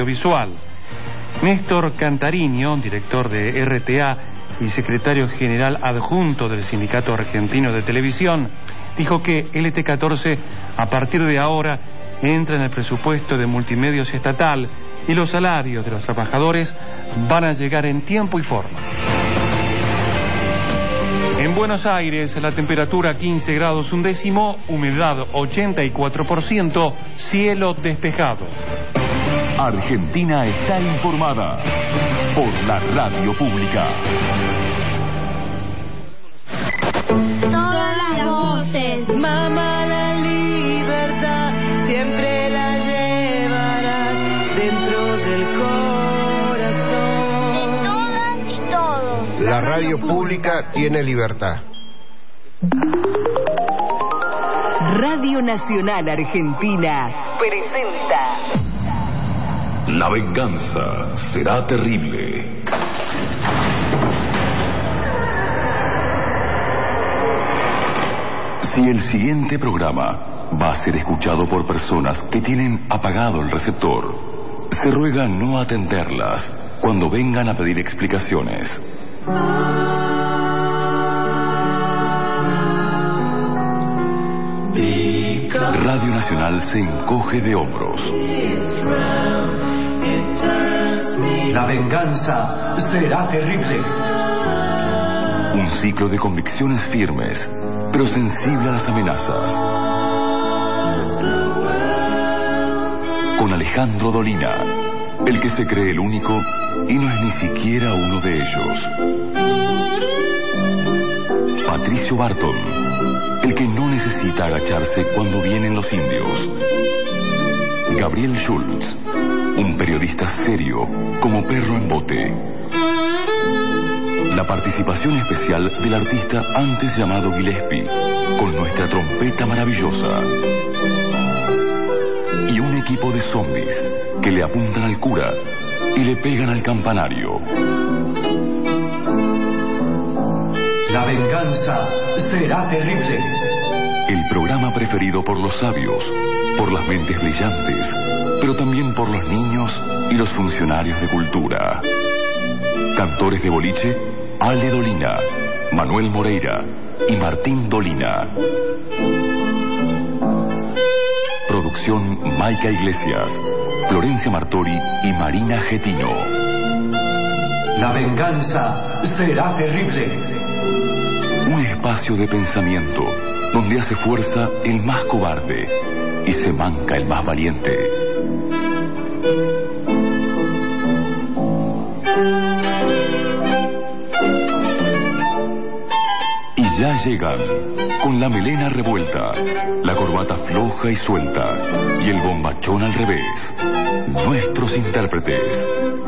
Visual. Néstor Cantarino, director de RTA y secretario general adjunto del Sindicato Argentino de Televisión, dijo que LT14 a partir de ahora entra en el presupuesto de multimedios estatal y los salarios de los trabajadores van a llegar en tiempo y forma. En Buenos Aires, la temperatura 15 grados un décimo, humedad 84%, cielo despejado. Argentina está informada por la radio pública. Todas las voces. Mamá, la libertad siempre la llevarás dentro del corazón. Y todas y todos. La radio pública tiene libertad. Radio Nacional Argentina presenta La venganza será terrible. Si el siguiente programa va a ser escuchado por personas que tienen apagado el receptor, se ruega no atenderlas cuando vengan a pedir explicaciones. Radio Nacional se encoge de hombros. La venganza será terrible. Un ciclo de convicciones firmes, pero sensible a las amenazas. Con Alejandro Dolina, el que se cree el único y no es ni siquiera uno de ellos. Patricio Barton, el que no necesita agacharse cuando vienen los indios. Gabriel Schultz, un periodista serio como perro en bote. La participación especial del artista antes llamado Gillespie, con nuestra trompeta maravillosa. Y un equipo de zombies que le apuntan al cura y le pegan al campanario. La venganza será terrible. El programa preferido por los sabios, por las mentes brillantes, pero también por los niños y los funcionarios de cultura. Cantores de boliche, Ale Dolina, Manuel Moreira y Martín Dolina. Producción Maica Iglesias, Florencia Martori y Marina Getino. La venganza será terrible. Un espacio de pensamiento donde hace fuerza el más cobarde y se manca el más valiente. Y ya llegan, con la melena revuelta, la corbata floja y suelta y el bombachón al revés, nuestros intérpretes.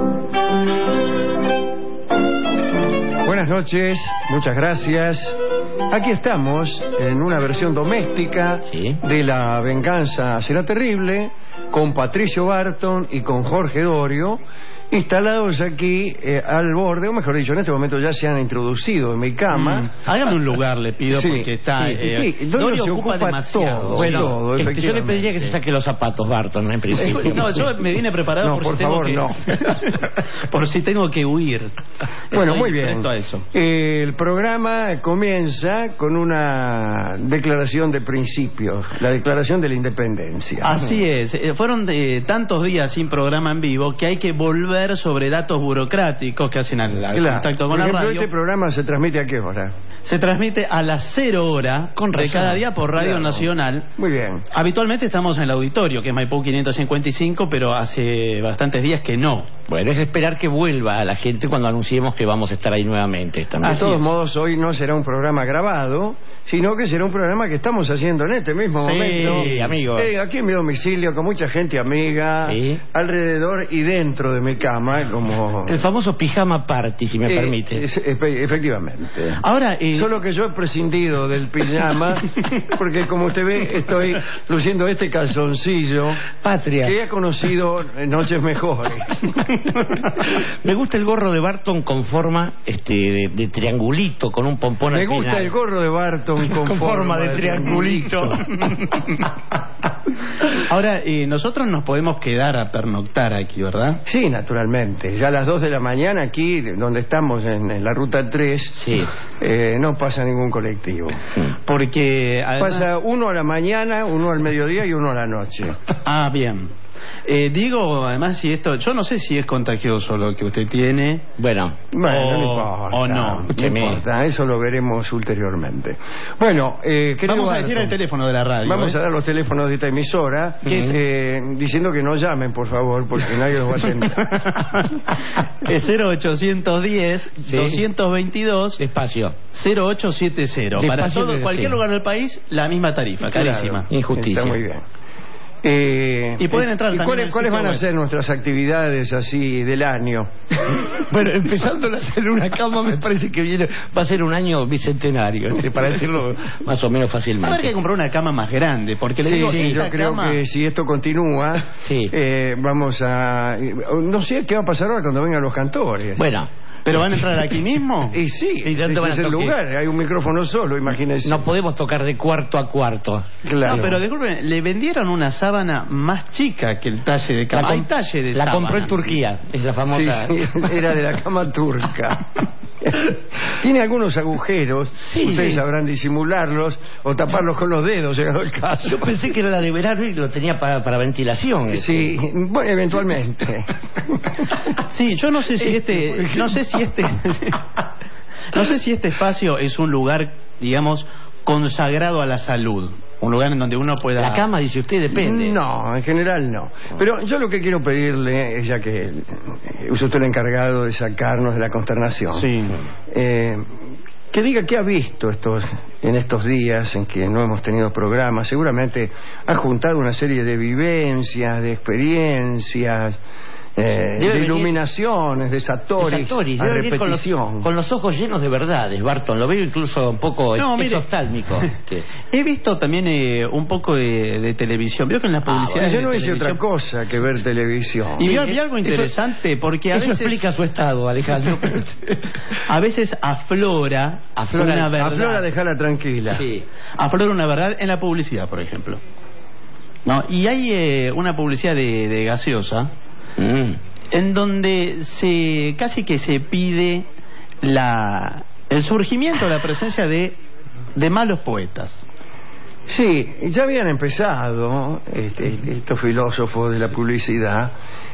Buenas noches, muchas gracias. Aquí estamos en una versión doméstica de La venganza será terrible, con Patricio Barton y con Jorge Dorio, instalados aquí al borde, o mejor dicho, en este momento ya se han introducido en mi cama. Hágame un lugar, le pido, Sí, porque está... sí. Dorio se ocupa demasiado. todo, Bueno, todo, Yo le pediría que se saque los zapatos, Barton, en principio. no, yo me vine preparado No, por si tengo favor, que... no. por si tengo que huir. Bueno, Estoy muy bien. presto a eso. El programa comienza con una declaración de principios, la declaración de la independencia. Así es. Fueron tantos días sin programa en vivo que hay que volver sobre datos burocráticos que hacen al contacto con Por la ejemplo, radio. este programa se transmite ¿a qué hora? Se transmite a las 0 horas de cada día por Radio Claro. Nacional. Muy bien. Habitualmente estamos en el auditorio, que es Maipú 555, pero hace bastantes días que no. Bueno, es esperar que vuelva a la gente cuando anunciemos que vamos a estar ahí nuevamente. También. De todos modos, hoy no será un programa grabado, sino que será un programa que estamos haciendo en este mismo momento. Sí, amigo. Aquí en mi domicilio, con mucha gente amiga, Sí. alrededor y dentro de mi cama, como... El famoso pijama party, si me permite. Efectivamente. Ahora, Solo que yo he prescindido del pijama, porque como usted ve, estoy luciendo este calzoncillo Patria. que he conocido en noches mejores. Me gusta el gorro de Barton con forma de triangulito, con un pompón Me al gusta final. el gorro de Barton con Con forma de triangulito. Ahora, nosotros nos podemos quedar a pernoctar aquí, ¿verdad? Sí, naturalmente. Ya a las 2 de la mañana aquí, donde estamos en la ruta 3, Sí. No pasa ningún colectivo. Porque además... Pasa uno a la mañana, uno al mediodía y uno a la noche. Ah, bien. Digo, además, si esto... Yo no sé si es contagioso lo que usted tiene. Bueno, Bueno, no importa. o no. No importa, eso lo veremos ulteriormente. Bueno, vamos a decir el teléfono de la radio. Vamos a dar los teléfonos de esta emisora, diciendo que no llamen, por favor, porque nadie los va a atender. Es 0810-222... Despacio. 0870. Para todo, cualquier lugar del país, la misma tarifa, carísima. Claro, Injusticia. está muy bien. Y pueden entrar ¿y también cuáles van a ser nuestras actividades así del año? Bueno, empezando a hacer una cama me parece que viene, va a ser un añño bicentenario, para decirlo más o menos fácilmente. Va a haber que comprar una cama más grande, porque le Sí, digo, sí, yo esta creo cama... que si esto continúa, Sí. vamos a... No sé qué va a pasar ahora cuando vengan los cantores. Bueno, ¿Pero van a entrar aquí mismo? Y sí, ¿Y dónde van a es el tocar? lugar, hay un micrófono solo, imagínense. no podemos tocar de cuarto a cuarto. Claro. No, pero disculpen, le vendieron una sábana más chica que el talle de cama. Hay talle de la sábana. compró en Turquía, es la famosa. Sí, sí, era de la cama turca. Tiene algunos agujeros, Sí. ustedes sabrán disimularlos o taparlos con los dedos, llegado el caso. Yo pensé que era la de verano y lo tenía para ventilación. Sí, bueno, eventualmente. Sí, yo no sé si no sé si este espacio es un lugar, digamos, consagrado a la salud. Un lugar en donde uno pueda... La cama, dice usted, depende. No, en general no. Pero yo lo que quiero pedirle, ya que es usted el encargado de sacarnos de la consternación, Sí. que diga qué ha visto en estos días en que no hemos tenido programa. Seguramente ha juntado una serie de vivencias, de experiencias, de iluminaciones, de satori a debe venir repetición. con los ojos llenos de verdades, Barton. Lo veo incluso un poco exostálmico. He visto también un poco de televisión. Veo que en las publicidades... Yo no de hice otra televisión- cosa que ver televisión. Y vi algo interesante, porque a Eso veces... explica su estado, Alejandro. A veces aflora una verdad. Aflora, dejala tranquila. Sí. Aflora una verdad en la publicidad, por ejemplo. No, y hay una publicidad de gaseosa en donde casi que se pide el surgimiento, la presencia de malos poetas. Sí, ya habían empezado estos filósofos de la publicidad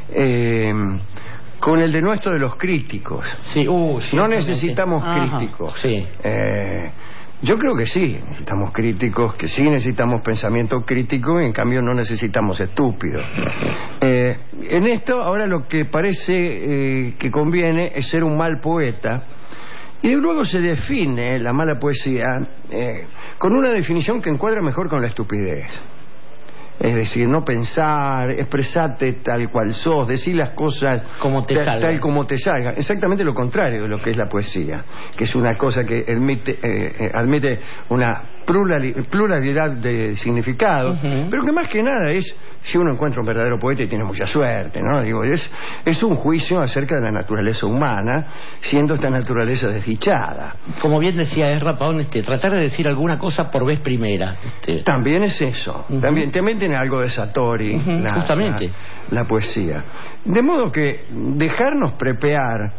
con el denuesto de los críticos. Sí, No necesitamos Ajá. críticos. Sí. Yo creo que sí, necesitamos críticos, que sí necesitamos pensamiento crítico y en cambio no necesitamos estúpidos. En esto ahora lo que parece que conviene es ser un mal poeta y luego se define la mala poesía con una definición que encuadra mejor con la estupidez. Es decir, no pensar, expresarte tal cual sos, decir las cosas como te salga. tal como te salga. Exactamente lo contrario de lo que es la poesía, que es una cosa que admite una pluralidad de significados, pero que más que nada es si uno encuentra un verdadero poeta y tiene mucha suerte, ¿no? Digo, es un juicio acerca de la naturaleza humana, siendo esta naturaleza desdichada. Como bien decía Ezra Pound, tratar de decir alguna cosa por vez primera. También es eso. También tiene algo de satori, justamente. La poesía. De modo que dejarnos prepear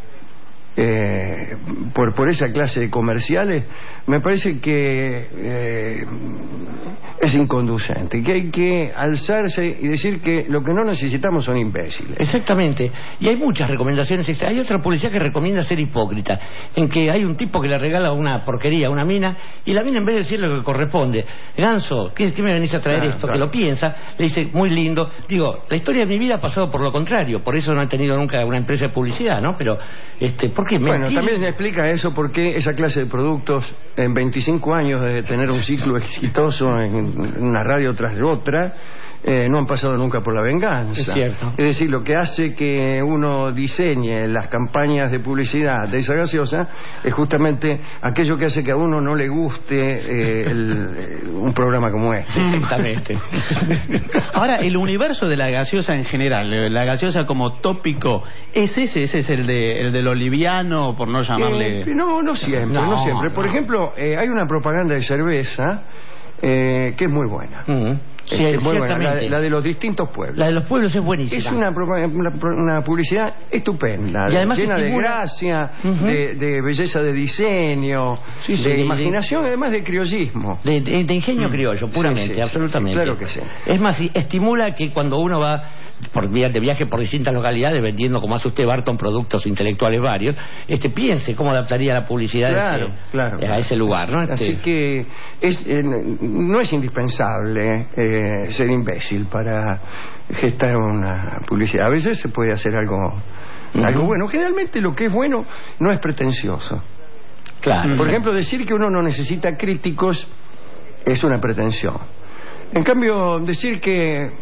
por esa clase de comerciales me parece que es inconducente, que hay que alzarse y decir que lo que no necesitamos son imbéciles. Exactamente, y hay muchas recomendaciones. Hay otra publicidad que recomienda ser hipócrita, en que hay un tipo que le regala una porquería a una mina, y la mina, en vez de decirle lo que corresponde, Ganso, ¿qué me venís a traer esto? Claro. Que lo piensa, le dice, muy lindo. Digo, la historia de mi vida ha pasado por lo contrario, por eso no he tenido nunca una empresa de publicidad, ¿no? Pero, ¿por qué? Bueno, también se explica eso porque esa clase de productos en 25 años de tener un ciclo exitoso en una radio tras otra no han pasado nunca por la venganza. Es cierto. Es decir, lo que hace que uno diseñe las campañas de publicidad de esa gaseosa es justamente aquello que hace que a uno no le guste un programa como este. Exactamente. Ahora, el universo de la gaseosa en general, la gaseosa como tópico, ese es el de lo liviano, por no llamarle... No siempre, no siempre. Por ejemplo, hay una propaganda de cerveza que es muy buena. Sí, muy buena, ciertamente. la de los distintos pueblos. La de los pueblos es buenísima. Es una publicidad estupenda, y además llena de estimula... gracia, de belleza de diseño, de imaginación, además de criollismo. De ingenio criollo, puramente, absolutamente. Claro que sí. Es más, estimula que cuando uno va de viaje por distintas localidades vendiendo, como hace usted, Barton, productos intelectuales varios, piense cómo adaptaría la publicidad a ese lugar, ¿no? Así que no es indispensable ser imbécil para gestar una publicidad. A veces se puede hacer algo bueno. Generalmente lo que es bueno no es pretencioso. Claro. Por ejemplo, decir que uno no necesita críticos es una pretensión. En cambio, decir que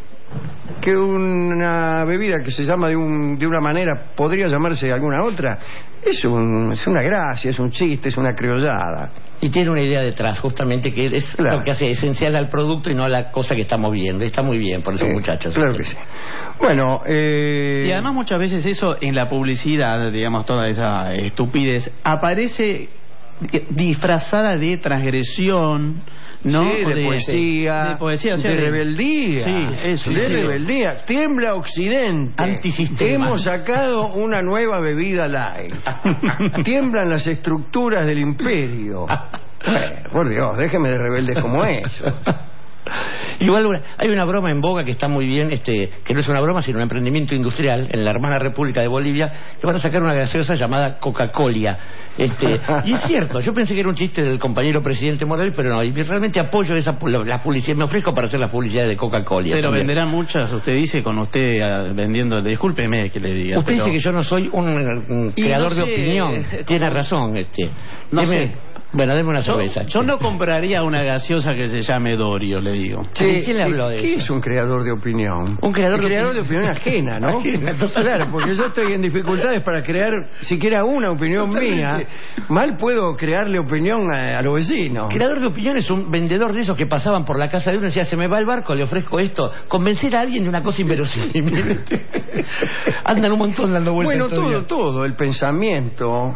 una bebida que se llama de una manera podría llamarse de alguna otra es una gracia, es un chiste, es una criollada. Y tiene una idea detrás, justamente, que es lo que hace esencial al producto y no a la cosa que estamos viendo. Está muy bien por esos muchachos. Claro que sí. Bueno, y además muchas veces eso en la publicidad, digamos, toda esa estupidez, aparece disfrazada de transgresión, ¿no? Sí, de poesía, o sea, de rebeldía. Sí, eso. De rebeldía. Tiembla Occidente. Antisistema. Hemos sacado una nueva bebida light. Tiemblan las estructuras del imperio. Por Dios, déjeme de rebeldes como eso. Igual hay una broma en boga que está muy bien, que no es una broma sino un emprendimiento industrial en la hermana República de Bolivia, que van a sacar una gaseosa llamada Coca-Cola. Y es cierto, yo pensé que era un chiste del compañero presidente Morel, pero no, y realmente apoyo la publicidad, me ofrezco para hacer la publicidad de Coca-Cola. Pero venderán muchas, usted dice, con usted vendiendo, discúlpeme que le diga. Usted dice que yo no soy un creador de opinión, tiene razón. No sé. Bueno, deme una cerveza. Yo no compraría una gaseosa que se llame Dorio, le digo. ¿Quién le habló de ¿Qué eso? es un creador de opinión? Un creador de opinión ajena, ¿no? Claro, porque yo estoy en dificultades para crear siquiera una opinión mía. Mal puedo crearle opinión a los vecinos. Creador de opinión es un vendedor de esos que pasaban por la casa de uno y decía, se me va el barco, le ofrezco esto. Convencer a alguien de una cosa inverosímil. Andan un montón dando vueltas. Bueno, todo. El pensamiento,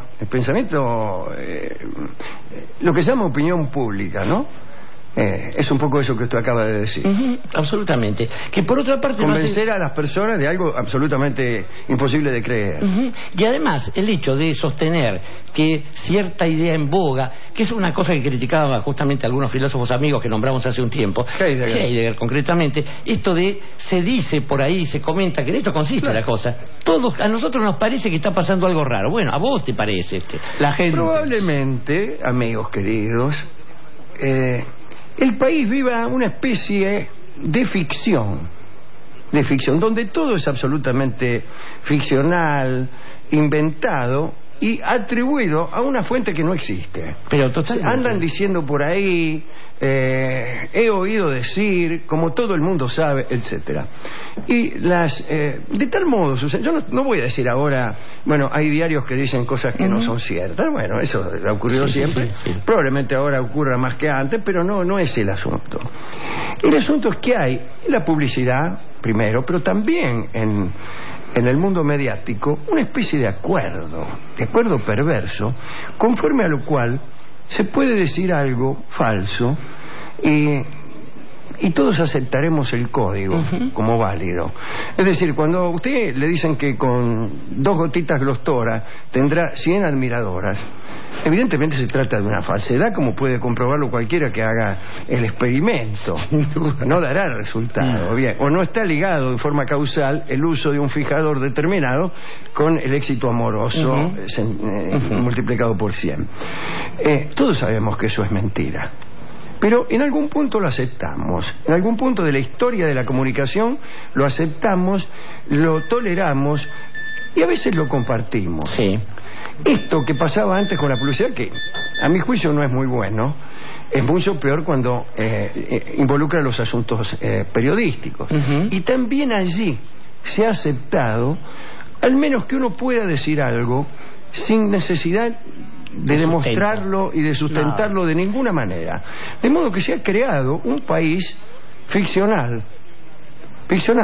lo que se llama opinión pública, ¿no? Es un poco eso que usted acaba de decir. Absolutamente. Que por otra parte convencer a las personas de algo absolutamente imposible de creer. Y además el hecho de sostener que cierta idea en boga, que es una cosa que criticaban justamente algunos filósofos amigos que nombramos hace un tiempo, Heidegger concretamente, esto de se dice por ahí, se comenta que de esto consiste la cosa. A nosotros nos parece que está pasando algo raro. Bueno, a vos te parece. La gente. Probablemente, amigos queridos, el país viva una especie de ficción, donde todo es absolutamente ficcional, inventado y atribuido a una fuente que no existe. Pero totalmente. Andan diciendo por ahí, he oído decir, como todo el mundo sabe, etcétera. Y de tal modo, yo no voy a decir ahora, bueno, hay diarios que dicen cosas que no son ciertas. Bueno, eso ha ocurrido siempre. Sí. Probablemente ahora ocurra más que antes, pero no es el asunto. El asunto es que hay en la publicidad, primero, pero también en el mundo mediático, una especie de acuerdo perverso, conforme a lo cual se puede decir algo falso y todos aceptaremos el código como válido. Es decir, cuando a usted le dicen que con 2 gotitas Glostora tendrá 100 admiradoras, evidentemente se trata de una falsedad, como puede comprobarlo cualquiera que haga el experimento. No dará resultado. Bien, o no está ligado de forma causal el uso de un fijador determinado con el éxito amoroso multiplicado por 100. Todos sabemos que eso es mentira. Pero en algún punto lo aceptamos. En algún punto de la historia de la comunicación lo aceptamos, lo toleramos y a veces lo compartimos. Sí. Esto que pasaba antes con la publicidad, que a mi juicio no es muy bueno, es mucho peor cuando involucra los asuntos periodísticos. Y también allí se ha aceptado, al menos que uno pueda decir algo sin necesidad de demostrarlo y de sustentarlo de ninguna manera. De modo que se ha creado un país ficcional,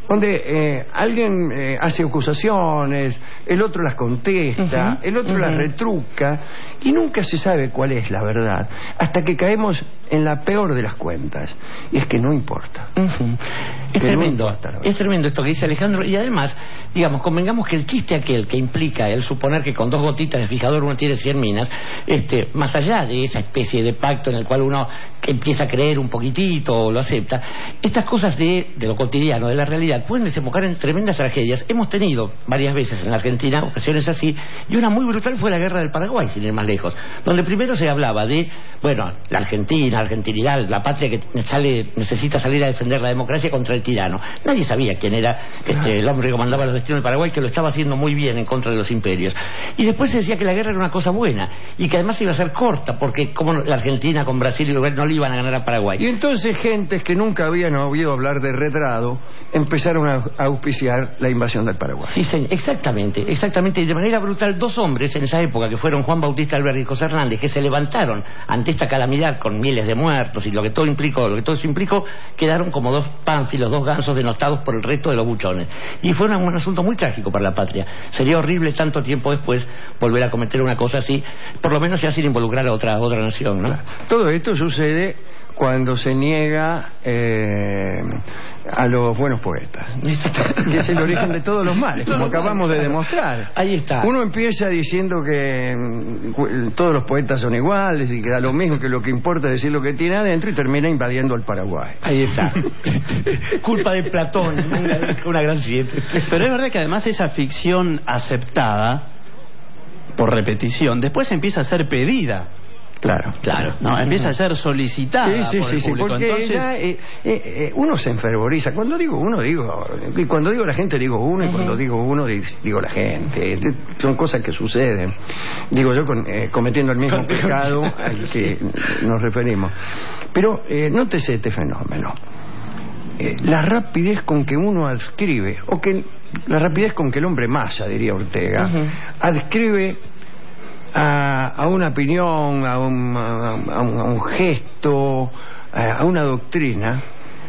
donde alguien hace acusaciones, el otro las contesta, el otro las retruca, y nunca se sabe cuál es la verdad, hasta que caemos en la peor de las cuentas, y es que no importa. Es tremendo, es tremendo esto que dice Alejandro, y además, digamos, convengamos que el chiste aquel que implica el suponer que con 2 gotitas de fijador uno tiene 100 minas, más allá de esa especie de pacto en el cual uno empieza a creer un poquitito o lo acepta, estas cosas de lo cotidiano, de la realidad, pueden desembocar en tremendas tragedias. Hemos tenido varias veces en la Argentina ocasiones así, y una muy brutal fue la Guerra del Paraguay, sin ir más lejos, donde primero se hablaba de, bueno, la Argentina, la argentinidad, la patria que necesita salir a defender la democracia contra el tirano. Nadie sabía quién era el hombre que comandaba los destinos del Paraguay, que lo estaba haciendo muy bien en contra de los imperios. Y después se decía que la guerra era una cosa buena, y que además iba a ser corta, porque como la Argentina con Brasil y Uruguay no le iban a ganar a Paraguay. Y entonces gentes que nunca habían oído hablar de retrado empezaron a auspiciar la invasión del Paraguay. Sí, señor, exactamente, y de manera brutal 2 hombres en esa época, que fueron Juan Bautista Alberdi y José Hernández, que se levantaron ante esta calamidad con miles de muertos y lo que todo eso implicó, quedaron como 2 pánfilos, 2 gansos denostados por el resto de los buchones. Y fue un asunto muy trágico para la patria. Sería horrible tanto tiempo después volver a cometer una cosa así, por lo menos ya sin involucrar a otra nación, ¿no? Todo esto sucede cuando se niega a los buenos poetas, que es el origen de todos los males, como acabamos de demostrar. Ahí está. Uno empieza diciendo que todos los poetas son iguales y que da lo mismo, que lo que importa es decir lo que tiene adentro, y termina invadiendo el Paraguay. Ahí está. Culpa de Platón, una gran 7. Pero es verdad que además esa ficción aceptada por repetición después empieza a ser pedida. Claro. No, empieza a ser solicitada por el público. Porque entonces uno se enfervoriza. Cuando digo uno, y cuando digo la gente digo uno, y cuando digo uno digo la gente. Son cosas que suceden. Digo yo cometiendo el mismo pecado al que nos referimos. Pero nótese este fenómeno. La rapidez con que uno adscribe, la rapidez con que el hombre masa, diría Ortega, adscribe a una opinión, a un gesto, a una doctrina,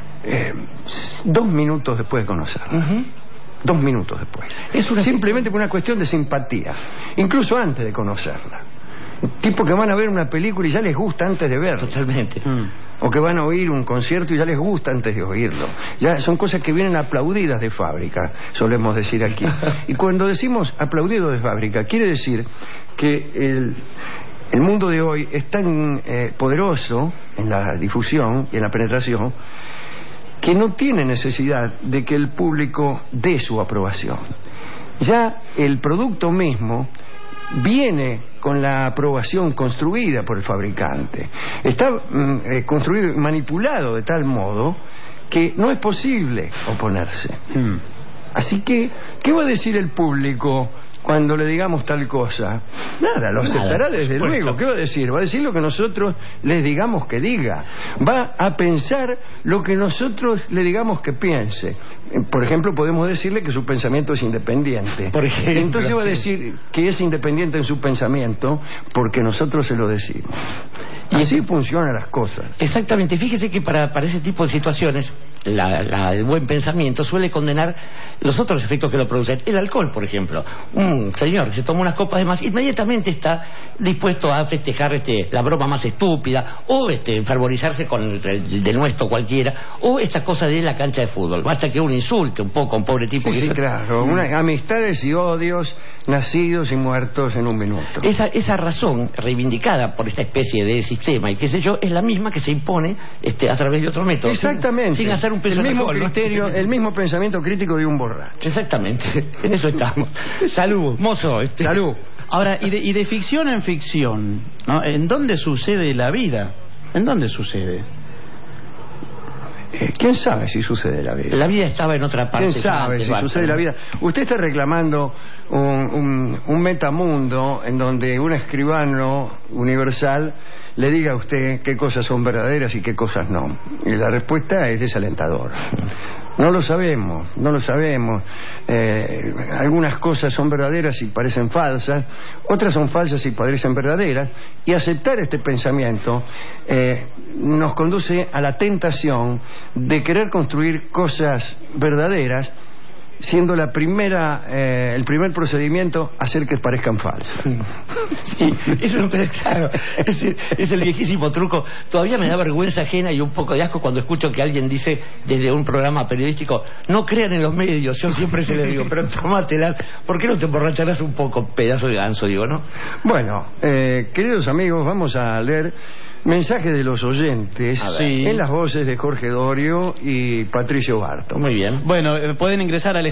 2 minutos después de conocerla. 2 minutos después. Simplemente por una cuestión de simpatía, incluso antes de conocerla. Tipo que van a ver una película y ya les gusta antes de verla. Totalmente. O que van a oír un concierto y ya les gusta antes de oírlo. Ya son cosas que vienen aplaudidas de fábrica, solemos decir aquí. Y cuando decimos aplaudido de fábrica, quiere decir que el mundo de hoy es tan poderoso en la difusión y en la penetración, que no tiene necesidad de que el público dé su aprobación. Ya el producto mismo viene con la aprobación construida por el fabricante. Está construido y manipulado de tal modo que no es posible oponerse. Así que, ¿qué va a decir el público cuando le digamos tal cosa? Nada, lo aceptará desde luego. ¿Qué va a decir? Va a decir lo que nosotros les digamos que diga. Va a pensar lo que nosotros le digamos que piense. Por ejemplo, podemos decirle que su pensamiento es independiente. Por ejemplo, entonces va a decir que es independiente en su pensamiento porque nosotros se lo decimos. Y así funcionan las cosas. Exactamente. Fíjese que para ese tipo de situaciones el buen pensamiento suele condenar los otros efectos que lo producen. El alcohol, por ejemplo. Un señor que se toma unas copas de más, inmediatamente está dispuesto a festejar la broma más estúpida, o enfervorizarse con el denuesto cualquiera, o esta cosa de la cancha de fútbol. Basta que uno insulte un poco a un pobre tipo. Sí, claro. Amistades y odios nacidos y muertos en un minuto. Esa razón reivindicada por esta especie de sistema y qué sé yo, es la misma que se impone a través de otro método. Exactamente. Sin hacer un peso el mismo alcohol, criterio, ¿no? El mismo pensamiento crítico de un borracho. Exactamente. En eso estamos. Salud, mozo. Salud. Ahora, y de ficción en ficción, ¿no? ¿En dónde sucede la vida? ¿En dónde sucede? ¿Quién sabe si sucede la vida? La vida estaba en otra parte. ¿Quién sabe si sucede la vida? Usted está reclamando un metamundo en donde un escribano universal le diga a usted qué cosas son verdaderas y qué cosas no. Y la respuesta es desalentadora. No lo sabemos. Algunas cosas son verdaderas y parecen falsas, otras son falsas y parecen verdaderas, y aceptar este pensamiento nos conduce a la tentación de querer construir cosas verdaderas, siendo el primer procedimiento hacer que parezcan falsas. Sí, eso claro, es el viejísimo truco. Todavía me da vergüenza ajena y un poco de asco cuando escucho que alguien dice desde un programa periodístico: no crean en los medios. Yo siempre se le digo, pero tómatelas, ¿por qué no te emborracharás un poco, pedazo de ganso? Digo, ¿no? Bueno, queridos amigos, vamos a leer mensajes de los oyentes en las voces de Jorge Dorio y Patricio Barton. Muy bien. Bueno, pueden ingresar a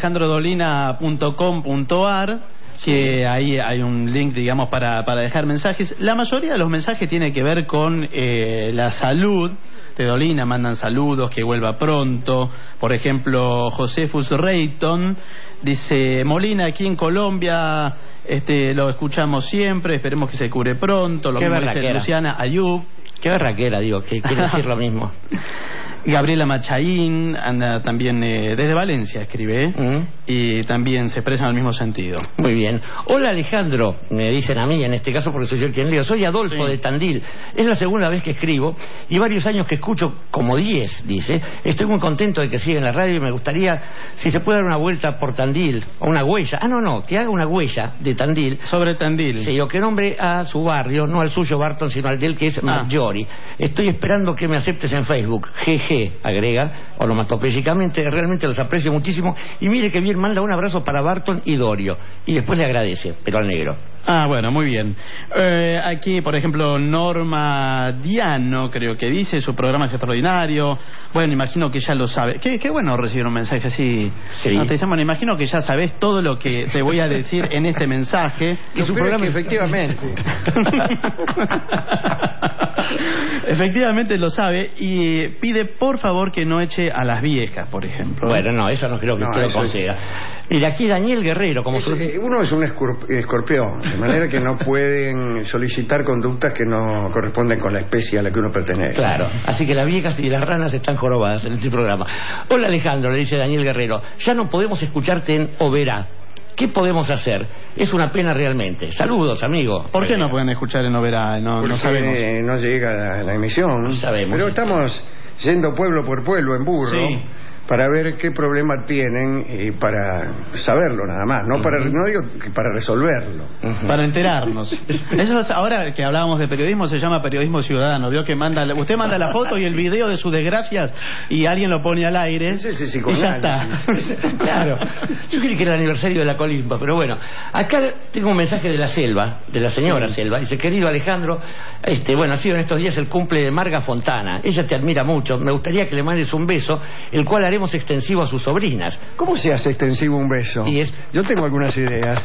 alejandrodolina.com.ar, que ahí hay un link, digamos, para dejar mensajes. La mayoría de los mensajes tiene que ver con la salud de Dolina. Mandan saludos, que vuelva pronto. Por ejemplo, Josefus Reyton dice: Molina, aquí en Colombia lo escuchamos siempre, esperemos que se cure pronto. Lo mismo dice Luciana Ayub. Qué berraquera, digo, que quiere decir lo mismo. Gabriela Machaín anda también desde Valencia, escribe, y también se expresa en el mismo sentido. Muy bien. Hola, Alejandro, me dicen a mí, en este caso porque soy yo quien leo. Soy Adolfo de Tandil. Es la segunda vez que escribo y varios años que escucho, como 10, dice. Estoy muy contento de que siga en la radio y me gustaría, si se puede dar una vuelta por Tandil, o una huella. Que haga una huella de Tandil. Sobre Tandil. Sí, o que nombre a su barrio, no al suyo, Barton, sino al del, que es Maggiori. Estoy esperando que me aceptes en Facebook. GG, agrega, onomatopéyicamente. Realmente los aprecio muchísimo. Y mire que bien, manda un abrazo para Barton y Dorio. Y después le agradece, pero al negro. Bueno, muy bien. Aquí, por ejemplo, Norma Diano, creo que dice: su programa es extraordinario. Bueno, imagino que ya lo sabe. Qué bueno recibir un mensaje así. Sí. No, te dicen, bueno, imagino que ya sabes todo lo que te voy a decir en este mensaje. Y su programa, efectivamente. Efectivamente lo sabe, y pide por favor que no eche a las viejas, por ejemplo. Bueno, no, eso no creo que usted lo consiga. Y aquí Daniel Guerrero, como uno es un escorpión, de manera que no pueden solicitar conductas que no corresponden con la especie a la que uno pertenece. Claro, así que las viejas y las ranas están jorobadas en este programa. Hola, Alejandro, le dice Daniel Guerrero: ya no podemos escucharte en Oberá. ¿Qué podemos hacer? Es una pena realmente. Saludos, amigo. ¿Por qué no pueden escuchar en Oberá? No sabemos. No llega la emisión. No sabemos. Pero estamos yendo pueblo por pueblo en burro. Sí. Para ver qué problema tienen y para saberlo nada más, no digo que para resolverlo. Para enterarnos. Eso es, ahora que hablábamos de periodismo, se llama periodismo ciudadano. Vio que usted manda la foto y el video de sus desgracias y alguien lo pone al aire y ya está. Claro. Yo creí que era el aniversario de la Colimba, pero bueno. Acá tengo un mensaje de la Selva, de la señora Selva. Dice: querido Alejandro, bueno, ha sido en estos días el cumple de Marga Fontana. Ella te admira mucho. Me gustaría que le mandes un beso, el cual haré extensivo a sus sobrinas. ¿Cómo se hace extensivo un beso? Yo tengo algunas ideas.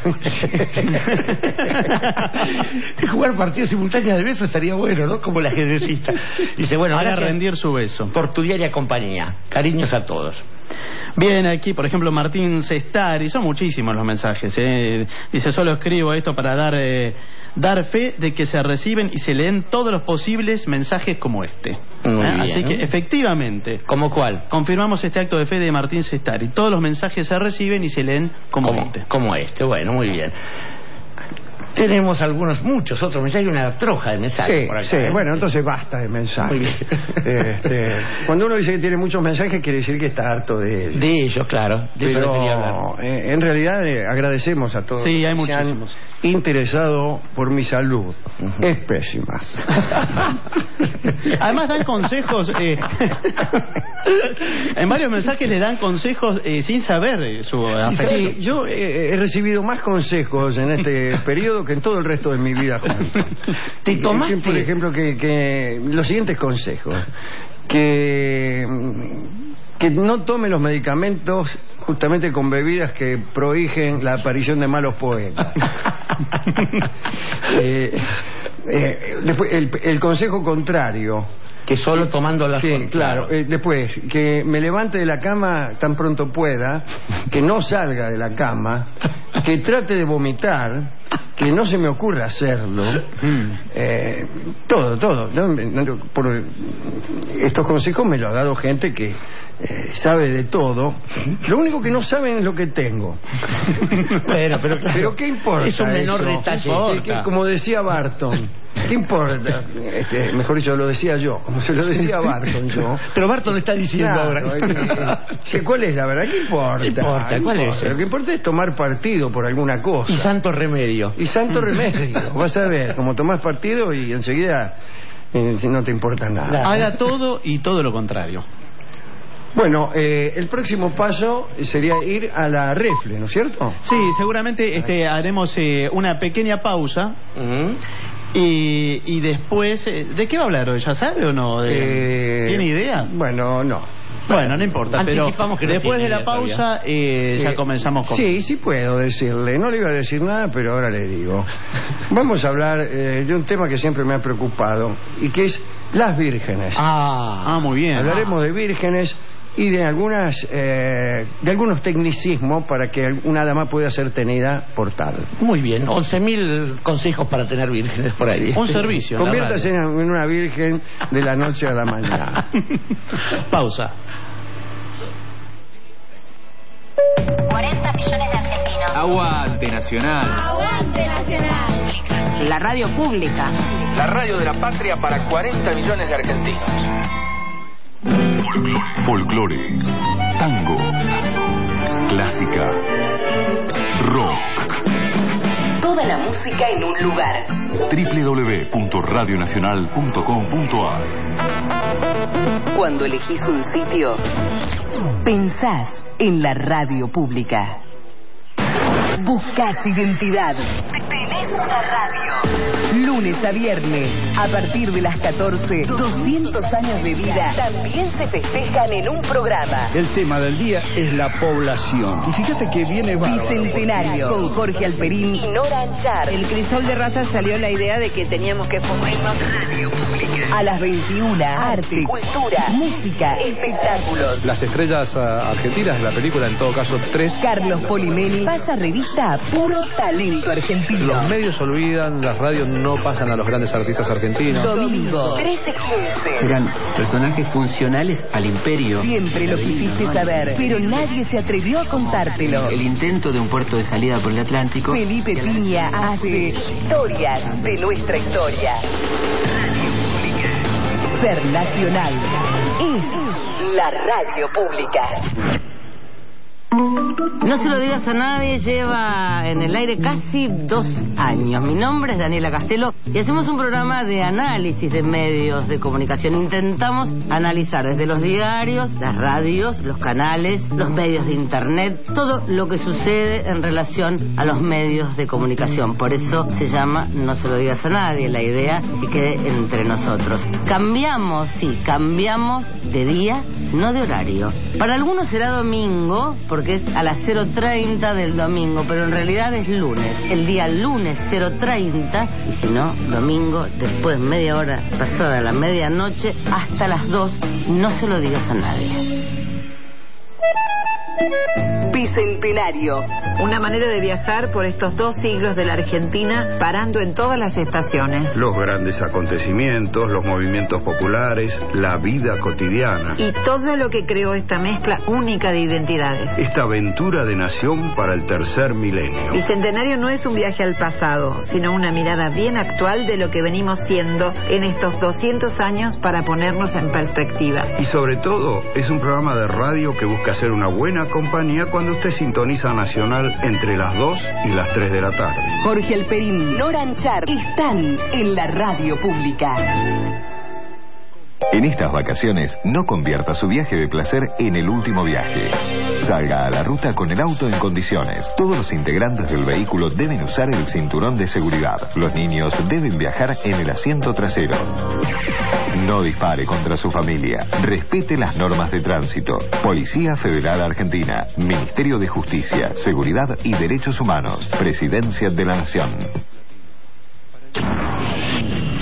Jugar partidos simultáneos de beso estaría bueno, ¿no? Como la ajedrecista. Dice: bueno, para rendir su beso. Por tu diaria compañía. Cariños a todos. Bien, aquí, por ejemplo, Martín Cestari. Son muchísimos los mensajes. Dice: solo escribo esto para dar fe de que se reciben y se leen todos los posibles mensajes como este. Así que, efectivamente. ¿Cómo cuál? Confirmamos este acto de fe de Martín Cestari. Todos los mensajes se reciben y se leen como este. Como este, bueno, muy bien. Tenemos muchos otros mensajes, una troja de mensajes por acá. Sí, bueno, entonces basta de mensajes. Muy bien. Cuando uno dice que tiene muchos mensajes, quiere decir que está harto de ellos. De ellos, claro. Pero en realidad agradecemos a todos hay que muchísimos. se han interesado por mi salud. Es pésima. Además dan consejos. En varios mensajes le dan consejos sin saber su afecto. Sí, yo he recibido más consejos en este periodo que en todo el resto de mi vida. ¿Te tomaste? Por ejemplo, que los siguientes consejos: que no tome los medicamentos justamente con bebidas que prohíben la aparición de malos poetas. Después, el consejo contrario: que solo tomando las sí, claro. Después, que me levante de la cama tan pronto pueda, que no salga de la cama, que trate de vomitar, que no se me ocurra hacerlo. Todo. Por estos consejos me lo ha dado gente que sabe de todo. Lo único que no saben es lo que tengo. Bueno, pero ¿qué importa? Es un menor eso? detalle. Que, como decía Barton, ¿qué importa? Mejor dicho, lo decía yo, como se lo decía Barton yo. Pero Barton lo está diciendo ahora. ¿Cuál es la verdad? ¿Qué importa? ¿Qué importa? ¿Cuál es? Lo que importa es tomar partido por alguna cosa. Y santo remedio. Y santo remedio. Vas a ver, como tomás partido y enseguida no te importa nada. Haga todo y todo lo contrario. Bueno, el próximo paso sería ir a la refle, ¿no es cierto? Sí, seguramente haremos una pequeña pausa. Y después, ¿de qué va a hablar hoy? ¿Ya sabe o no? ¿Tiene idea? Bueno, no. Bueno, no importa, pero después de la pausa ya comenzamos con... Sí puedo decirle. No le iba a decir nada, pero ahora le digo. Vamos a hablar de un tema que siempre me ha preocupado y que es las vírgenes. Muy bien. Hablaremos de vírgenes y de algunos tecnicismos para que una dama pueda ser tenida por tal. Muy bien, 11.000 consejos para tener vírgenes por ahí. Un servicio. Conviértase en una virgen de la noche a la mañana. Pausa. 40 millones de argentinos. Aguante Nacional. Aguante Nacional. La radio pública. La radio de la patria para 40 millones de argentinos. Folclore, tango, clásica, rock. Toda la música en un lugar. www.radionacional.com.ar. Cuando elegís un sitio, pensás en la radio pública. Buscás identidad. Tenés una radio. Lunes a viernes, a partir de las 14, 200 años de vida también se festejan en un programa. El tema del día es la población. Y fíjate que viene bárbaro. Bicentenario, con Jorge Alperín y Nora Anchar. El crisol de raza salió la idea de que teníamos que formarnos radio pública. A las 21, arte, cultura, música, espectáculos. Las estrellas argentinas de la película, en todo caso 3. Carlos Polimeni pasa revista a puro talento argentino. Los medios olvidan, las radios no pasan a los grandes artistas argentinos. Domingo, 13:15. Eran personajes funcionales al imperio. Siempre lo quisiste saber, pero nadie se atrevió a contártelo. El intento de un puerto de salida por el Atlántico. Felipe Piña hace historias de nuestra historia. Radio Pública. Ser nacional es la radio pública. No se lo digas a nadie, lleva en el aire casi 2 años. Mi nombre es Daniela Castelo y hacemos un programa de análisis de medios de comunicación. Intentamos analizar desde los diarios, las radios, los canales, los medios de internet, todo lo que sucede en relación a los medios de comunicación. Por eso se llama No se lo digas a nadie, la idea que quede entre nosotros. Cambiamos de día, no de horario. Para algunos será domingo, porque es a las 0:30 del domingo, pero en realidad es lunes. El día lunes 0:30, y si no, domingo, después media hora pasada la medianoche, hasta las 2, no se lo digas a nadie. Bicentenario. Una manera de viajar por estos 2 siglos de la Argentina, parando en todas las estaciones. Los grandes acontecimientos, los movimientos populares, la vida cotidiana. Y todo lo que creó esta mezcla única de identidades. Esta aventura de nación para el tercer milenio. Bicentenario no es un viaje al pasado, sino una mirada bien actual de lo que venimos siendo en estos 200 años para ponernos en perspectiva. Y sobre todo, es un programa de radio que busca ser una buena compañía cuando usted sintoniza Nacional entre las 2 y las 3 de la tarde. Jorge Alperín, Nora Anchar están en la radio pública. En estas vacaciones, no convierta su viaje de placer en el último viaje. Salga a la ruta con el auto en condiciones. Todos los integrantes del vehículo deben usar el cinturón de seguridad. Los niños deben viajar en el asiento trasero. No dispare contra su familia. Respete las normas de tránsito. Policía Federal Argentina. Ministerio de Justicia, Seguridad y Derechos Humanos. Presidencia de la Nación.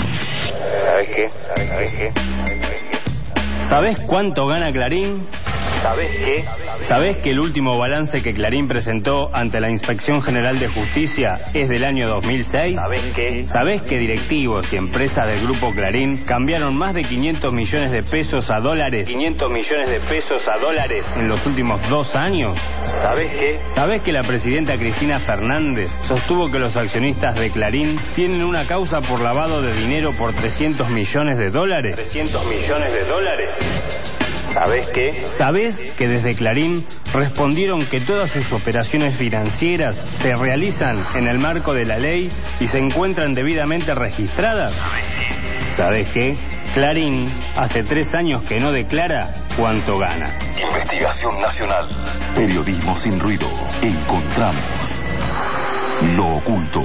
¿Sabes qué? ¿Sabes cuánto gana Clarín? ¿Sabés qué? ¿Sabés que el último balance que Clarín presentó ante la Inspección General de Justicia es del año 2006? ¿Sabés qué? ¿Sabés que directivos y empresas del Grupo Clarín cambiaron más de 500 millones de pesos a dólares? 500 millones de pesos a dólares en los últimos 2 años. ¿Sabés qué? ¿Sabés que la presidenta Cristina Fernández sostuvo que los accionistas de Clarín tienen una causa por lavado de dinero por 300 millones de dólares? 300 millones de dólares. ¿Sabés qué? ¿Sabés que desde Clarín respondieron que todas sus operaciones financieras se realizan en el marco de la ley y se encuentran debidamente registradas? ¿Sabés qué? Clarín hace 3 años que no declara cuánto gana. Investigación Nacional. Periodismo sin ruido. Encontramos lo oculto.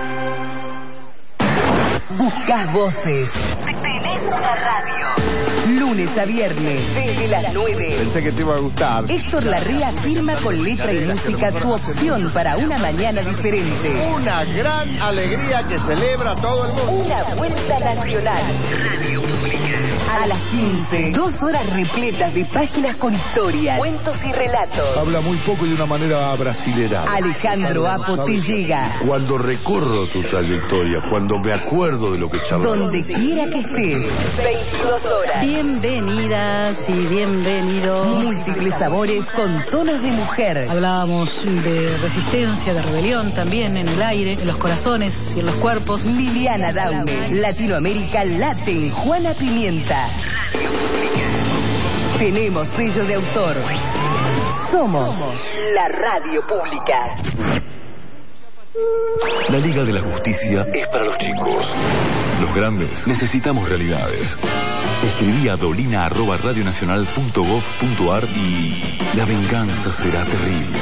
Buscás voces. Tenés una radio. Lunes a viernes, desde las 9. Pensé que te iba a gustar. Héctor Larrea firma con letra y música tu opción para una mañana diferente. Una gran alegría que celebra todo el mundo. Una vuelta nacional. Radio Pública. A las 15, 2 horas repletas de páginas con historias, cuentos y relatos. Habla muy poco y de una manera brasilera. Alejandro Apo te llega. Cuando recorro tu trayectoria, cuando me acuerdo de lo que charlamos. Donde quiera que estés, 22 horas. Bienvenidas y bienvenidos. Múltiples sabores con tonos de mujer. Hablábamos de resistencia, de rebelión también en el aire, en los corazones y en los cuerpos. Liliana Daume, Latinoamérica late en Juana Pimienta. Tenemos sello de autor. Somos la radio pública. La Liga de la Justicia es para los chicos. Los grandes necesitamos realidades. Escribí a dolina@radionacional.gov.ar y la venganza será terrible.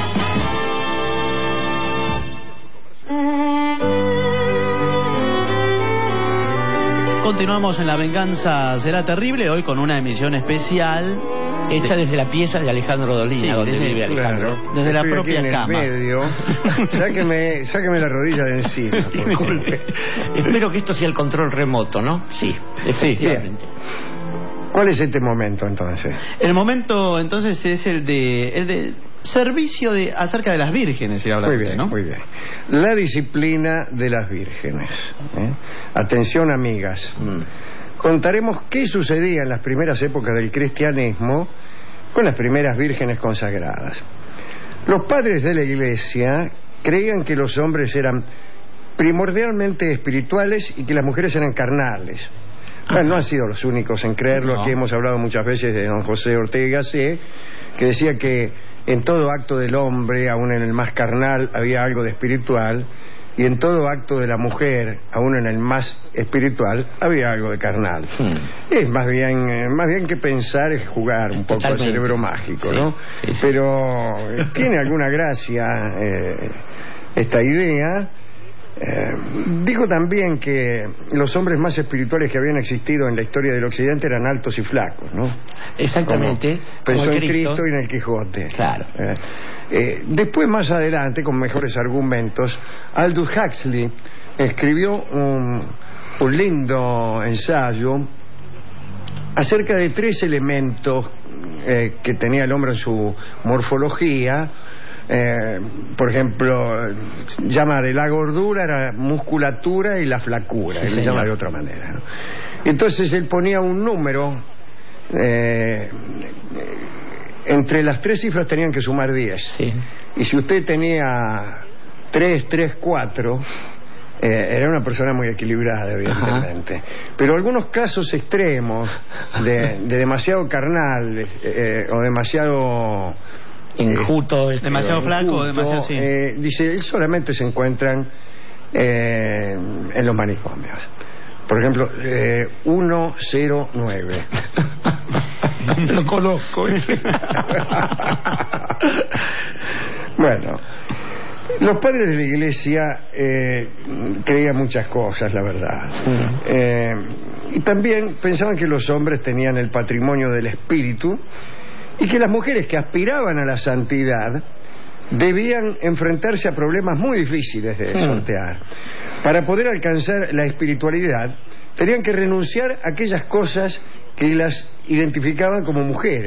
Continuamos en La Venganza Será Terrible, hoy con una emisión especial hecha desde la pieza de Alejandro Dolina, sí, donde vive Alejandro. Claro, desde la propia aquí en cama. El medio. Sáqueme la rodilla de encima. Disculpe. Espero que esto sea el control remoto, ¿no? Sí, efectivamente. Bien. ¿Cuál es este momento entonces? El momento entonces es el de servicio acerca de las vírgenes, si habla muy usted, bien, ¿no? Muy bien. La disciplina de las vírgenes. Atención, amigas. Contaremos qué sucedía en las primeras épocas del cristianismo con las primeras vírgenes consagradas. Los padres de la Iglesia creían que los hombres eran primordialmente espirituales y que las mujeres eran carnales. Bueno, no han sido los únicos en creerlo. No. Aquí hemos hablado muchas veces de don José Ortega y Gasset, que decía que en todo acto del hombre, aún en el más carnal, había algo de espiritual, y en todo acto de la mujer, aún en el más espiritual, había algo de carnal. Es más bien que pensar es jugar un poco al cerebro mágico, ¿no? Sí. Pero tiene alguna gracia esta idea. Digo también que los hombres más espirituales que habían existido en la historia del Occidente eran altos y flacos, ¿no? Exactamente. Como pensó en Cristo y en el Quijote. Claro. Después, más adelante, con mejores argumentos, Aldous Huxley escribió un lindo ensayo acerca de 3 elementos que tenía el hombre en su morfología. Por ejemplo, llama de la gordura la musculatura y la flacura, sí, él le llama de otra manera, ¿no? Entonces él ponía un número, entre las 3 cifras tenían que sumar 10, sí. Y si usted tenía 3, 3, 4, era una persona muy equilibrada, evidentemente. Pero algunos casos extremos de demasiado carnal o demasiado enjuto, demasiado flaco, demasiado así. Dice, solamente se encuentran en los manicomios. Por ejemplo, 109. Lo conozco. Bueno, los padres de la Iglesia creían muchas cosas, la verdad. Y también pensaban que los hombres tenían el patrimonio del espíritu y que las mujeres que aspiraban a la santidad debían enfrentarse a problemas muy difíciles de sortear. Para poder alcanzar la espiritualidad, tenían que renunciar a aquellas cosas que las identificaban como mujeres.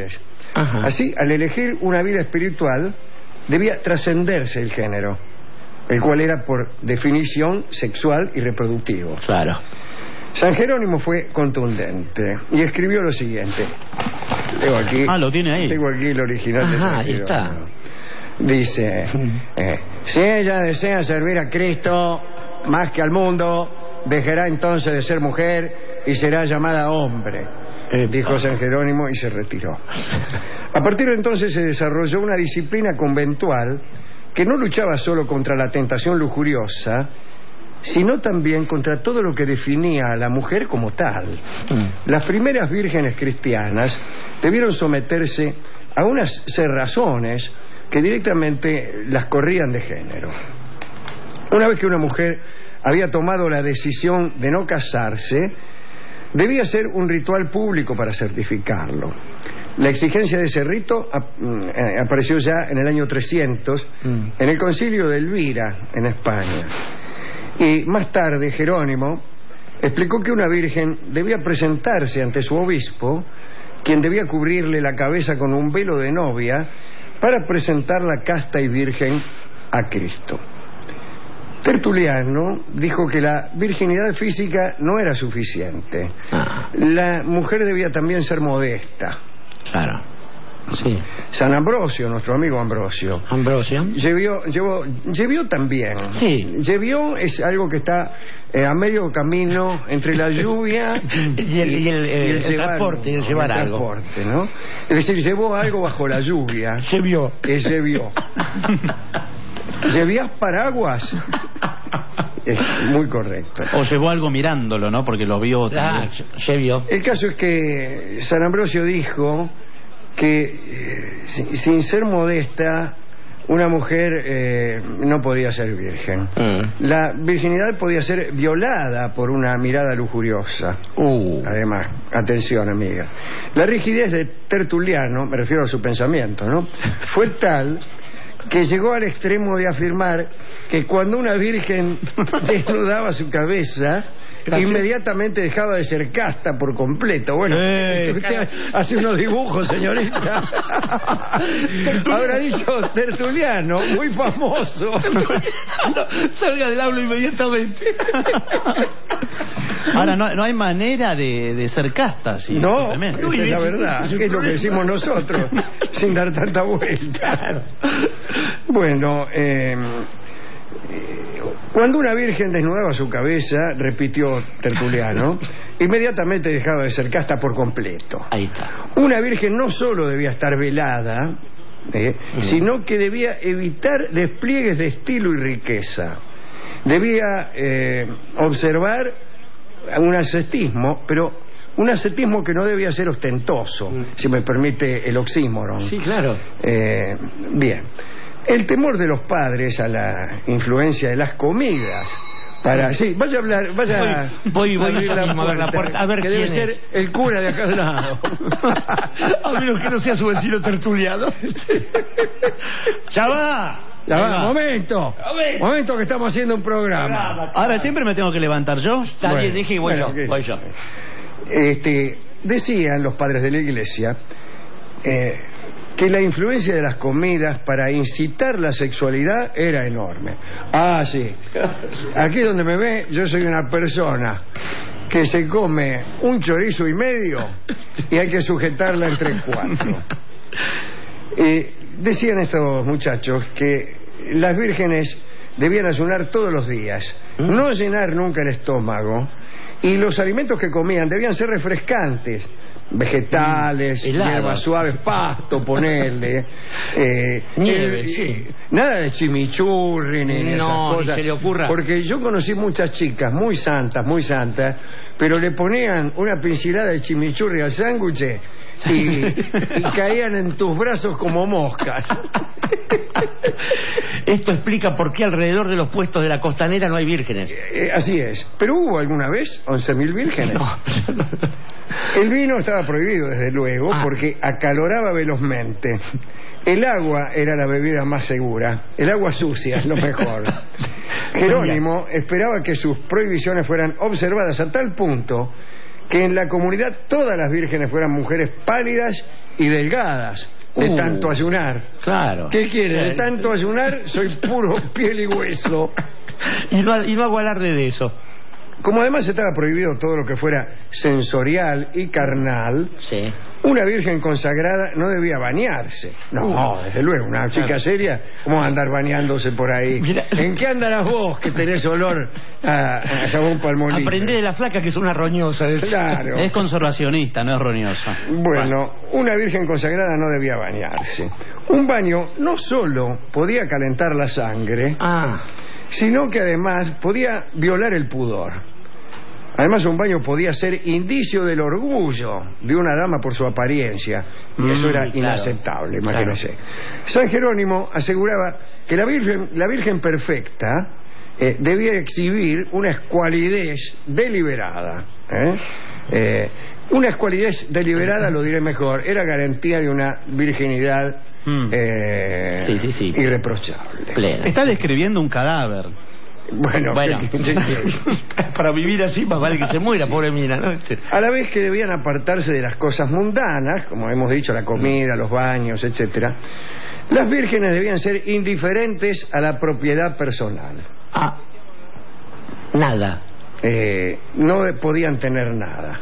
Ajá. Así, al elegir una vida espiritual, debía trascenderse el género, el cual era por definición sexual y reproductivo. Claro. San Jerónimo fue contundente y escribió lo siguiente. Tengo aquí, lo tiene ahí. Tengo aquí el original. Ajá, ahí está. Dice, si ella desea servir a Cristo más que al mundo, dejará entonces de ser mujer y será llamada hombre, dijo San Jerónimo y se retiró. A partir de entonces se desarrolló una disciplina conventual que no luchaba solo contra la tentación lujuriosa, sino también contra todo lo que definía a la mujer como tal. Las primeras vírgenes cristianas debieron someterse a unas cerrazones que directamente las corrían de género. Una vez que una mujer había tomado la decisión de no casarse, debía ser un ritual público para certificarlo. La exigencia de ese rito apareció ya en el año 300 en el concilio de Elvira, en España. Y más tarde Jerónimo explicó que una virgen debía presentarse ante su obispo, quien debía cubrirle la cabeza con un velo de novia para presentarla casta y virgen a Cristo. Tertuliano dijo que la virginidad física no era suficiente. La mujer debía también ser modesta. Claro. Sí. San Ambrosio, nuestro amigo Ambrosio. Llevió también. Sí. Llevió es algo que está a medio camino entre la lluvia y el transporte, el llevar algo. ¿No? Es decir, llevó algo bajo la lluvia. Llevió. ¿Llevías paraguas? Es muy correcto. O llevó algo mirándolo, ¿no? Porque lo vio. Llevió. El caso es que San Ambrosio dijo que sin ser modesta una mujer no podía ser virgen. La virginidad podía ser violada por una mirada lujuriosa. Además, atención amigas, la rigidez de Tertuliano, me refiero a su pensamiento, ¿no?, fue tal que llegó al extremo de afirmar que cuando una virgen desnudaba su cabeza, inmediatamente dejaba de ser casta por completo. Bueno, usted hace unos dibujos, señorita. Habrá dicho Tertuliano, muy famoso. Salga del aula inmediatamente. Ahora, no hay manera de ser casta. ¿Sí? No, es la verdad. Es lo que decimos nosotros, sin dar tanta vuelta. Bueno, cuando una virgen desnudaba su cabeza, repitió Tertuliano, inmediatamente dejaba de ser casta por completo. Ahí está. Una virgen no solo debía estar velada, sino que debía evitar despliegues de estilo y riqueza. Debía observar un ascetismo, pero un ascetismo que no debía ser ostentoso, si me permite el oxímoron. Sí, claro. Bien. El temor de los padres a la influencia de las comidas Sí, vaya a hablar, vaya. Voy a abrir la puerta, a ver que quién debe es. ser el cura de acá al lado. A menos que no sea su vecino Tertuliano. Ya va, momento que estamos haciendo un programa. Ahora siempre me tengo que levantar yo. Nadie dije y voy yo. Decían los padres de la iglesia que la influencia de las comidas para incitar la sexualidad era enorme. Sí. Aquí donde me ve, yo soy una persona que se come un chorizo y medio y hay que sujetarla entre 4. Decían estos muchachos que las vírgenes debían ayunar todos los días, no llenar nunca el estómago, y los alimentos que comían debían ser refrescantes, vegetales, hierbas suaves, pasto, ponerle nieve, sí. Nada de chimichurri ni esas cosas, ni se le ocurra. Porque yo conocí muchas chicas muy santas, pero le ponían una pincelada de chimichurri al sándwich y caían en tus brazos como moscas. Esto explica por qué alrededor de los puestos de la costanera no hay vírgenes. Así es. ¿Pero hubo alguna vez 11.000 vírgenes? No. El vino estaba prohibido, desde luego, porque acaloraba velozmente. El agua era la bebida más segura. El agua sucia es lo mejor. Jerónimo esperaba que sus prohibiciones fueran observadas a tal punto que en la comunidad todas las vírgenes fueran mujeres pálidas y delgadas de tanto ayunar. Claro. ¿Qué quiere? De tanto ayunar soy puro piel y hueso. Y no hago alarde de eso. Como además estaba prohibido todo lo que fuera sensorial y carnal, una virgen consagrada no debía bañarse. No, desde luego, una chica seria, ¿cómo va a andar bañándose por ahí? Mira, ¿en qué andarás vos que tenés olor a jabón palmolive? Aprendé de la flaca que es una roñosa. Claro. Es conservacionista, no es roñosa. Bueno, una virgen consagrada no debía bañarse. Un baño no solo podía calentar la sangre, sino que además podía violar el pudor. Además, un baño podía ser indicio del orgullo de una dama por su apariencia, y eso era inaceptable, imagínense. San Jerónimo aseguraba que la Virgen perfecta debía exhibir una escualidez deliberada. Una escualidez deliberada, lo diré mejor, era garantía de una virginidad irreprochable. Plena. Está describiendo un cadáver. Bueno. Para vivir así más vale que se muera, pobre mina, ¿no? A la vez que debían apartarse de las cosas mundanas, como hemos dicho, la comida, los baños, etcétera, las vírgenes debían ser indiferentes a la propiedad personal. Nada. No podían tener nada.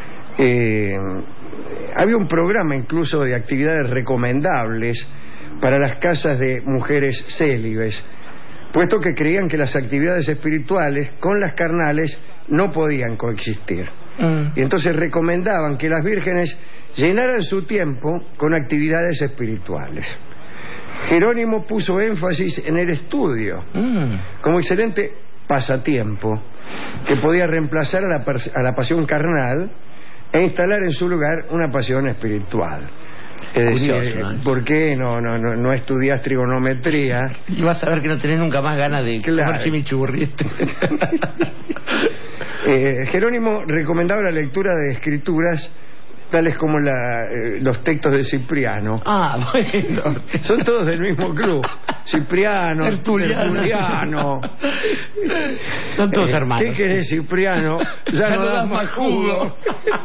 Había un programa incluso de actividades recomendables para las casas de mujeres célibes, puesto que creían que las actividades espirituales con las carnales no podían coexistir. Y entonces recomendaban que las vírgenes llenaran su tiempo con actividades espirituales. Jerónimo puso énfasis en el estudio como excelente pasatiempo que podía reemplazar a la pasión carnal e instalar en su lugar una pasión espiritual. Es Curioso, decir, ¿no? ¿por qué no estudias trigonometría? Y vas a ver que no tenés nunca más ganas de comer chimichurri. Jerónimo recomendaba la lectura de escrituras tales como los textos de Cipriano. Bueno. Son todos del mismo club. Cipriano, Tertuliano. Son todos hermanos. ¿Qué querés, Cipriano? Ya no das más jugo.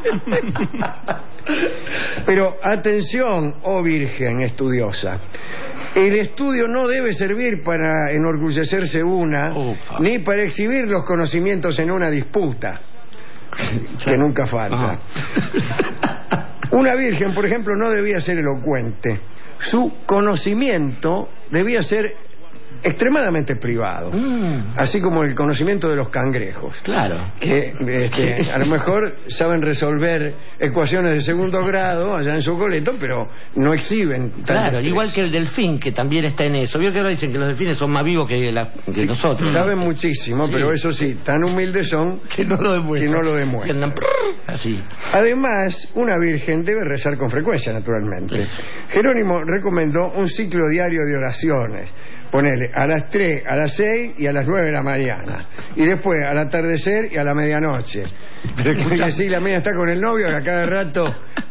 Pero atención, oh virgen estudiosa. El estudio no debe servir para enorgullecerse ni para exhibir los conocimientos en una disputa, que nunca falta. Una virgen, por ejemplo, no debía ser elocuente. Su conocimiento debía ser extremadamente privado, así como el conocimiento de los cangrejos. Claro. Que a lo mejor saben resolver ecuaciones de segundo grado allá en su coleto, pero no exhiben. Claro, igual que el delfín, que también está en eso. Vio que ahora dicen que los delfines son más vivos que nosotros. Saben muchísimo, pero eso sí, tan humildes son que no lo demuestran. Así. Además, una virgen debe rezar con frecuencia, naturalmente. Jerónimo recomendó un ciclo diario de oraciones. Ponele a las 3, a las 6 y a las 9 de la mañana. Y después al atardecer y a la medianoche. Porque así la mía está con el novio que a cada rato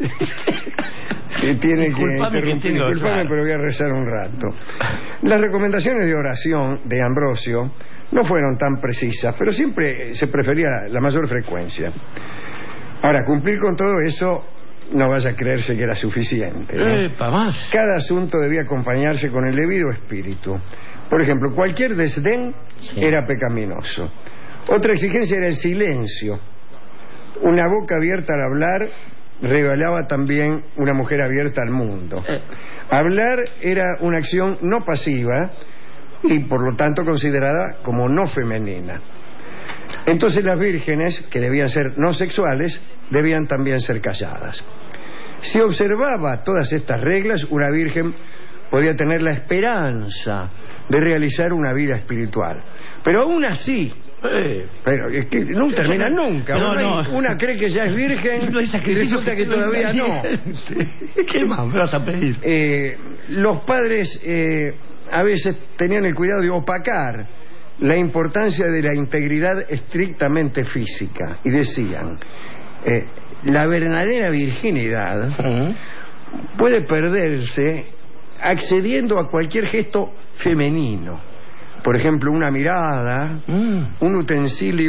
tiene que interrumpir. Disculpame, pero voy a rezar un rato. Las recomendaciones de oración de Ambrosio no fueron tan precisas, pero siempre se prefería la mayor frecuencia. Ahora, cumplir con todo eso no vaya a creerse que era suficiente, ¿no? Más. Cada asunto debía acompañarse con el debido espíritu. Por ejemplo, cualquier desdén era pecaminoso. Otra exigencia era el silencio. Una boca abierta al hablar revelaba también una mujer abierta al mundo. Hablar era una acción no pasiva y por lo tanto considerada como no femenina. Entonces las vírgenes, que debían ser no sexuales, debían también ser calladas. Si observaba todas estas reglas, una virgen podía tener la esperanza de realizar una vida espiritual. Pero aún así, pero es que no termina nunca. Una cree que ya es virgen y resulta que todavía no. ¿Qué más me vas a pedir? Los padres a veces tenían el cuidado de opacar la importancia de la integridad estrictamente física y decían, la verdadera virginidad puede perderse accediendo a cualquier gesto femenino. Por ejemplo, una mirada, un utensilio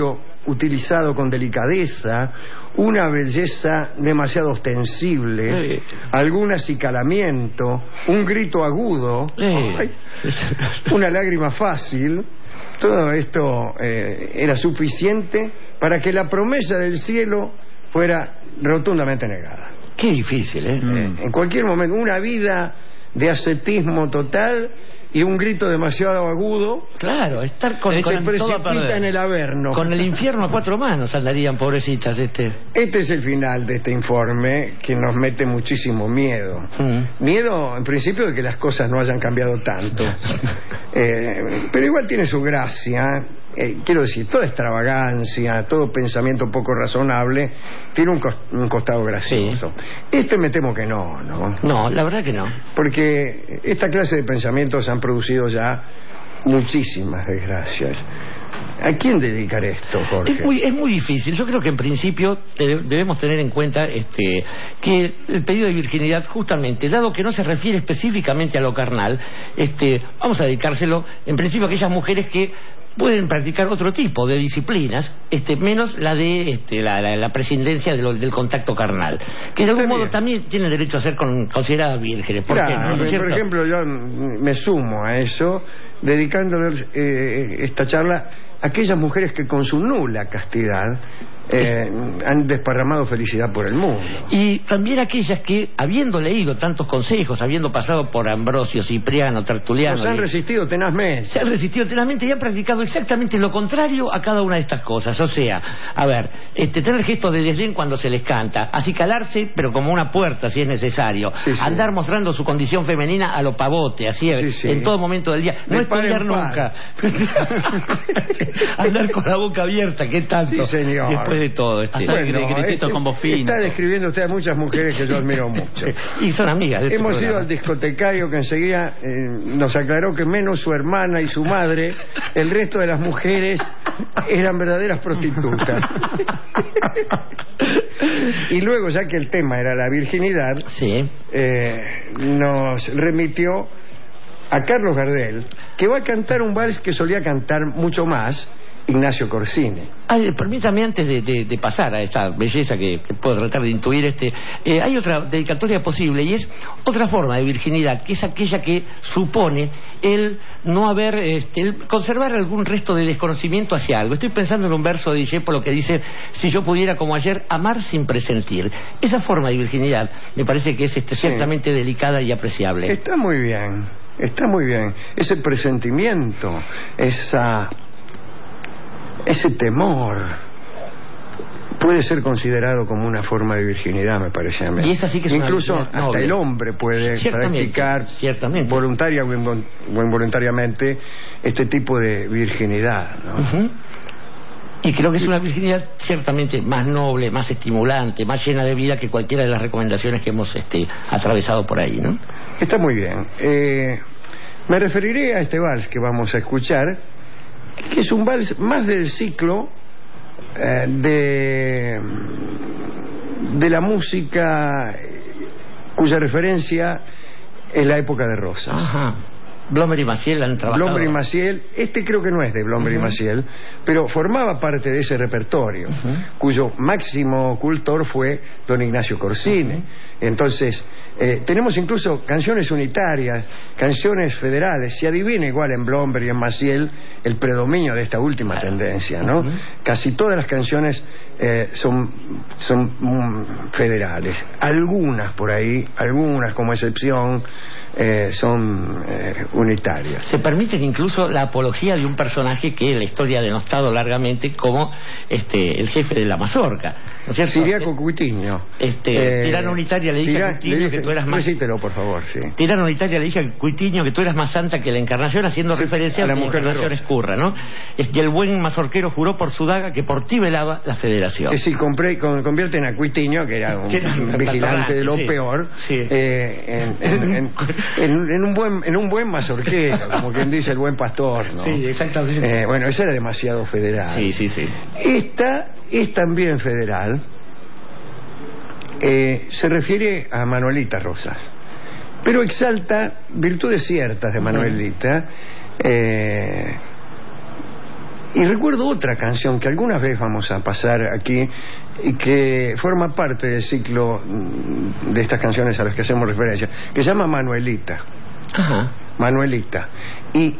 utilizado con delicadeza, una belleza demasiado ostensible, algún acicalamiento, un grito agudo, una lágrima fácil. Todo esto era suficiente para que la promesa del cielo fuera rotundamente negada. Qué difícil, ¿eh? En cualquier momento, una vida de ascetismo total y un grito demasiado agudo. Claro, estar con se precipita en el Averno. Con el infierno a 4 manos andarían, pobrecitas. Este es el final de este informe, que nos mete muchísimo miedo. Miedo, en principio, de que las cosas no hayan cambiado tanto. Pero igual tiene su gracia. Quiero decir, toda extravagancia, todo pensamiento poco razonable tiene un costado gracioso. Me temo que no. No, la verdad que no. Porque esta clase de pensamientos han producido ya muchísimas desgracias. ¿A quién dedicar esto, Jorge? Es muy difícil. Yo creo que en principio debemos tener en cuenta que el pedido de virginidad, justamente, dado que no se refiere específicamente a lo carnal, vamos a dedicárselo en principio a aquellas mujeres que pueden practicar otro tipo de disciplinas, menos la de la prescindencia del contacto carnal, que de algún modo también tienen derecho a ser consideradas vírgenes. ¿Por ejemplo, yo me sumo a eso, dedicándole esta charla a aquellas mujeres que con su nula castidad han desparramado felicidad por el mundo. Y también aquellas que, habiendo leído tantos consejos, habiendo pasado por Ambrosio, Cipriano, Tertuliano, se han resistido tenazmente. Se han resistido tenazmente y han practicado exactamente lo contrario a cada una de estas cosas. O sea, tener gestos de desdén cuando se les canta, acicalarse, pero como una puerta si es necesario, andar mostrando su condición femenina a lo pavote, así en todo momento del día, no estudiar nunca. Andar con la boca abierta, ¿qué tanto? Sí, señor. Después de todo, con voz fina. Está describiendo usted a muchas mujeres que yo admiro mucho. Y son amigas de Hemos ido al discotecario que enseguida nos aclaró que menos su hermana y su madre, el resto de las mujeres eran verdaderas prostitutas. Y luego, ya que el tema era la virginidad, nos remitió a Carlos Gardel, que va a cantar un vals que solía cantar mucho más Ignacio Corsini. Permítame, antes de pasar a esta belleza que puedo tratar de intuir, hay otra dedicatoria posible, y es otra forma de virginidad, que es aquella que supone el no haber, el conservar algún resto de desconocimiento hacia algo. Estoy pensando en un verso de Discépolo que dice: si yo pudiera como ayer amar sin presentir. Esa forma de virginidad me parece que es ciertamente delicada y apreciable. Está muy bien. Ese presentimiento, ese temor puede ser considerado como una forma de virginidad, me parece a mí. Y esa sí que es incluso una hasta el hombre puede practicar voluntaria o involuntariamente este tipo de virginidad, ¿no? Y creo que es una virginidad ciertamente más noble, más estimulante, más llena de vida que cualquiera de las recomendaciones que hemos atravesado por ahí, ¿no? Está muy bien. Me referiré a este vals que vamos a escuchar, que es un vals más del ciclo de la música cuya referencia es la época de Rosas. Ajá. Blomer y Maciel han trabajado. Blomer y Maciel, creo que no es de Blomer y Maciel, pero formaba parte de ese repertorio, cuyo máximo cultor fue don Ignacio Corsini. Entonces, tenemos incluso canciones unitarias, canciones federales. Se adivina igual en Blomer y en Maciel el predominio de esta última tendencia, ¿no? Casi todas las canciones son federales. Algunas por ahí, algunas como excepción, son unitarias. Se permiten incluso la apología de un personaje que la historia ha denostado largamente como el jefe de la mazorca, ¿no es cierto? Siriaco Cuitiño. Tirano Unitaria le dije a Cuitiño que tú eras más... Recítelo, por favor, sí. Tirano Unitaria le dije a Cuitiño que tú eras más santa que la Encarnación, haciendo referencia a la mujer de Encarnación Escurra, ¿no? Y el buen mazorquero juró por su daga que por ti velaba la federación. Sí, convierten a Cuitiño, que era un vigilante de lo peor, en un buen mazorquero, como quien dice el buen pastor, ¿no? Sí, exactamente. Bueno, eso era demasiado federal. Sí. Esta es también federal. Se refiere a Manuelita Rosas, pero exalta virtudes ciertas de Manuelita, Y recuerdo otra canción que alguna vez vamos a pasar aquí y que forma parte del ciclo de estas canciones a las que hacemos referencia, que se llama Manuelita. Ajá. Manuelita. Y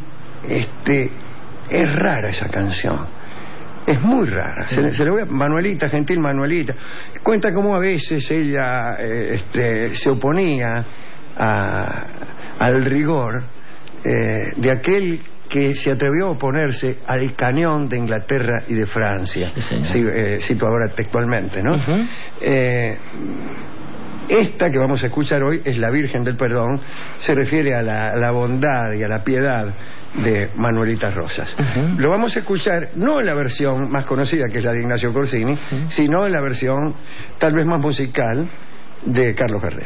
es rara esa canción. Es muy rara. Se le voy a... Manuelita, gentil Manuelita. Cuenta cómo a veces ella se oponía al rigor de aquel que se atrevió a oponerse al cañón de Inglaterra y de Francia. Cito ahora textualmente, ¿no? Esta que vamos a escuchar hoy es La Virgen del Perdón. Se refiere a la bondad y a la piedad de Manuelita Rosas. Lo vamos a escuchar no en la versión más conocida, que es la de Ignacio Corsini, sino en la versión tal vez más musical de Carlos Gardel.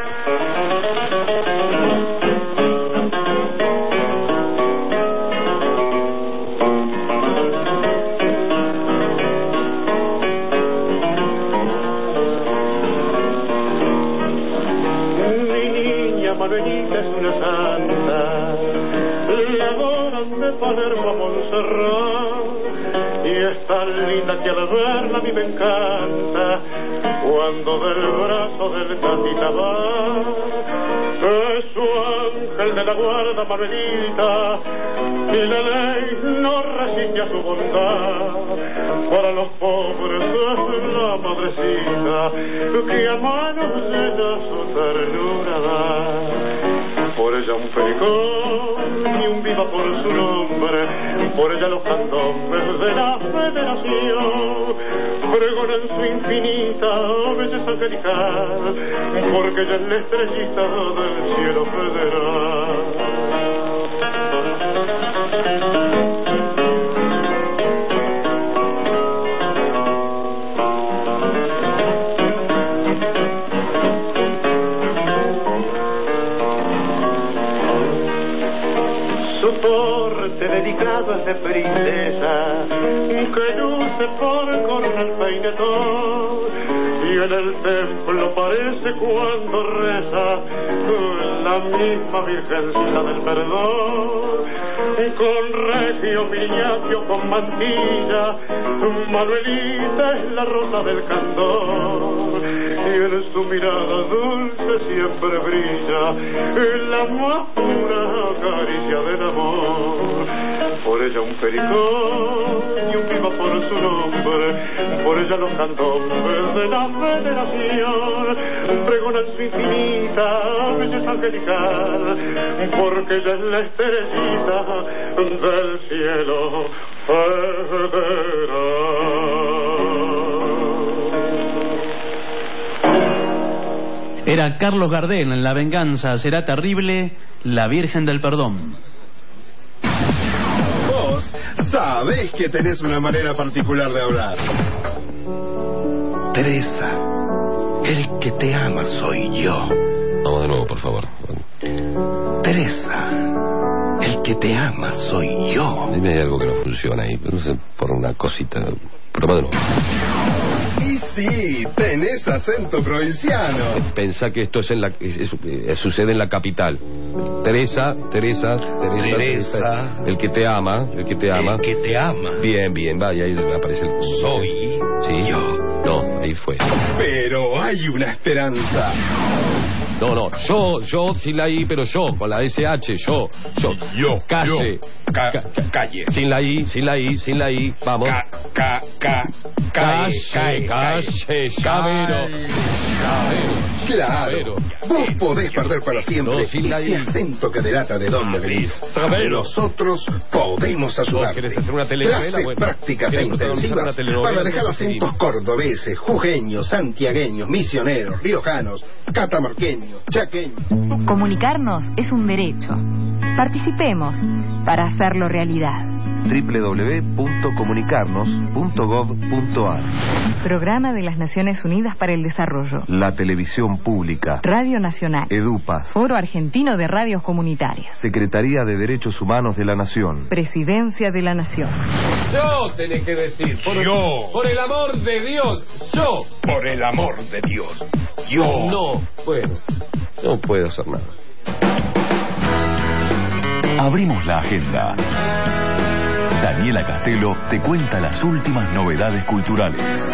Manuelita es una santa, laboran de Palermo a Montserrat, y es tan linda que al verla a mí me encanta, cuando del brazo del tatita va, es su ángel de la guarda Manuelita, y la ley no resiste a su bondad, para los pobres es la madrecita, que a manos llena su ternura da. Por ella un pericón y un viva por su nombre, por ella los candombres de la federación pregonan su infinita belleza angelical, porque ella es la estrellita del cielo federal. Dedicado es de princesa que luce por corona el peinetón, y en el templo parece cuando reza la misma virgencita del perdón, con regio miniatio con mantilla Manuelita es la rosa del candor, y en su mirada dulce siempre brilla la más pura caricia del amor. Por ella un pericón y un viva por su nombre, por ella los candombres de la federación pregonan su infinita belleza angelical, porque ella es la estrellita del cielo federal. Era Carlos Gardel en La venganza será terrible, La Virgen del Perdón. Vos sabés que tenés una manera particular de hablar. Teresa, el que te ama soy yo. Vamos de nuevo, por favor. Teresa, el que te ama soy yo. Dime, hay algo que no funciona ahí, pero no sé, por una cosita. Prueba de nuevo. Y sí, tenés acento provinciano. Pensá que esto es sucede en la capital. Teresa, el que te ama, el que te ama. El que te ama. Bien, bien, vaya, ahí aparece el... Soy ¿sí? Yo. No, ahí fue. Pero hay una esperanza. No, yo sin la I, pero yo, con la SH, yo. Calle. Calle. Sin la I, vamos. Calle, Llavero. Claro, vos podés perder para siempre ese acento que delata de dónde venís. Nosotros podemos ayudarte. ¿Querés hacer una telenovela? Clases prácticas e intensivas para dejar acentos cordobeses, jujeños, santiagueños, misioneros, riojanos, catamarqueños, chaqueños. Comunicarnos es un derecho. Participemos para hacerlo realidad. www.comunicarnos.gov.ar. Programa de las Naciones Unidas para el Desarrollo. La televisión pública. Radio Nacional. EDUPAS. Foro Argentino de Radios Comunitarias. Secretaría de Derechos Humanos de la Nación. Presidencia de la Nación. Yo tenés que decir. Por el amor de Dios. Yo. Por el amor de Dios. Yo. No, bueno. No puedo hacer nada. Abrimos la agenda. Daniela Castelo te cuenta las últimas novedades culturales.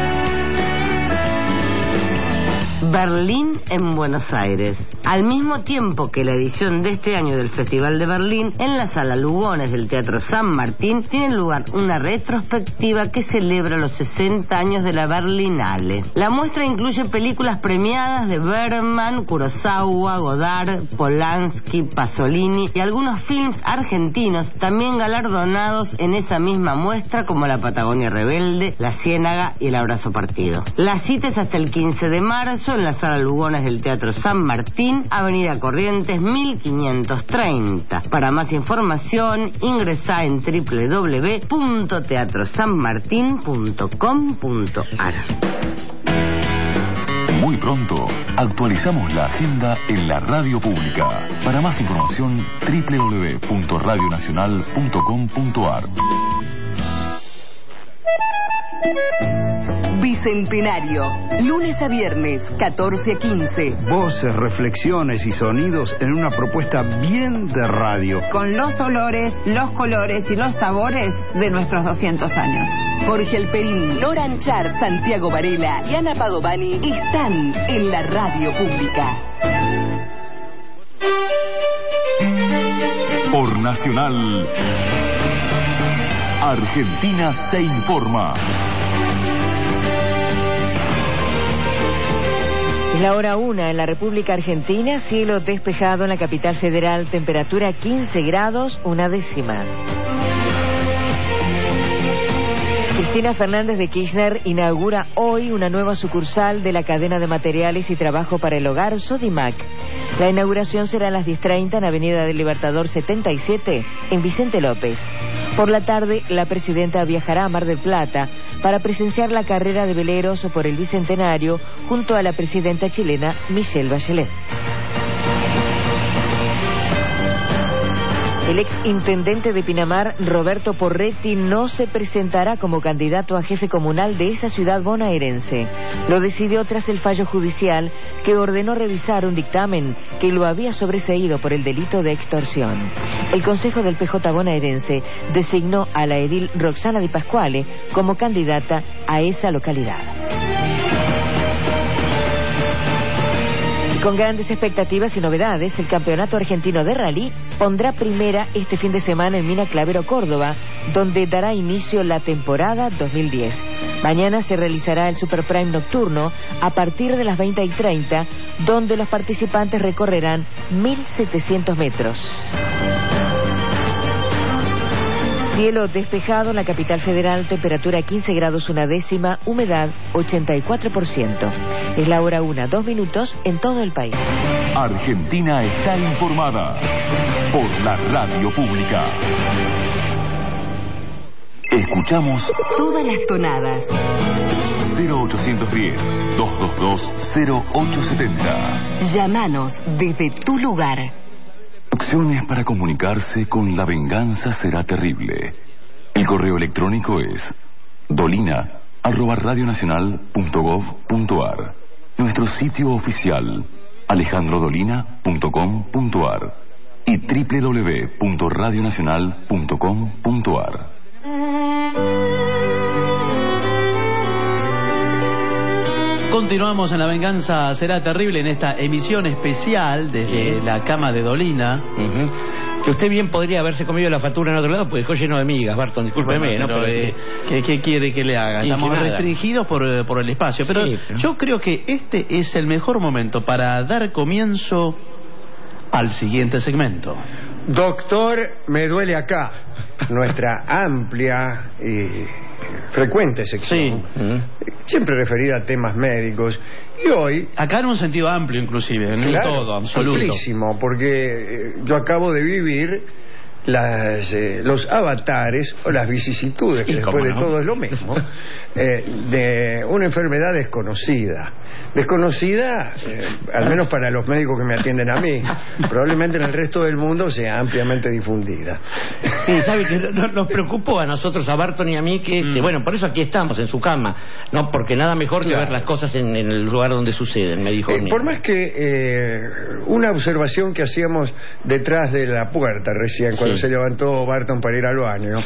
Berlín en Buenos Aires. Al mismo tiempo que la edición de este año del Festival de Berlín, en la Sala Lugones del Teatro San Martín tiene lugar una retrospectiva que celebra los 60 años de la Berlinale. La muestra incluye películas premiadas de Bergman, Kurosawa, Godard, Polanski, Pasolini y algunos films argentinos también galardonados en esa misma muestra, como La Patagonia Rebelde, La Ciénaga y El Abrazo Partido. La cita es hasta el 15 de marzo en la Sala Lugones del Teatro San Martín, Avenida Corrientes 1530. Para más información, ingresá en www.teatrosanmartin.com.ar. Muy pronto actualizamos la agenda en la radio pública. Para más información, www.radionacional.com.ar. Bicentenario, lunes a viernes, 14 a 15. Voces, reflexiones y sonidos en una propuesta bien de radio. Con los olores, los colores y los sabores de nuestros 200 años. Jorge Alperín, Nora Anchar, Santiago Varela y Ana Padovani están en la radio pública. Por Nacional, Argentina se informa. Es la hora 1 en la República Argentina, cielo despejado en la capital federal, temperatura 15 grados, 1/10. Cristina Fernández de Kirchner inaugura hoy una nueva sucursal de la cadena de materiales y trabajo para el hogar Sodimac. La inauguración será a las 10:30 en Avenida del Libertador 77, en Vicente López. Por la tarde, la presidenta viajará a Mar del Plata para presenciar la carrera de veleros por el Bicentenario junto a la presidenta chilena Michelle Bachelet. El ex intendente de Pinamar, Roberto Porretti, no se presentará como candidato a jefe comunal de esa ciudad bonaerense. Lo decidió tras el fallo judicial que ordenó revisar un dictamen que lo había sobreseído por el delito de extorsión. El Consejo del PJ bonaerense designó a la edil Roxana Di Pasquale como candidata a esa localidad. Con grandes expectativas y novedades, el Campeonato Argentino de Rally pondrá primera este fin de semana en Mina Clavero, Córdoba, donde dará inicio la temporada 2010. Mañana se realizará el Super Prime nocturno a partir de las 20:30, donde los participantes recorrerán 1.700 metros. Cielo despejado en la capital federal, temperatura 15 grados 1/10, humedad 84%. Es la hora 1, 2 minutos en todo el país. Argentina está informada por la radio pública. Escuchamos todas las tonadas. 0810-222-0870. Llámanos desde tu lugar. Opciones para comunicarse con La Venganza Será Terrible. El correo electrónico es dolina@radionacional.gov.ar. Nuestro sitio oficial alejandrodolina.com.ar y www.radionacional.com.ar. Continuamos en La Venganza Será Terrible en esta emisión especial desde la cama de Dolina. Que usted bien podría haberse comido la factura en otro lado, pues dejó lleno de migas, Barton, discúlpeme, bueno, ¿no? Pero, ¿qué quiere que le haga? Estamos restringidos por el espacio, pero yo creo que este es el mejor momento para dar comienzo al siguiente segmento. Doctor, me duele acá. Nuestra amplia y frecuente sección, siempre referida a temas médicos. Y hoy... Acá en un sentido amplio inclusive, en claro, todo, absoluto. Amplísimo, porque yo acabo de vivir los avatares o las vicisitudes, que después de todo es lo mismo, de una enfermedad desconocida. desconocida, al menos para los médicos que me atienden a mí. Probablemente en el resto del mundo sea ampliamente difundida. Sí, sabe que nos preocupó a nosotros, a Barton y a mí, que bueno, por eso aquí estamos, en su cama, no porque nada mejor que ver las cosas en el lugar donde suceden, me dijo. Por más que una observación que hacíamos detrás de la puerta recién, cuando se levantó Barton para ir al baño,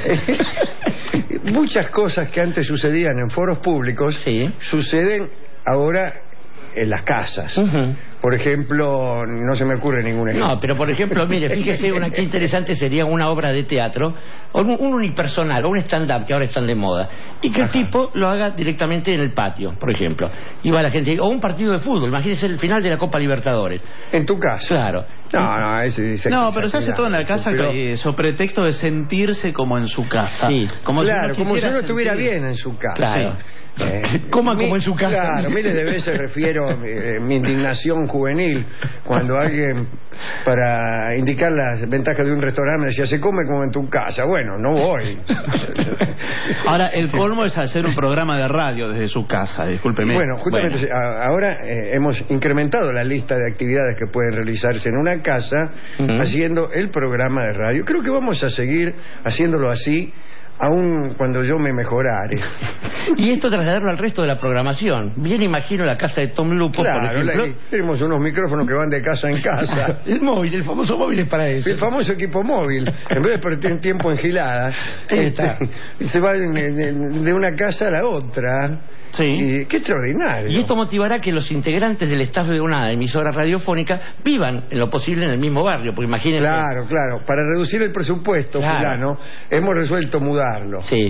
muchas cosas que antes sucedían en foros públicos suceden ahora en las casas. Por ejemplo, no se me ocurre ningún ejemplo. No, pero por ejemplo, mire, fíjese, qué interesante sería una obra de teatro, o un unipersonal, o un stand-up, que ahora están de moda, y que el tipo lo haga directamente en el patio, por ejemplo. Y va la gente, o un partido de fútbol, imagínese el final de la Copa Libertadores. ¿En tu casa? Claro. No, ese dice no, pero se hace todo en la casa sobre pretexto de sentirse como en su casa. Sí. Como si uno estuviera bien en su casa. Claro. Coma como en su casa. Claro, miles de veces refiero mi indignación juvenil cuando alguien, para indicar las ventajas de un restaurante, me decía: se come como en tu casa. Bueno, no voy. Ahora, el colmo es hacer un programa de radio desde su casa, discúlpeme. Bueno, justamente ahora hemos incrementado la lista de actividades que pueden realizarse en una casa haciendo el programa de radio. Creo que vamos a seguir haciéndolo así, aún cuando yo me mejorare. Y esto trasladarlo al resto de la programación. Bien imagino la casa de Tom Lupo, por ejemplo. Tenemos unos micrófonos que van de casa en casa. El móvil, el famoso móvil es para eso. El famoso equipo móvil. En vez de perder tiempo en giladas, se va de una casa a la otra. Sí. Y qué extraordinario. Y esto motivará que los integrantes del staff de una emisora radiofónica vivan en lo posible en el mismo barrio, porque imagínense. Claro. Para reducir el presupuesto, fulano, hemos resuelto mudarlo. Sí.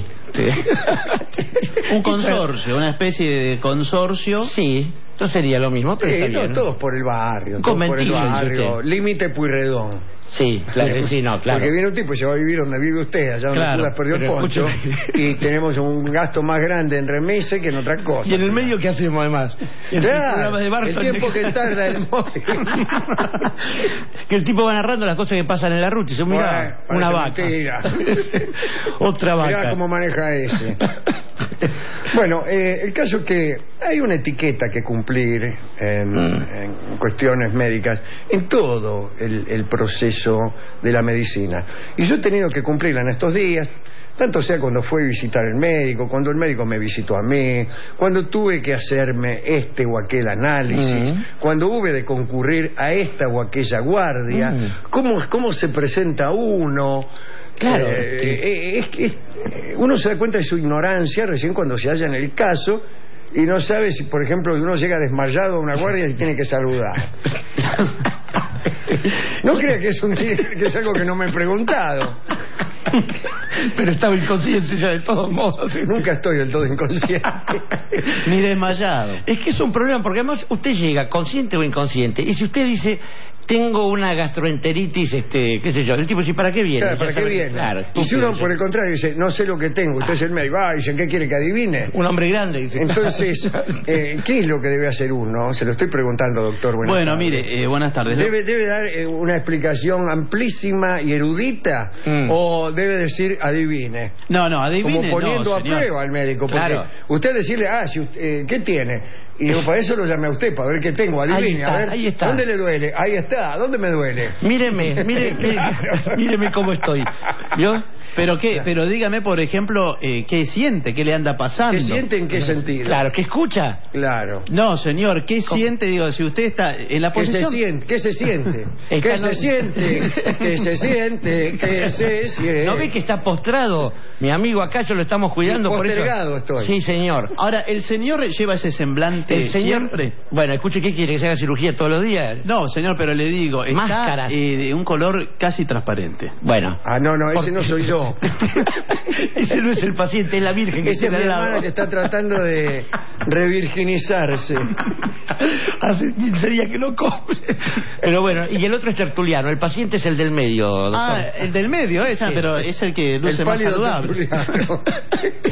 Un consorcio, una especie de consorcio. Sí. Esto sería lo mismo, pero está bien. Todos por el barrio. Todos por el barrio. Límite Pueyrredón. Sí, claro, sí, no, claro. Porque viene un tipo y se va a vivir donde vive usted, allá donde Judas perdió el poncho, y tenemos un gasto más grande en remeses que en otra cosa. Y en el medio, ¿qué hacemos además? Claro, el tiempo que tarda el móvil. Que el tipo va narrando las cosas que pasan en la ruta y se mira una vaca. Otra vaca. Mirá cómo maneja ese. Bueno, el caso es que hay una etiqueta que cumplir en cuestiones médicas, en todo el proceso de la medicina. Y yo he tenido que cumplirla en estos días, tanto sea cuando fui a visitar al médico, cuando el médico me visitó a mí, cuando tuve que hacerme este o aquel análisis, cuando hube de concurrir a esta o aquella guardia, cómo se presenta uno. Claro, uno se da cuenta de su ignorancia recién cuando se halla en el caso y no sabe si, por ejemplo, uno llega desmayado a una guardia y tiene que saludar. No crea que es algo que no me he preguntado. Pero estaba inconsciente ya de todos modos. Nunca estoy del todo inconsciente. Ni desmayado. Es que es un problema, porque además usted llega consciente o inconsciente, y si usted dice: tengo una gastroenteritis, qué sé yo, el tipo dice: ¿para qué viene? Claro, ¿para qué viene? Claro, y si uno, por el contrario, dice: no sé lo que tengo, usted es el médico, dice: ¿qué quiere que adivine? Un hombre grande, dice. Entonces, ¿qué es lo que debe hacer uno? Se lo estoy preguntando, doctor. Buenas tardes. Mire, buenas tardes. ¿Debe dar una explicación amplísima y erudita o debe decir adivine? No, adivine. Como poniendo a prueba al médico, porque usted decirle: ¿qué tiene? Y yo para eso lo llamé a usted, para ver qué tengo, adivine, a ver, ahí está. ¿Dónde le duele? Ahí está, ¿dónde me duele? Míreme cómo estoy. ¿Vio? Pero dígame, por ejemplo, ¿qué siente? ¿Qué le anda pasando? ¿Qué siente en qué sentido? Claro, ¿qué escucha? Claro. No, señor, ¿qué siente? Digo, si usted está en la posición... ¿Qué se siente? ¿Qué se siente? ¿Qué se siente? ¿Qué se siente? ¿No ve que está postrado? Mi amigo acá, yo lo estamos cuidando, por eso... estoy. Sí, señor. Ahora, ¿el señor lleva ese semblante siempre? Bueno, escuche, ¿qué quiere? ¿Que se haga cirugía todos los días? No, señor, pero le digo, máscaras. Está de un color casi transparente. Bueno. No, ese no soy yo. Ese no es el paciente, es la virgen que ese es mi hermana que está tratando de revirginizarse. Hace 15 días que no come. Pero bueno, y el otro es tertuliano. El paciente es el del medio, doctor. El del medio, pero es el que luce más saludable.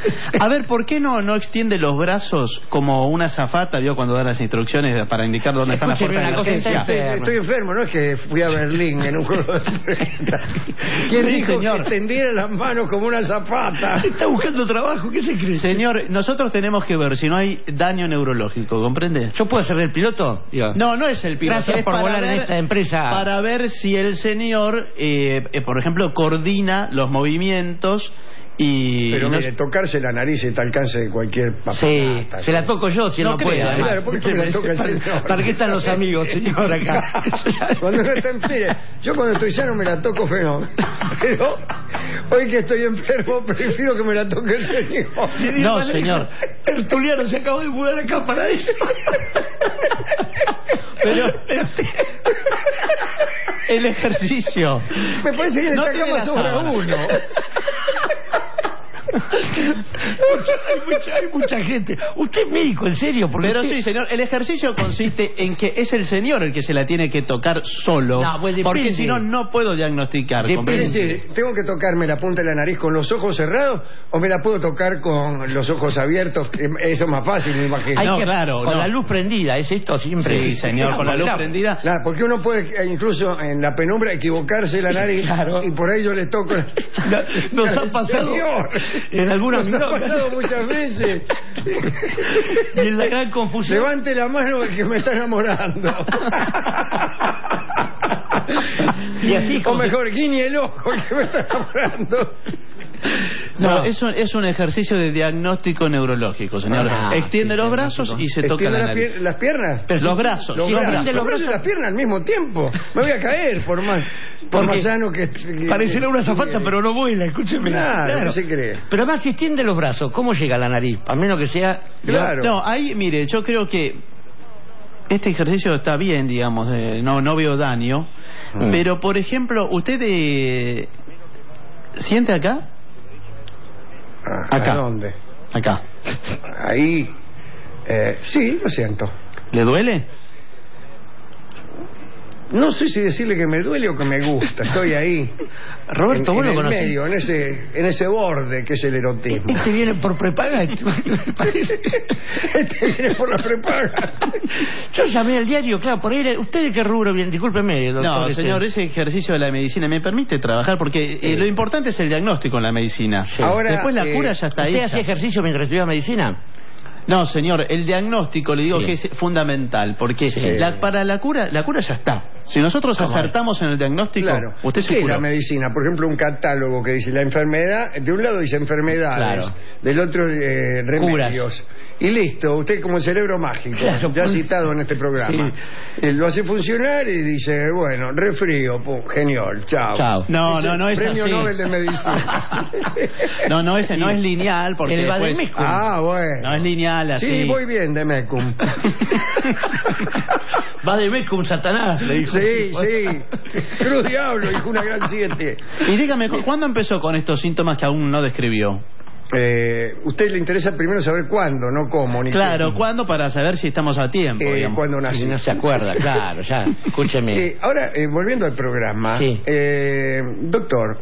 A ver, ¿por qué no extiende los brazos como una azafata, vio, cuando da las instrucciones para indicar dónde están las puertas de emergencia? Estoy enfermo, no es que fui a Berlín en un juego de prensa. ¿Quién dijo señor, que extendiera las manos como una azafata? Está buscando trabajo, ¿qué se cree? Señor, nosotros tenemos que ver si no hay daño neurológico, ¿comprende? ¿Yo puedo ser el piloto? No, no es el piloto. Gracias es por para volar en ver, esta empresa. Para ver si el señor, por ejemplo, coordina los movimientos y... Pero mire, tocarse la nariz está al alcance de cualquier papá. Sí, se la toco yo si no puede. Claro, ¿por qué me la toca el señor? ¿Para qué están los amigos, señor, acá? Cuando uno está mire, yo cuando estoy sano me la toco fenómeno. Pero hoy que estoy enfermo prefiero que me la toque el señor. No, señor. Tertuliano se acabó de mudar acá para eso. Pero el ejercicio. Me parece que en esta cama sobra uno. Hay mucha gente. Usted es médico, en serio. Pero sí, señor, el ejercicio consiste en que es el señor el que se la tiene que tocar solo. No, pues porque si no, no puedo diagnosticar. Es decir, ¿tengo que tocarme la punta de la nariz con los ojos cerrados o me la puedo tocar con los ojos abiertos? Eso es más fácil, me imagino. No, claro, con la luz prendida, ¿es esto siempre? Sí, señor, con la luz prendida. Claro, porque uno puede incluso en la penumbra equivocarse la nariz y por ahí yo le toco. Nos ha pasado. Señor. En alguna Nos ha pasado muchas veces. Y en la gran confusión. Levante la mano el que me está enamorando. Y así, o mejor, guiñe el ojo el que me está enamorando. No, es un ejercicio de diagnóstico neurológico, señor. Extiende los brazos y se toca la nariz. ¿Las piernas? Los brazos. Los brazos y las piernas al mismo tiempo. Me voy a caer por más sano que... Parecerá una azafata, pero no vuela, escúcheme. Claro, no se cree. Pero además, si extiende los brazos, ¿cómo llega a la nariz? A menos que sea... Claro. No, ahí, mire, yo creo que este ejercicio está bien, digamos, no veo daño. Pero, por ejemplo, ¿usted siente acá? Acá. ¿A dónde? Acá. Ahí. Sí, lo siento. ¿Le duele? No sé si decirle que me duele o que me gusta. Estoy ahí. Roberto, en ¿vos lo el conocés? medio, en ese borde que es el erotismo. Este viene por prepaga. Este viene por la prepaga. Yo llamé al diario, claro, por ahí. ¿Usted de qué rubro viene? Discúlpeme, doctor. No, señor, ese ejercicio de la medicina me permite trabajar porque lo importante es el diagnóstico en la medicina. Sí. Ahora, después la cura ya está ahí. ¿Usted hacía ejercicio mientras estudiaba medicina? No, señor, el diagnóstico le digo que es fundamental, porque para la cura ya está. Si nosotros acertamos en el diagnóstico, usted se ¿qué cura. es la medicina? Por ejemplo, un catálogo que dice la enfermedad, de un lado dice enfermedades, del otro remedios. Y listo, usted como el cerebro mágico, ya citado en este programa. Lo hace funcionar y dice, bueno, resfrío, genial, chao. No es Premio así. Nobel de Medicina. no es lineal, porque el después... bueno. No es lineal así. Sí, voy bien de Mecum. Va de Mecum, Satanás, le dijo. Sí. Cruz Diablo, dijo una gran 7. Y dígame, ¿cuándo empezó con estos síntomas que aún no describió? Usted le interesa primero saber cuándo, no cómo, ni claro, cómo. ¿cuándo? Para saber si estamos a tiempo. Cuando nací. No se acuerda, claro, ya, escúcheme. Ahora, volviendo al programa, doctor,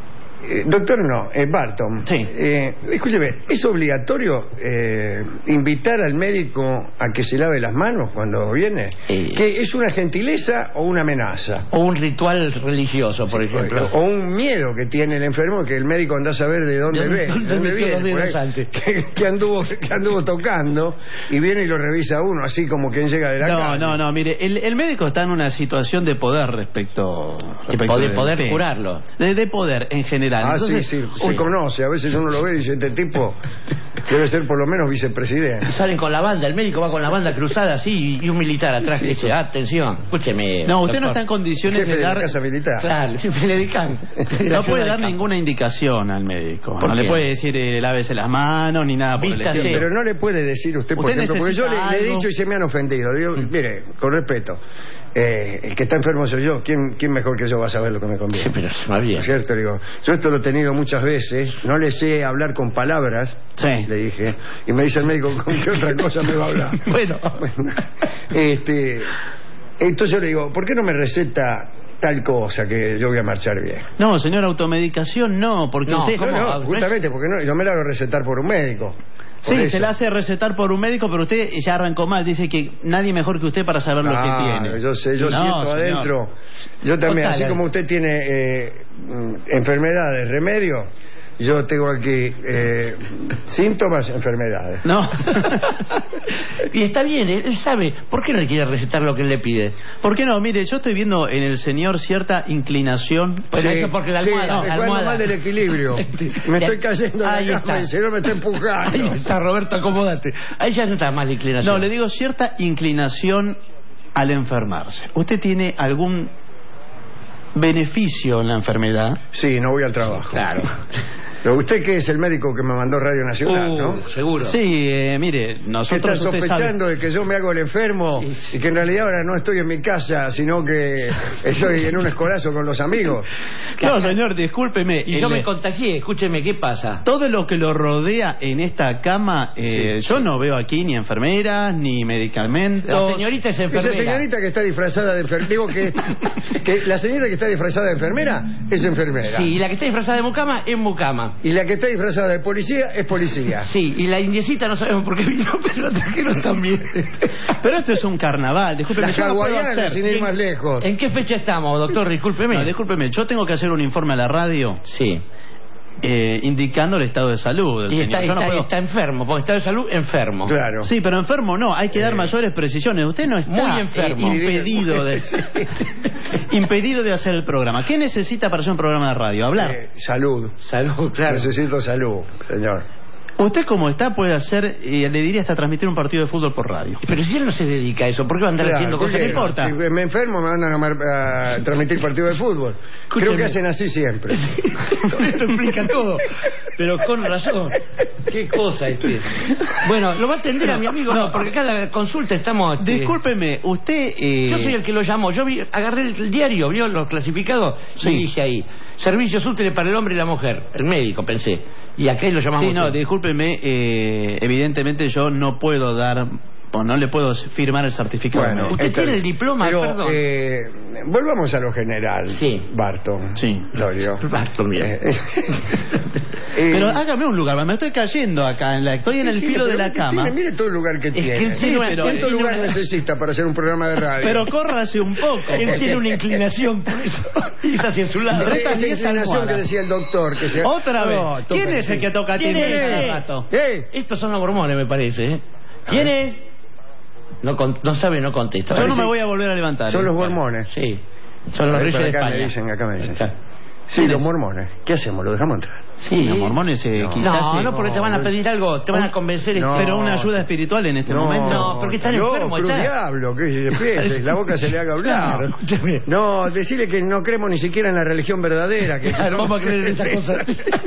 Barton. Escúcheme, ¿es obligatorio invitar al médico a que se lave las manos cuando viene? ¿Que es una gentileza o una amenaza? O un ritual religioso, por ejemplo. O un miedo que tiene el enfermo, que el médico anda a saber de dónde viene. Que anduvo tocando y viene y lo revisa uno, así como quien llega de la calle. No, mire, el médico está en una situación de poder respecto de poder curarlo. De poder en general. Entonces, sí, se conoce. A veces uno lo ve y dice, este tipo debe ser por lo menos vicepresidente. Salen con la banda, el médico va con la banda cruzada así y un militar atrás que dice, atención, escúcheme. No, usted no está en condiciones de dar... de la casa militar. Claro, no puede dar ninguna indicación al médico. No le puede decir, lávese las manos ni nada por el estilo. Pero no le puede decir usted, por ejemplo, porque yo le he dicho y se me han ofendido. Digo, mire, con respeto, el que está enfermo soy yo. ¿Quién mejor que yo va a saber lo que me conviene? Sí, pero más bien. ¿Cierto? Digo, yo esto lo he tenido muchas veces, no le sé hablar con palabras, le dije, y me dice el médico, ¿con qué otra cosa me va a hablar? Bueno. Entonces yo le digo, ¿por qué no me receta tal cosa, que yo voy a marchar bien. No, señor, automedicación no, porque No, usted... no, justamente porque no, yo me la hago recetar por un médico. Sí, se la hace recetar por un médico, pero usted ya arrancó mal. Dice que nadie mejor que usted para saber lo que tiene. Yo sé, yo No, siento señor. adentro. Yo también, así como usted tiene enfermedades, remedio, yo tengo aquí síntomas, enfermedades. No. Y está bien, él sabe. ¿Por qué no le quiere recetar lo que él le pide? ¿Por qué no? Mire, yo estoy viendo en el señor cierta inclinación. Pero eso porque la almohada... Sí, almohada. Mal del equilibrio. Me estoy cayendo Ahí de la cama y el señor me está empujando. Ahí está, Roberto, acomódate. Ahí ya no está más la inclinación. No, le digo cierta inclinación al enfermarse. ¿Usted tiene algún beneficio en la enfermedad? Sí, no voy al trabajo. Claro. Pero usted que es el médico que me mandó Radio Nacional, ¿no? Seguro. Sí, mire, nosotros... ¿Está sospechando de que yo me hago el enfermo y que en realidad ahora no estoy en mi casa, sino que estoy en un escolazo con los amigos? No, señor, discúlpeme. Y yo me contagié, escúcheme, ¿qué pasa? Todo lo que lo rodea en esta cama, yo no veo aquí ni enfermeras, ni medicamentos. La señorita es enfermera. Esa señorita que está disfrazada de enfermera, digo que la señorita que está disfrazada de enfermera es enfermera. Sí, y la que está disfrazada de mucama es mucama. Y la que está disfrazada de policía es policía. Sí, y la indiecita no sabemos por qué vino, pero la trajeron también. Pero esto es un carnaval, discúlpeme. La hawaiana, sin ir más lejos. ¿En qué fecha estamos, doctor? Discúlpeme. No, discúlpeme, yo tengo que hacer un informe a la radio. Sí. Indicando el estado de salud del Y señor. está enfermo, porque estado de salud, enfermo. Claro. Sí, pero enfermo no, hay que dar mayores precisiones. Usted no está muy enfermo. Impedido de hacer el programa. ¿Qué necesita para hacer un programa de radio? Hablar. Salud. Salud, claro. Necesito salud, señor. Usted como está puede hacer, le diría hasta transmitir un partido de fútbol por radio. Pero si él no se dedica a eso, ¿por qué va a andar haciendo cosas? No importa. Si me enfermo me van a transmitir partido de fútbol. Creo que hacen así siempre. Esto explica todo. Pero con razón. Qué cosa Bueno, lo va a atender a mi amigo, no, porque acá en la consulta estamos... Discúlpeme, usted... Yo soy el que lo llamó. Yo agarré el diario, vio los clasificados, y dije ahí, servicios útiles para el hombre y la mujer. El médico, pensé. Y acá lo llamamos. Sí, no, discúlpeme, evidentemente yo no puedo dar, o no le puedo firmar el certificado. Bueno, usted tiene el diploma, pero, perdón. Volvamos a lo general. Sí. Barton. Sí. Lorio. Barton, bien. Pero hágame un lugar, me estoy cayendo acá, estoy en el filo de la cama. Mire todo el lugar que tiene. ¿Cuánto lugar necesita para hacer un programa de radio? Pero córrase un poco. Él tiene una inclinación por eso. Y está hacia su lado. Esa inclinación que decía el doctor. Otra vez. ¿Quién es el que toca timbre cada rato? Estos son los mormones, me parece. ¿Quién es? No sabe, no contesta. Yo no me voy a volver a levantar. Son los mormones. Sí. Son los reyes de España. Acá me dicen. Sí, los mormones. ¿Qué hacemos? ¿Lo dejamos entrar? Sí. Los mormones quizás... No, porque te van a pedir algo, te van a convencer. Pero una ayuda espiritual en este momento. No, porque están enfermos. Diablo, que se empiece, la boca se le haga hablar. No, decirle que no creemos ni siquiera en la religión verdadera. Que claro, vamos a creer en esas cosas.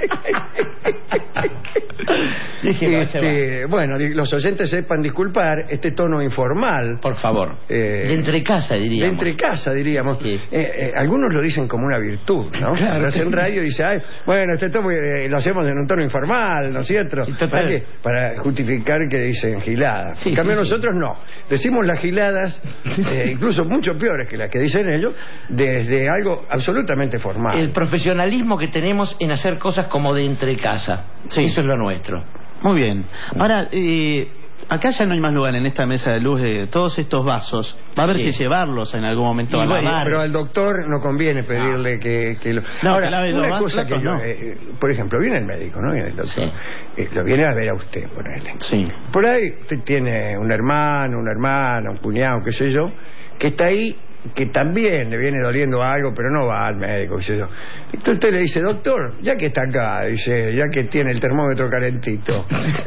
Bueno, los oyentes sepan disculpar este tono informal. Por favor. De entre casa, diríamos. De entre casa, diríamos. Sí. Algunos lo dicen como una virtud, ¿no? Claro, hacen radio y dicen, bueno, este tono lo hacemos en un tono informal, ¿no es cierto? Sí, para justificar que dicen giladas. Sí, en cambio nosotros no. Decimos las giladas, incluso mucho peores que las que dicen ellos, desde algo absolutamente formal. El profesionalismo que tenemos en hacer cosas como de entre casa. Sí. Eso es lo nuestro. Muy bien. Ahora, acá ya no hay más lugar en esta mesa de luz de todos estos vasos. Va a haber que llevarlos en algún momento a lavar. Pero al doctor no conviene pedirle que lo... No, ahora, que una cosa platos, que yo... por ejemplo, viene el médico, ¿no? Viene el doctor. Sí. Lo viene a ver a usted, ponele. Sí. Por ahí usted tiene un hermano, una hermana, un cuñado, qué sé yo, que está ahí, que también le viene doliendo algo, pero no va al médico, qué sé yo. Entonces usted le dice, doctor, ya que está acá, dice, ya que tiene el termómetro calentito,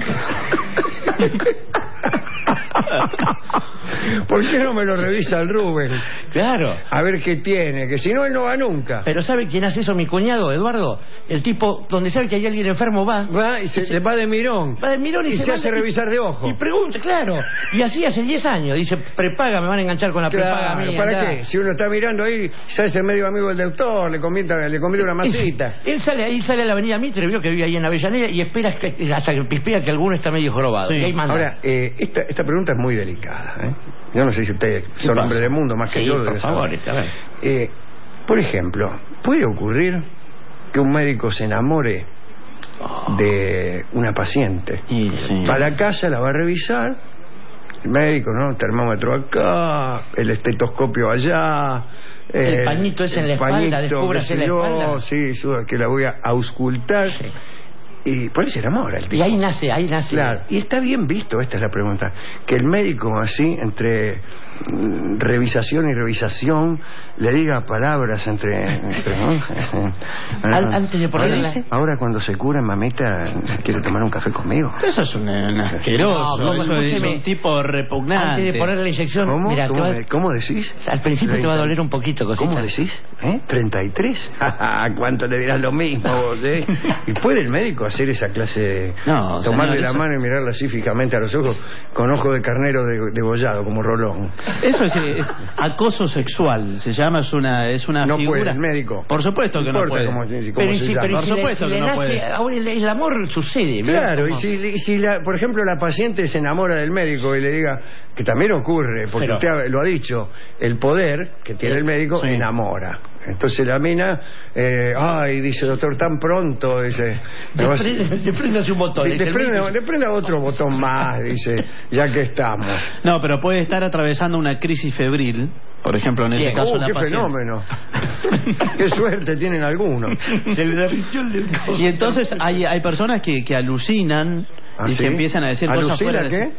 ¿por qué no me lo revisa el Rubén? Claro. A ver qué tiene, que si no, él no va nunca. Pero ¿sabe quién hace eso? Mi cuñado, Eduardo. El tipo, donde sabe que hay alguien enfermo, va y se va de mirón. Va de mirón y se hace revisar de ojo. Y pregunta, claro. Y así hace 10 años. Dice, prepaga, me van a enganchar con la prepaga mía. ¿Para qué? Si uno está mirando ahí, ya es el medio amigo del doctor, le conviene una masita. Él sale a la avenida Mitre, vio que vive ahí en Avellaneda, y espera que alguno está medio jorobado. Sí. Y ahí manda. Ahora, esta pregunta es muy delicada. Yo no sé si ustedes son hombres de mundo más que yo. Por favor, Por ejemplo, puede ocurrir que un médico se enamore de una paciente. Va a la casa, la va a revisar, el médico, ¿no? El termómetro acá, el estetoscopio allá. El pañito ese en la espalda, descúbrase la espalda. Sí, que la voy a auscultar. Sí. Y por ahí se enamora el tipo. Y ahí nace. Claro. Y está bien visto, esta es la pregunta, que el médico así, entre revisación y revisación, le diga palabras entre antes de ponerle. Ahora cuando se cura, mamita, quiere tomar un café conmigo. Eso es un asqueroso. No, eso es un tipo repugnante. Antes de ponerle la inyección. ¿Cómo? Mira, ¿Cómo decís? Al principio te va a doler un poquito, cosita. ¿Cómo decís? ¿33? ¿Cuánto le dirás lo mismo vos, ¿Y puede el médico hacer esa clase de tomarle la mano y mirarla así fijamente a los ojos con ojo de carnero degollado como Rolón? Eso es acoso sexual, se llama, es una no figura. Puede el médico. Por supuesto que no puede. Por supuesto que no puede. Ahora el amor sucede. Claro, y si por ejemplo la paciente se enamora del médico y le diga, que también ocurre, porque usted lo ha dicho, el poder que tiene el médico enamora. Entonces la mina, dice, doctor, tan pronto, dice... Le prende un botón. Le prenda otro botón más, dice, ya que estamos. No, pero puede estar atravesando una crisis febril, por ejemplo, en este caso una qué paciente. Fenómeno. Qué suerte tienen algunos. Y entonces hay personas que alucinan y que empiezan a decir cosas fuera de sí.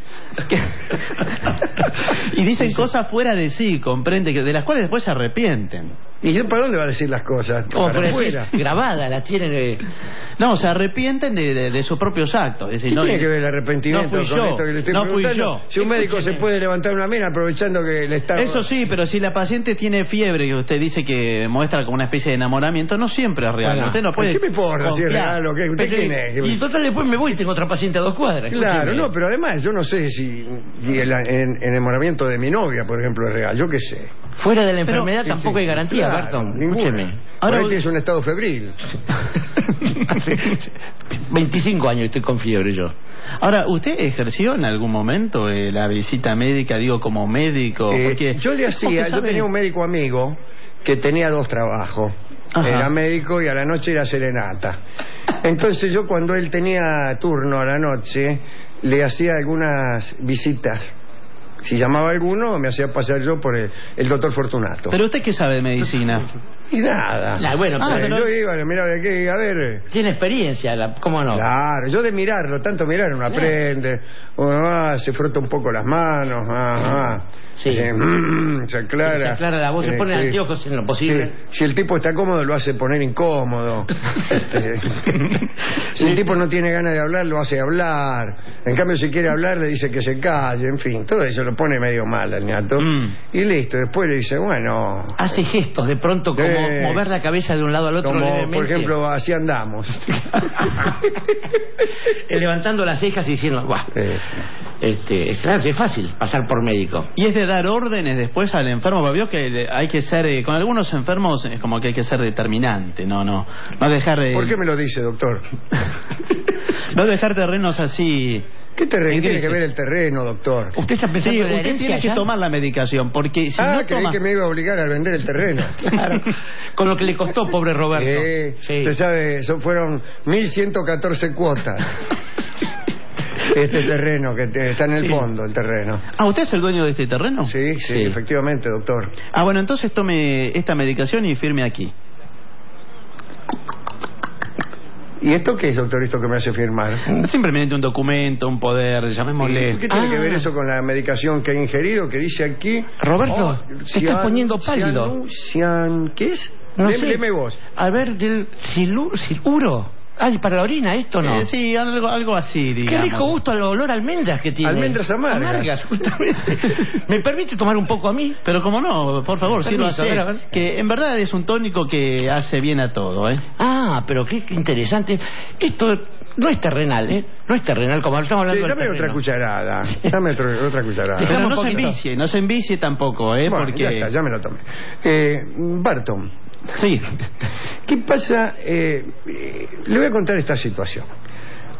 Y dicen cosas fuera de sí, comprende, de las cuales después se arrepienten. ¿Y para dónde va a decir las cosas? Como para afuera. Grabada, las tienen. No, se arrepienten de sus propios actos. Es decir, ¿Qué tiene que ver el arrepentimiento con esto que le estoy preguntando? Fui yo. Si un médico se puede levantar una mina aprovechando que le está... Eso sí, pero si la paciente tiene fiebre y usted dice que muestra como una especie de enamoramiento, no siempre es real. Bueno, usted no puede... ¿Qué me importa si es real o qué? ¿Usted quién es? Y total después me voy y tengo otra paciente a 2 cuadras. Claro, no, pero además yo no sé si el enamoramiento de mi novia, por ejemplo, es real. Yo qué sé. Fuera de la enfermedad tampoco hay garantía, Barton. Escúcheme. Ahora es un estado febril. Hace 25 años estoy con fiebre yo. Ahora, ¿usted ejerció en algún momento la visita médica, digo, como médico? Porque yo tenía un médico amigo que tenía 2 trabajos. Ajá. Era médico y a la noche era serenata. Entonces yo cuando él tenía turno a la noche le hacía algunas visitas. Si llamaba a alguno me hacía pasar yo por el doctor Fortunato. ¿Pero usted qué sabe de medicina? Y nada. Pero yo iba, miraba de aquí, a ver... Tiene experiencia, ¿cómo no? Claro, yo de mirarlo, tanto mirar uno aprende, uno se frota un poco las manos, sí. Se aclara. Se aclara la voz, se pone anteojos en lo posible. Sí. Si el tipo está cómodo, lo hace poner incómodo. Si el tipo no tiene ganas de hablar, lo hace hablar. En cambio, si quiere hablar, le dice que se calle, en fin, todo eso lo pone medio mal al ñato. Y listo, después le dice, bueno... Hace gestos de pronto como mover la cabeza de un lado al otro como levemente. Por ejemplo, así andamos. Levantando las cejas y diciendo, claro, es fácil pasar por médico. Y es de dar órdenes después al enfermo. Vio que hay que ser, con algunos enfermos es como que hay que ser determinante, no dejar... ¿Por qué me lo dice, doctor? No dejar terrenos así... ¿Qué terreno? Tiene que ver el terreno, doctor. Usted está pensando en la usted tiene que tomar la medicación, porque si no creí que me iba a obligar a vender el terreno. Claro, con lo que le costó, pobre Roberto. Usted sabe, fueron 1.114 cuotas. Este terreno que está en el fondo, el terreno. ¿Usted es el dueño de este terreno? Sí, efectivamente, doctor. Bueno, entonces tome esta medicación y firme aquí. ¿Y esto qué es, doctor, esto que me hace firmar? Simplemente un documento, un poder, llamémosle. ¿Qué tiene que ver eso con la medicación que ha ingerido, que dice aquí? Roberto, se está poniendo pálido. ¿Qué es? No sé. Léeme vos. A ver, del siluro. Para la orina, ¿esto no? Sí, algo así, digamos. Qué rico gusto al olor a almendras que tiene. Almendras amargas. Justamente. ¿Me permite tomar un poco a mí? Pero como no, por favor, sí lo hace. A ver. Que en verdad es un tónico que hace bien a todo, pero qué interesante. Esto no es terrenal, No es terrenal, como estamos hablando del terreno. Dame otra cucharada. Dame otra cucharada. Pero no se envicie tampoco, Bueno, porque... ya me lo tomé. Barton. Sí. ¿Qué pasa? Le voy a contar esta situación.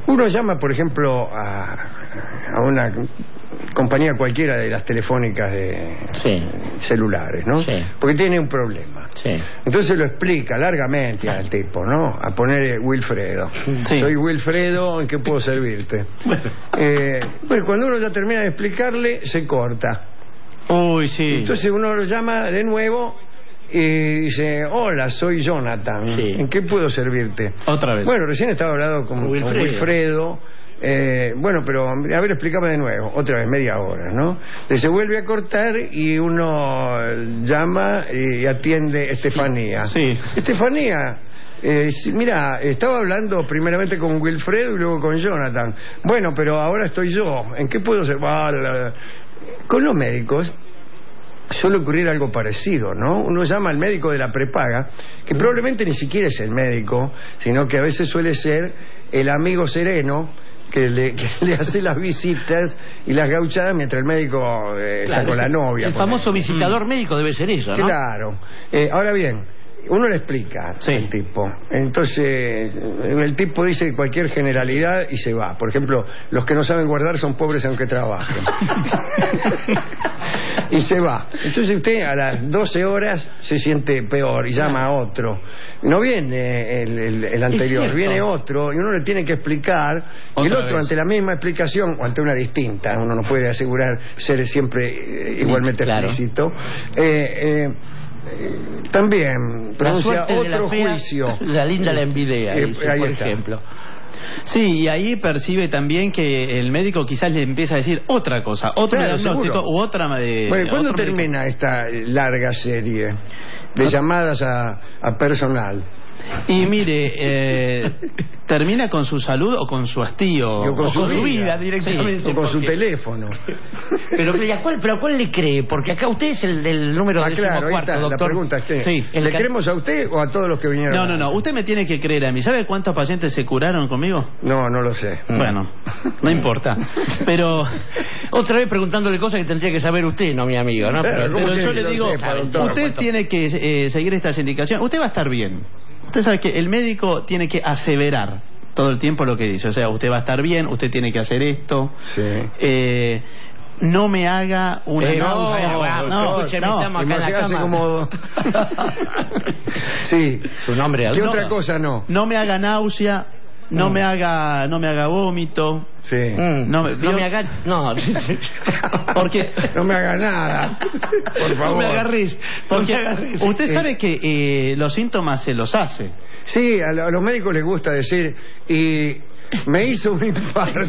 Uno llama, por ejemplo, a una compañía cualquiera de las telefónicas de celulares, ¿no? Sí. Porque tiene un problema. Sí. Entonces lo explica largamente al tipo, ¿no? A poner Wilfredo. Sí. Soy Wilfredo, ¿en qué puedo servirte? Bueno, cuando uno ya termina de explicarle, se corta. Uy, sí. Entonces uno lo llama de nuevo y dice, hola, soy Jonathan. Sí. ¿En qué puedo servirte? Otra vez. Bueno, recién estaba hablando con Wilfredo. Bueno, pero a ver, explícame de nuevo. Otra vez, media hora, ¿no? Se vuelve a cortar y uno llama y atiende Estefanía. Sí. Estefanía, mira, estaba hablando primeramente con Wilfredo y luego con Jonathan. Bueno, pero ahora estoy yo. ¿En qué puedo ser? Con los médicos suele ocurrir algo parecido, ¿no? Uno llama al médico de la prepaga, que probablemente ni siquiera es el médico, sino que a veces suele ser el amigo sereno que le hace las visitas y las gauchadas mientras el médico está con la novia. El famoso visitador médico debe ser eso, ¿no? Claro. Ahora bien, uno le explica al tipo. Entonces, el tipo dice cualquier generalidad y se va. Por ejemplo, los que no saben guardar son pobres aunque trabajen. Y se va. Entonces usted a las 12 horas se siente peor y llama a otro. No viene el anterior, viene otro y uno le tiene que explicar. Y el otro, ante la misma explicación o ante una distinta, uno no puede asegurar ser siempre igualmente explícito, también pronuncia otro juicio. La linda la envidia, por ejemplo. Sí, y ahí percibe también que el médico quizás le empieza a decir otra cosa, otro diagnóstico u otra... Bueno, ¿cuándo termina esta larga serie de llamadas a personal? Y mire, termina con su salud o con su hastío o con su vida directamente, sí, o con su teléfono. Pero ¿a cuál le cree? Porque acá usted es el número claro, cuarto, doctor. La pregunta es ¿le creemos a usted o a todos los que vinieron? No, usted me tiene que creer a mí. ¿Sabe cuántos pacientes se curaron conmigo? No lo sé. Bueno, no importa. Pero otra vez preguntándole cosas que tendría que saber usted, no mi amigo, ¿no? Pero yo le digo, usted tiene que seguir estas indicaciones. Usted va a estar bien. Usted sabe que el médico tiene que aseverar todo el tiempo lo que dice. O sea, usted va a estar bien, usted tiene que hacer esto. Sí. No me haga una náusea. No, hace como... Sí. Su nombre. ¿Qué otra cosa no? No me haga náusea. No me haga vómito. Sí. No me haga... No. Porque... No me haga nada. Por favor. No me agarres. Porque usted sabe que los síntomas se los hace. Sí, a los médicos les gusta decir... Me hizo un infarto.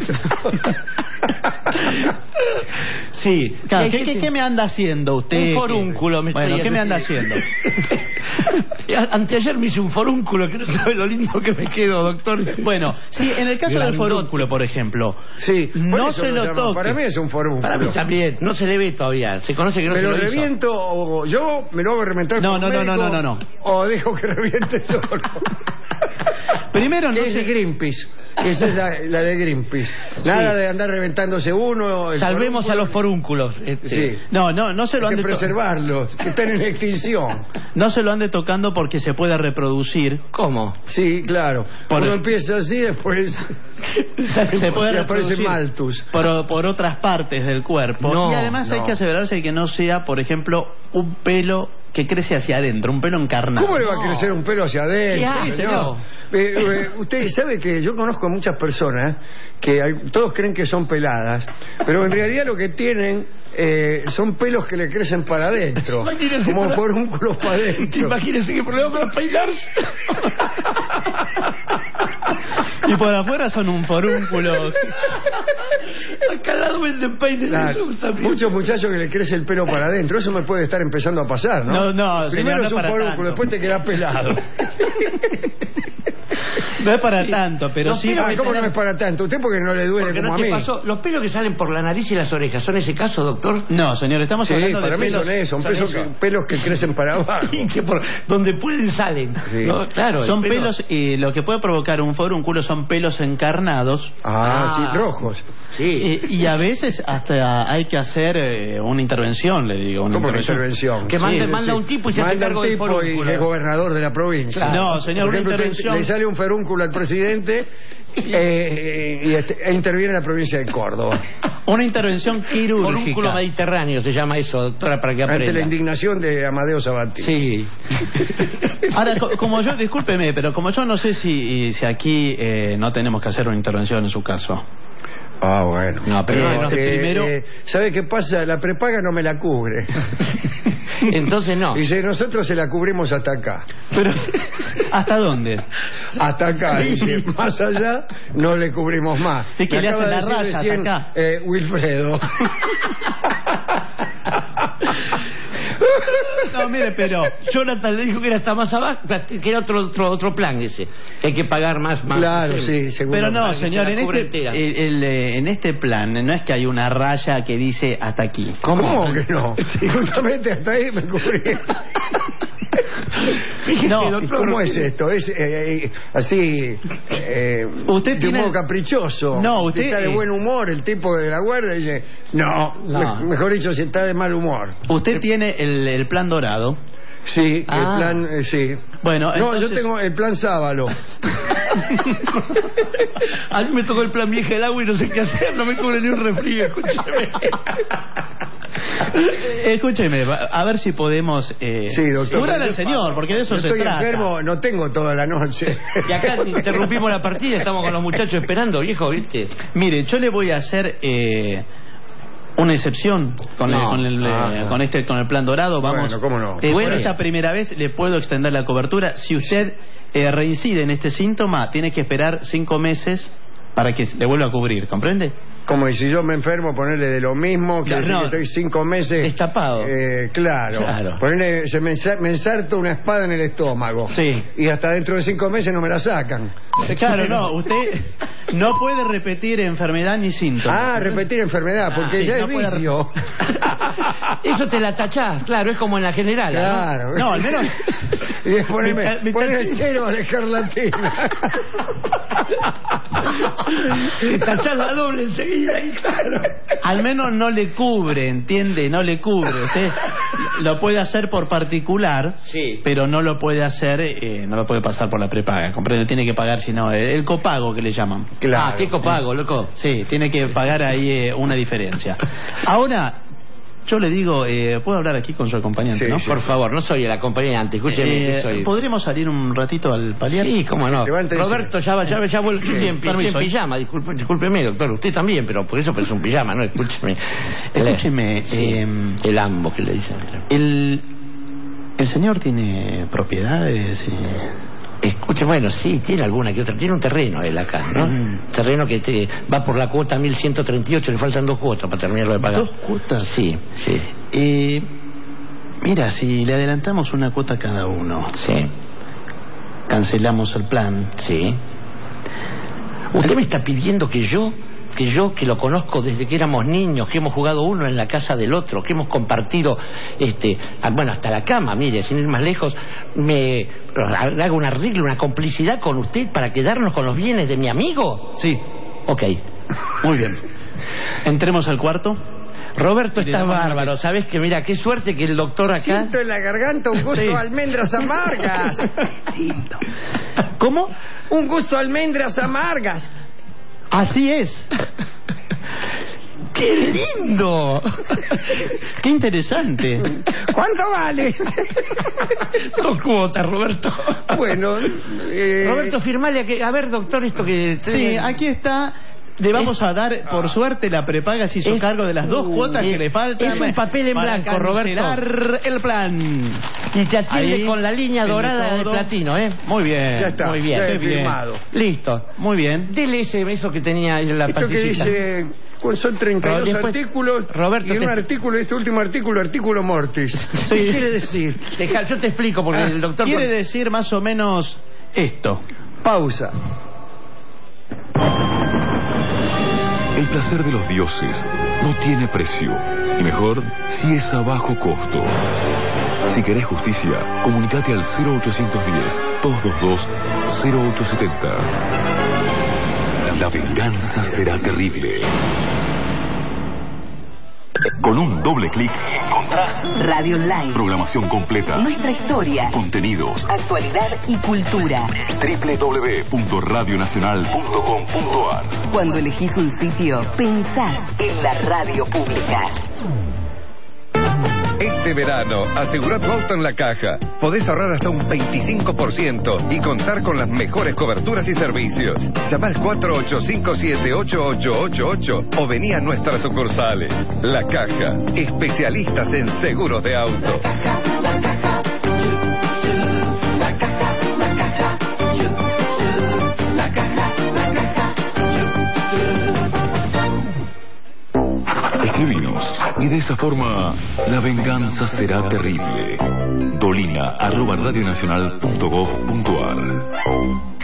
Sí, claro. ¿Qué me anda haciendo usted? Un forúnculo. ¿Qué me anda haciendo? Anteayer me hice un forúnculo, que no sabe lo lindo que me quedo, doctor. Bueno, sí, en el caso del forúnculo, por ejemplo, sí, no se lo toque. Para mí es un forúnculo. Para mí también, no se le ve todavía. Se conoce que no se lo hizo. ¿Me lo reviento o yo me lo hago reventar? No. O dejo que reviente yo. Primero, no es de Greenpeace. Esa es la de Greenpeace. Nada de andar reventándose uno. Salvemos a los forúnculos. Sí. No se lo ande preservarlos, que están en extinción. No se lo ande tocando porque se puede reproducir. ¿Cómo? Sí, claro. Uno empieza así, después se puede reproducir maltus por otras partes del cuerpo. Y además hay que asegurarse de que no sea, por ejemplo, un pelo que crece hacia adentro, un pelo encarnado. ¿Cómo le va a crecer un pelo hacia adentro? Señor. Usted sabe que yo conozco a muchas personas que todos creen que son peladas, pero en realidad lo que tienen son pelos que le crecen para adentro, como forúnculos para adentro. Imagínense qué problema para peinarse. Y por afuera son un forúnculo. Acá al lado venden peines. Muchos muchachos que le crece el pelo para adentro. Eso me puede estar empezando a pasar, ¿no? No, primero señor, es un forúnculo, después te queda pelado. No es para tanto, pero sí. ¿Cómo no es para tanto? Usted porque no le duele como a mí. Los pelos que salen por la nariz y las orejas, ¿son ese caso, doctor? No, señor, estamos hablando de pelos. Son pelos que crecen para abajo. Y que donde pueden salen. Sí. ¿No? Claro. Son pelos, y lo que puede provocar un forúnculo son pelos encarnados. Sí, rojos. Sí. Y a veces hasta hay que hacer una intervención, le digo. ¿Cómo intervención? Que manda un tipo y se hace cargo del forúnculo. Y es gobernador de la provincia. Claro. No, señor, por ejemplo, una intervención. Le sale un forúnculo al presidente e interviene en la provincia de Córdoba. Una intervención quirúrgica. Forúnculo mediterráneo se llama eso, doctora, para que aprenda. Ante la indignación de Amadeo Sabatini. Sí. Ahora, como yo, discúlpeme, pero como yo no sé si aquí no tenemos que hacer una intervención en su caso. Ah, bueno. No, pero primero... ¿sabe qué pasa? La prepaga no me la cubre. Entonces no. Dice, nosotros se la cubrimos hasta acá. Pero, ¿hasta dónde? Hasta acá, dice. Más allá no le cubrimos más. Es que Me le acaba hace de la decir raya recién, hasta acá. Wilfredo. No, mire, pero... Jonathan le dijo que era hasta más abajo, que era otro plan ese. Que hay que pagar más. Claro, sí, seguro. Pero no, señor, en este plan no es que hay una raya que dice hasta aquí. ¿Cómo que no? Justamente hasta ahí me cubrí. Fíjese, No, doctor, ¿cómo es esto? Es así, usted de tiene... un modo caprichoso. No, usted... Si está de buen humor, el tipo de la guardia dice, no. Mejor dicho, si está de mal humor. Usted tiene el plan dorado. Sí, el plan, sí. Bueno, no, entonces... yo tengo el plan Sábalo. A mí me tocó el plan Vieja del Agua y no sé qué hacer, no me cubre ni un resfrío, escúcheme. Escúcheme, a ver si podemos sí, doctor, curar al señor, porque de eso se estoy trata. Enfermo, no tengo toda la noche. Y acá interrumpimos la partida, estamos con los muchachos esperando, viejo, ¿viste? Mire, yo le voy a hacer una excepción con el plan dorado. Vamos. Bueno, ¿cómo no? Bueno, esta primera vez le puedo extender la cobertura. Si usted reincide en este síntoma, tiene que esperar 5 meses para que le vuelva a cubrir, ¿comprende? Como y si yo me enfermo, ponerle de lo mismo, que decir que estoy 5 meses... Destapado. Claro. Ponerle, me ensarto una espada en el estómago. Sí. Y hasta dentro de 5 meses no me la sacan. Claro, no, usted no puede repetir enfermedad ni síntomas. Ah, repetir enfermedad, porque ya es vicio. Eso te la tachás, claro, es como en la general. Claro. No, al menos... Y ponerme cero a la escarlatina. Que tachás la doble enseguida. Claro. Al menos no le cubre, ¿entiende? No le cubre. Usted lo puede hacer por particular, sí, pero no lo puede hacer, no lo puede pasar por la prepaga, ¿comprende? Tiene que pagar, si no, el copago que le llaman. Claro. ¿Qué copago, loco? Sí, tiene que pagar ahí una diferencia. Ahora, yo le digo, ¿puedo hablar aquí con su acompañante, sí, no? Sí. Por favor, no soy el acompañante, escúcheme. ¿Podremos salir un ratito al paliar? Sí, cómo no. Levántese. Roberto, ya vuelve en pijama, discúlpeme, doctor, usted también, pero por eso es un pijama, ¿no? Escúcheme. Escúcheme, el ambo que le dicen. ¿El señor tiene propiedades? Escuche, bueno, sí, tiene alguna que otra. Tiene un terreno él acá, ¿no? Terreno que va por la cuota 1138, le faltan 2 cuotas para terminarlo de pagar. ¿2 cuotas? Sí, sí. Mira, si le adelantamos una cuota a cada uno. Sí. Cancelamos el plan. Sí. Usted me está pidiendo que yo, que lo conozco desde que éramos niños, que hemos jugado uno en la casa del otro, que hemos compartido, bueno, hasta la cama, mire, sin ir más lejos, me hago un arreglo, una complicidad con usted para quedarnos con los bienes de mi amigo. Sí. Ok. Muy bien. Entremos al cuarto. Roberto, estás bárbaro. ¿Sabes que mira, qué suerte que el doctor acá... Siento en la garganta un gusto a almendras amargas. ¿Cómo? Un gusto a almendras amargas. Así es. ¡Qué lindo! ¡Qué interesante! ¿Cuánto vale? 2 cuotas, Roberto. Bueno, Roberto, firmale a ver, doctor, esto que... Sí, aquí está. Le vamos a dar, por suerte, la prepaga se hizo cargo de las 2 cuotas que le faltan. Es un papel en blanco, Roberto. El plan. Y te atiende ahí, con la línea dorada del platino, ¿eh? Muy bien. Ya está, muy bien. ya firmado. Listo. Muy bien. Dele eso que tenía en la esto pastillita. Que dice... Son 32 artículos, Roberto, y en un artículo, este último artículo mortis. Sí. ¿Qué quiere decir? Yo te explico, porque el doctor... Quiere decir más o menos esto. Pausa. El placer de los dioses no tiene precio, y mejor si es a bajo costo. Si querés justicia, comunicate al 0810-222-0870. La venganza será terrible. Con un doble clic encontrás Radio Online. Programación completa. Nuestra historia. Contenidos. Actualidad y cultura. www.radionacional.com.ar. Cuando elegís un sitio, pensás en la radio pública. Este verano, asegura tu auto en La Caja. Podés ahorrar hasta un 25% y contar con las mejores coberturas y servicios. Llama al 48578888 o vení a nuestras sucursales. La Caja, especialistas en seguros de auto. La Caja, la Caja, la Caja, la Caja, la Caja, la Caja. Escribinos y de esa forma la venganza será terrible. dolina@radionacional.gov.ar.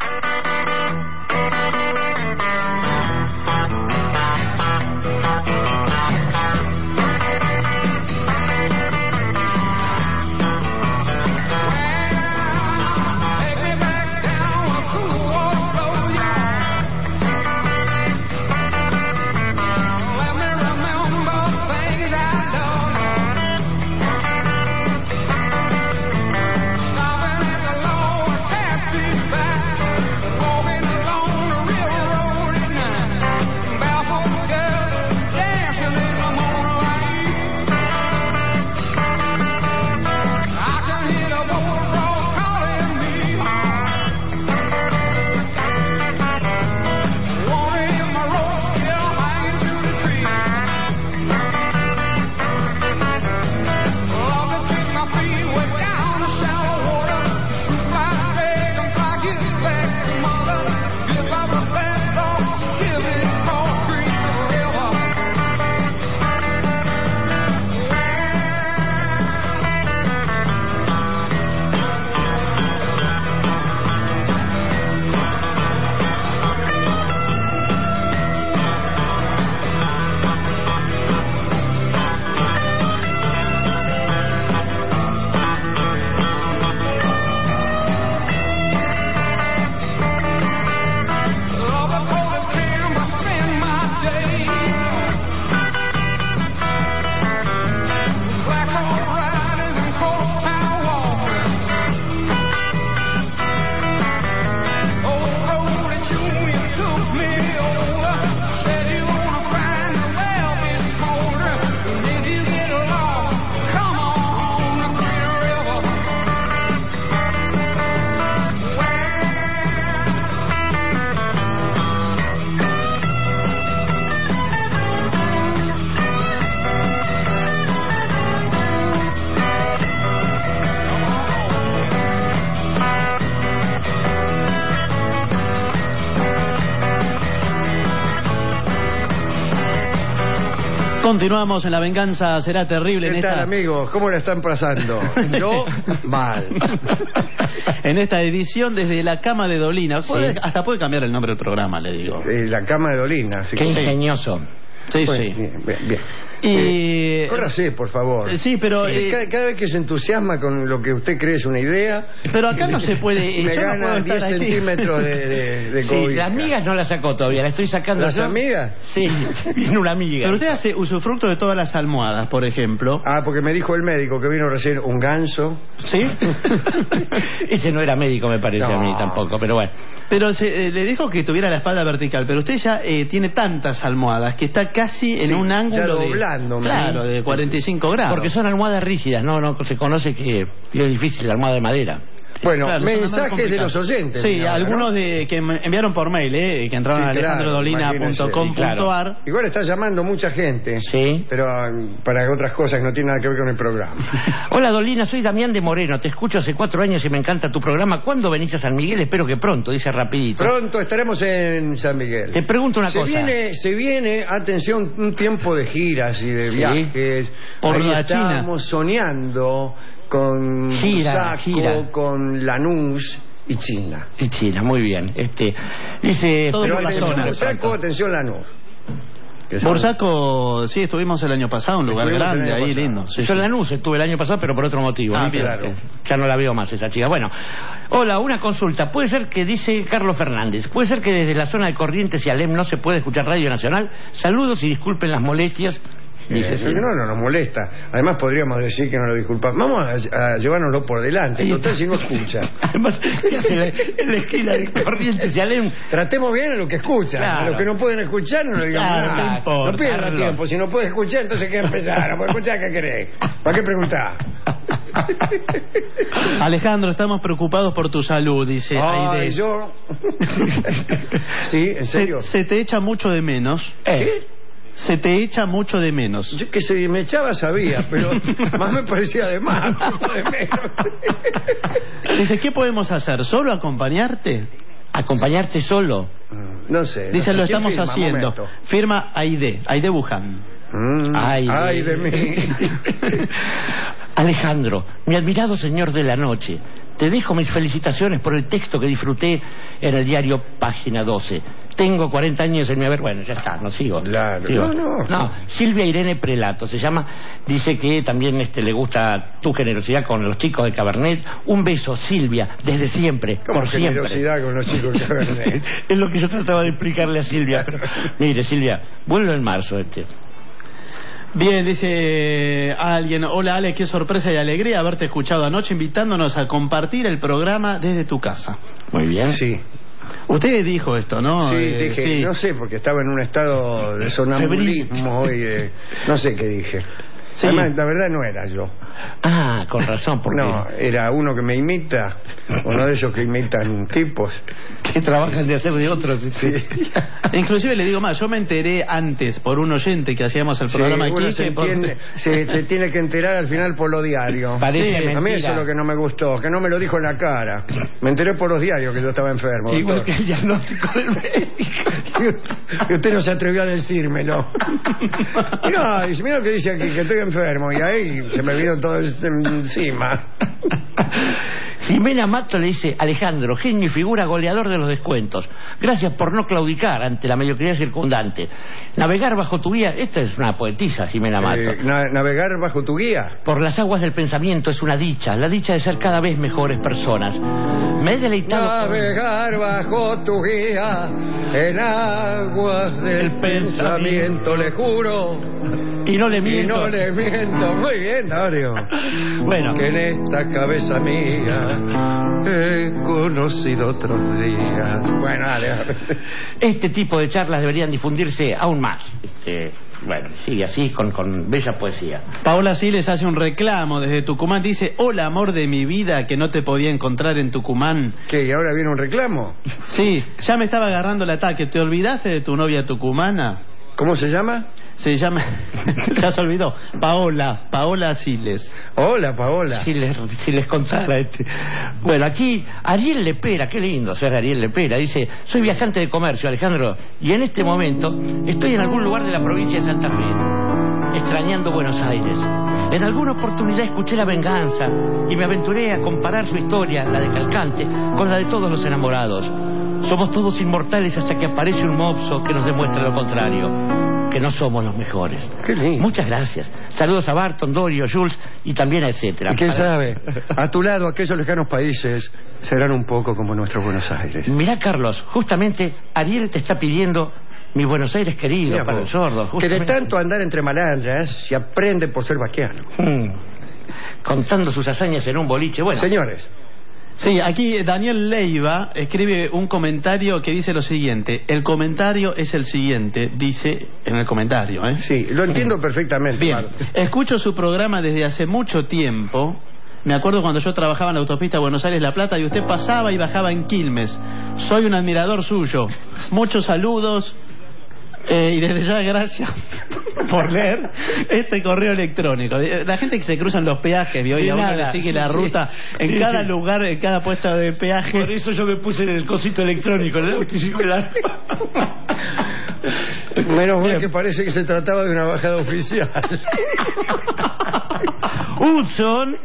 Continuamos en La Venganza Será Terrible. ¿Qué tal, amigos? ¿Cómo la están pasando? Yo, mal. En esta edición desde la cama de Dolina. Hasta puede cambiar el nombre del programa, le digo. La cama de Dolina. Qué ingenioso. Sí, bueno, sí. Bien. Córrase, por favor. Sí, pero... Cada vez que se entusiasma con lo que usted cree es una idea... Pero acá no se puede... Me gana 10 centímetros de COVID. Sí, las migas no las sacó todavía, las estoy sacando. ¿Las amigas? Sí, vino una amiga. Pero usted hace usufructo de todas las almohadas, por ejemplo. Ah, porque me dijo el médico que vino recién un ganso. ¿Sí? Ese no era médico, me parece a mí tampoco, pero bueno. Pero le dijo que tuviera la espalda vertical, pero usted ya tiene tantas almohadas que está casi en un ángulo Claro, de 45 grados. Porque son almohadas rígidas, no se conoce que es difícil la almohada de madera. Bueno, claro, mensajes de los oyentes. Sí, algunos que enviaron por mail, que entraron a alejandrodolina.com.ar. Claro. Igual está llamando mucha gente. Sí. Pero para otras cosas que no tienen nada que ver con el programa. Hola, Dolina, soy Damián de Moreno. Te escucho hace 4 años y me encanta tu programa. ¿Cuándo venís a San Miguel? Espero que pronto, dice rapidito. Pronto estaremos en San Miguel. Te pregunto una cosa. Se viene, atención, un tiempo de giras y de viajes. Por la China. Estamos soñando con Bursaco, con Lanús y China. Y China, muy bien. Dice, todo pero por la zona. Bursaco, atención, Lanús. Bursaco, sí, estuvimos el año pasado, un lugar grande, ahí lindo. Sí, yo en Lanús estuve el año pasado, pero por otro motivo. Claro. Ya no la veo más esa chica. Bueno, hola, una consulta. Puede ser que, dice Carlos Fernández, puede ser que desde la zona de Corrientes y Alem no se puede escuchar Radio Nacional. Saludos y disculpen las molestias. Eso no nos molesta. Además podríamos decir que no lo disculpamos. Vamos a llevárnoslo por delante. Total, si no escucha. Además, ¿qué hace en la esquina de Corrientes y Alem? Tratemos bien a los que escuchan. Claro. A los que no pueden escuchar no le digamos Claro, nada. no importa, No pierda Carlos. tiempo. Si no puede escuchar, entonces ¿qué empezar? No puede escuchar, ¿qué querés? ¿Para qué preguntar? Alejandro, estamos preocupados por tu salud, dice Ay, Aide. yo... Sí, ¿en serio? Se te echa mucho de menos. ¿Qué? Se te echa mucho de menos. Yo que se me echaba sabía, pero más me parecía de más. De menos. Dice, ¿qué podemos hacer? ¿Solo acompañarte? ¿Acompañarte solo? No sé. Dice, lo ¿Quién estamos firma? haciendo. Momento. Firma Aide Buján. Ay de mí. Alejandro, mi admirado señor de la noche, te dejo mis felicitaciones por el texto que disfruté en el diario Página 12. Tengo 40 años en mi haber... Bueno, ya está, no sigo. Claro. Sigo. No. Silvia Irene Prelato se llama. Dice que también le gusta tu generosidad con los chicos de Cabernet. Un beso, Silvia, desde siempre, ¿Cómo por siempre. generosidad con los chicos de Cabernet? Es lo que yo trataba de explicarle a Silvia. Pero, mire, Silvia, vuelvo en marzo Bien, dice alguien, hola Ale, qué sorpresa y alegría haberte escuchado anoche invitándonos a compartir el programa desde tu casa. Muy bien. Sí. Usted dijo esto, ¿no? Sí, dije, sí. no sé, porque estaba en un estado de sonambulismo y no sé qué dije. Sí. Además, la verdad no era yo. Ah, con razón, porque... No, era uno que me imita, uno de esos que imitan tipos. Que trabajan de hacer de otros. Sí. Inclusive le digo más, yo me enteré antes por un oyente que hacíamos el programa uno aquí. se tiene que enterar al final por lo diario. Parece A mí mentira. eso es lo que no me gustó, que no me lo dijo en la cara. Me enteré por los diarios que yo estaba enfermo. Igual doctor. que el diagnóstico del médico. Y usted no se atrevió a decírmelo. Y no, dice, mira lo que dice aquí, que estoy enfermo. Y ahí se me vino todo encima. Jimena Mato le dice, Alejandro, genio y figura goleador de los descuentos. Gracias por no claudicar ante la mediocridad circundante. Navegar bajo tu guía, esta es una poetisa, Jimena Mato. Navegar bajo tu guía. Por las aguas del pensamiento es una dicha, la dicha de ser cada vez mejores personas. Me he deleitado... Navegar bajo tu guía, en aguas del pensamiento, le juro. Y no le miento. Y no le miento. Muy bien, Dario. Bueno. Que en esta cabeza mía he conocido otros días. Bueno, dale. Este tipo de charlas deberían difundirse aún más. Bueno, sigue así con bella poesía. Paola Siles hace un reclamo desde Tucumán. Dice, hola amor de mi vida, que no te podía encontrar en Tucumán. ¿Qué? ¿Y ahora viene un reclamo? Sí, ya me estaba agarrando el ataque. ¿Te olvidaste de tu novia tucumana? ¿Cómo se llama? Se llama... ya se olvidó. Paola Siles. Hola, Paola. Si les contara Bueno, aquí Ariel Lepera, qué lindo ser Ariel Lepera. Dice, soy viajante de comercio, Alejandro, y en este momento estoy en algún lugar de la provincia de Santa Fe, extrañando Buenos Aires. En alguna oportunidad escuché La Venganza y me aventuré a comparar su historia, la de Calcante, con la de todos los enamorados. Somos todos inmortales hasta que aparece un mopso que nos demuestra lo contrario, que no somos los mejores. Qué lindo. Muchas gracias. Saludos a Barton, Dorio, Jules y también a etcétera. ¿Y quién sabe? A tu lado, aquellos lejanos países serán un poco como nuestro Buenos Aires. Mirá, Carlos, justamente Ariel te está pidiendo mi Buenos Aires querido. Mira, para el sordo. Que de justamente. tanto andar entre malandras se aprende por ser vaquiano. Contando sus hazañas en un boliche. Bueno, señores. Sí, aquí Daniel Leiva escribe un comentario que dice lo siguiente. El comentario es el siguiente, dice en el comentario, ¿eh? Sí, lo entiendo perfectamente. Bien, Marta. escucho su programa desde hace mucho tiempo. Me acuerdo cuando yo trabajaba en la autopista Buenos Aires-La Plata y usted pasaba y bajaba en Quilmes. Soy un admirador suyo. Muchos saludos. Y desde ya gracias por leer este correo electrónico. La gente que se cruza en los peajes, ¿vio? Y a uno le sigue la ruta en cada lugar, en cada puesto de peaje. por eso yo me puse en el cosito electrónico. Menos mal que parece que se trataba de una bajada oficial. Hudson.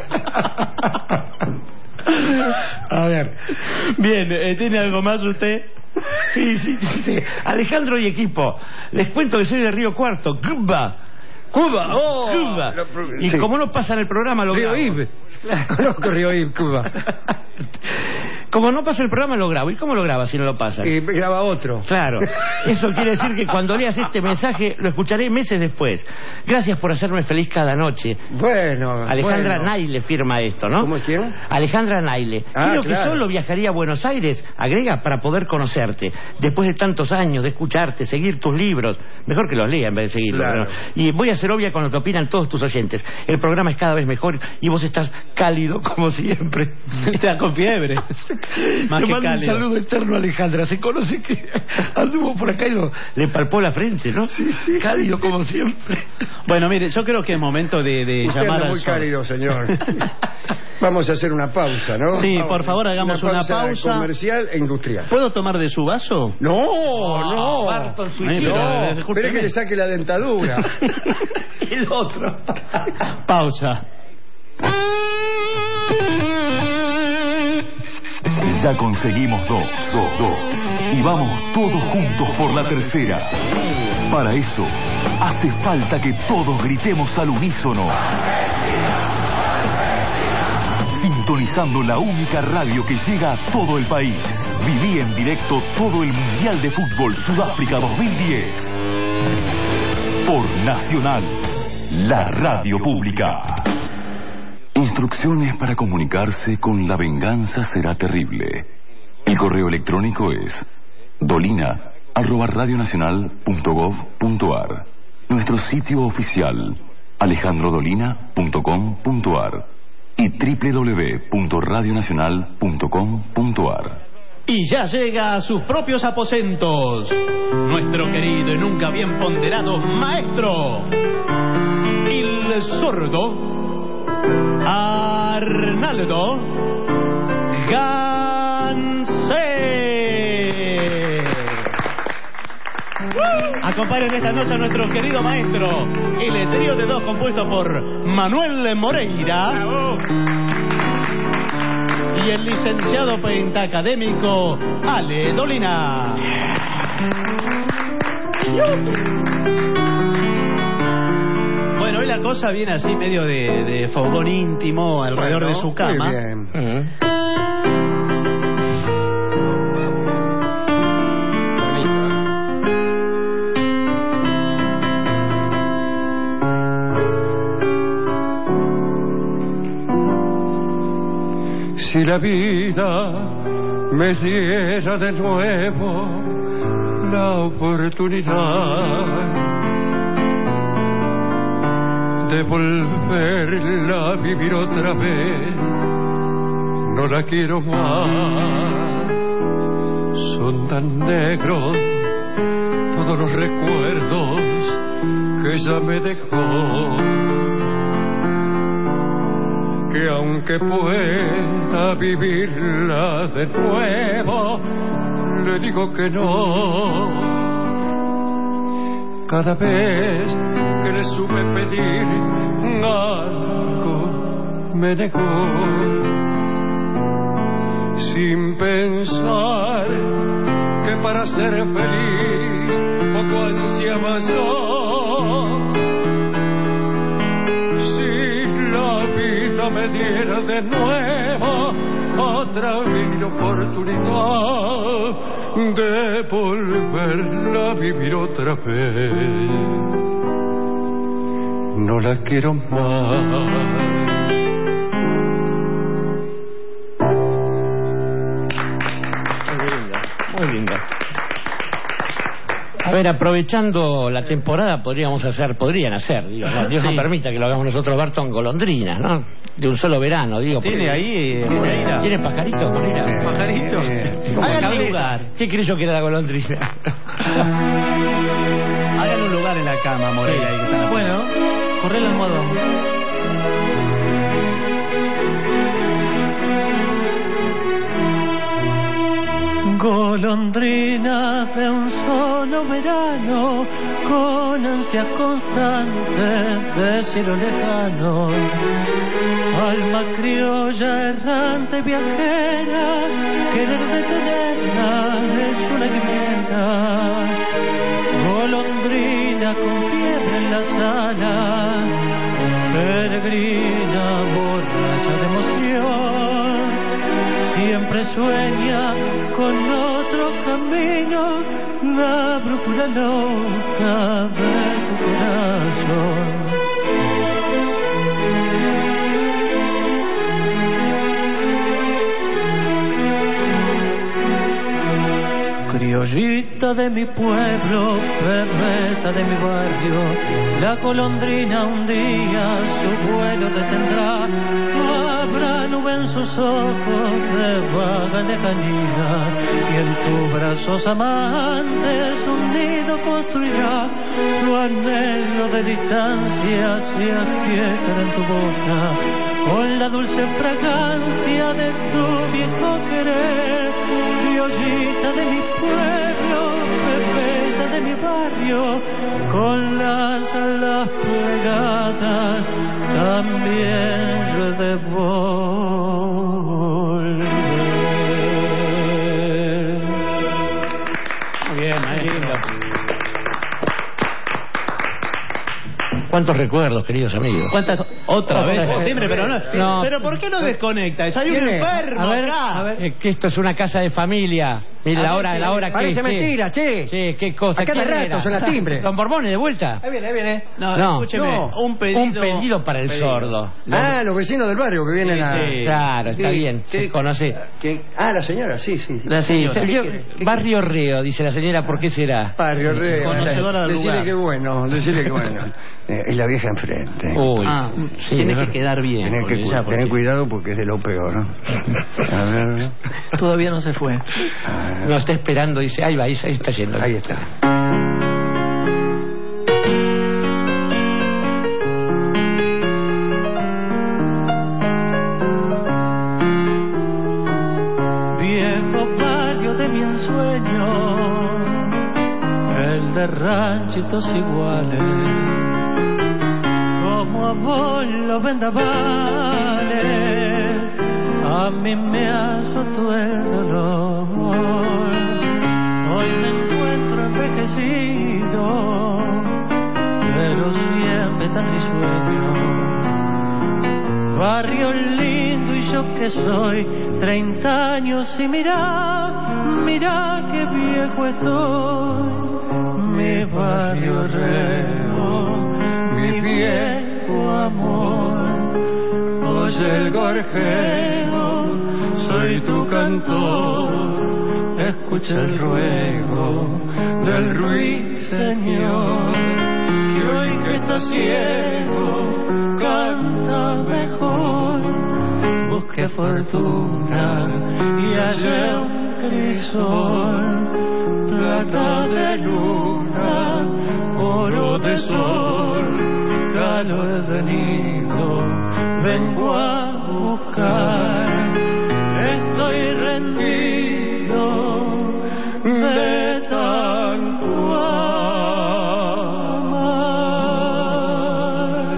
A ver. Bien, ¿tiene algo más usted? Sí. Alejandro y equipo, les cuento que soy de Río Cuarto, Cuba. Cuba. Y como no pasa en el programa, lo Río grabo. Ibe. Conozco Río Ibe, Cuba. Como no pasa el programa, lo grabo. ¿Y cómo lo graba si no lo pasa? Y graba otro. Claro. Eso quiere decir que cuando leas este mensaje lo escucharé meses después. Gracias por hacerme feliz cada noche. Bueno. Alejandra Naile firma esto, ¿no? ¿Cómo es quién? Alejandra Naile. Creo que claro. solo viajaría a Buenos Aires, agrega, para poder conocerte. Después de tantos años de escucharte, seguir tus libros. Mejor que los lea en vez de seguirlos. Claro. ¿No? Y voy a ser obvia con lo que opinan todos tus oyentes. El programa es cada vez mejor y vos estás cálido como siempre. Está con fiebre. Más Le que mando un cálido. saludo externo a Alejandra. Se conoce que anduvo por acá y le palpó la frente, ¿no? Sí, sí. Cálido como siempre. Bueno, mire, yo creo que es momento de Usted llamar anda al muy sol. cálido, señor. Vamos a hacer una pausa, ¿no? Sí, por favor, hagamos una pausa comercial e industrial. ¿Puedo tomar de su vaso? No. Barton Suicida. No. Espere que le saque la dentadura. El otro. Pausa. Ya conseguimos dos. Y vamos todos juntos por la tercera. Para eso, hace falta que todos gritemos al unísono. Sintonizando la única radio que llega a todo el país. Viví en directo todo el Mundial de Fútbol Sudáfrica 2010. Por Nacional, la radio pública. Instrucciones para comunicarse con La Venganza Será Terrible. El correo electrónico es dolina@radionacional.gov.ar. Nuestro sitio oficial alejandrodolina.com.ar y www.radionacional.com.ar. Y ya llega a sus propios aposentos nuestro querido y nunca bien ponderado maestro, el sordo Arnaldo Gansé. Acompañan esta noche a nuestro querido maestro, el trío de dos compuesto por Manuel Moreira y el licenciado pentacadémico Ale Dolina. Bueno, hoy la cosa viene así medio de fogón íntimo alrededor de su cama. Muy bien. Si la vida me diera de nuevo la oportunidad de volverla a vivir otra vez, no la quiero más. Son tan negros todos los recuerdos que ella me dejó, que aunque pueda vivirla de nuevo, le digo que no. Cada vez que le supe pedir algo, me negó, sin pensar que para ser feliz poco ansiaba yo. La vida me diera de nuevo otra mil oportunidad de volverla a vivir otra vez, no la quiero más. Muy linda. A ver, aprovechando la temporada podrían hacer, digo, no, Dios no permita que lo hagamos nosotros, Barton, golondrinas, ¿no? De un solo verano, digo. ¿Tiene ahí, Moreira? ¿Tiene pajaritos, Moreira? ¿Pajaritos? Hagan un lugar. ¿Qué creyó que era la golondrina? Hagan un lugar en la cama, Moreira. Sí. Bueno, correlo en modo. Golondrina de un solo verano, con ansias constantes de cielo lejano, alma criolla errante viajera, querer detenerla es una quimera. Golondrina con fiebre en las alas, peregrina borracha de emoción, siempre sueña con otro camino, la brújula loca de tu corazón. Criollita de mi pueblo, perreta de mi barrio, la golondrina un día su vuelo detendrá. Habrá nube en sus ojos de vaga lejanía, y en tus brazos amantes un nido construirá. Tu anhelo de distancia se aquieta en tu boca, con la dulce fragancia de tu viejo querer. Criollita de mi pueblo, bebeta de mi barrio, con las alas plegadas también yo he de volver. Muy bien, maestro. ¿Cuántos recuerdos, queridos amigos? ¿Cuántas? Otra vez el timbre, pero no. No. Pero ¿por qué no desconecta? Hay un enfermo acá. A ver. Que esto es una casa de familia. Mira, la hora que parece mentira, che. Sí, qué cosa. Acá de rato son las timbres. Don Borbones, de vuelta. Ahí viene. No, Escúcheme. no. Un pedido para el sordo. Ah, los vecinos del barrio que vienen a... Sí. Claro, está bien. Se conoce. Ah, la señora, sí. La señora. Barrio Reo, dice la señora, ¿por qué será? Barrio Reo. Conocedora del lugar. Decirle que bueno. Es la vieja enfrente. Uy, sí, tiene que quedar bien. Tener cuidado porque es de lo peor, ¿no? A ver. Todavía no se fue. No, está esperando, dice, ahí va, ahí está yendo. Ahí está. Viejo barrio de mi ensueño, el de ranchitos iguales, como a vos los vendavales, a mí me azotó el dolor. Hoy me encuentro envejecido, pero siempre tan risueño. Barrio lindo y yo que soy 30 años y mira qué viejo estoy. Mi barrio Reo, mi viejo amor, oye el gorjeo, soy tu cantor, escucha el ruego del ruiseñor, que hoy que está ciego canta mejor. Busque fortuna y hallé un crisol, plata de luna, oro de sol, calor de nido, vengo a buscar. Estoy rendido de tanto amar.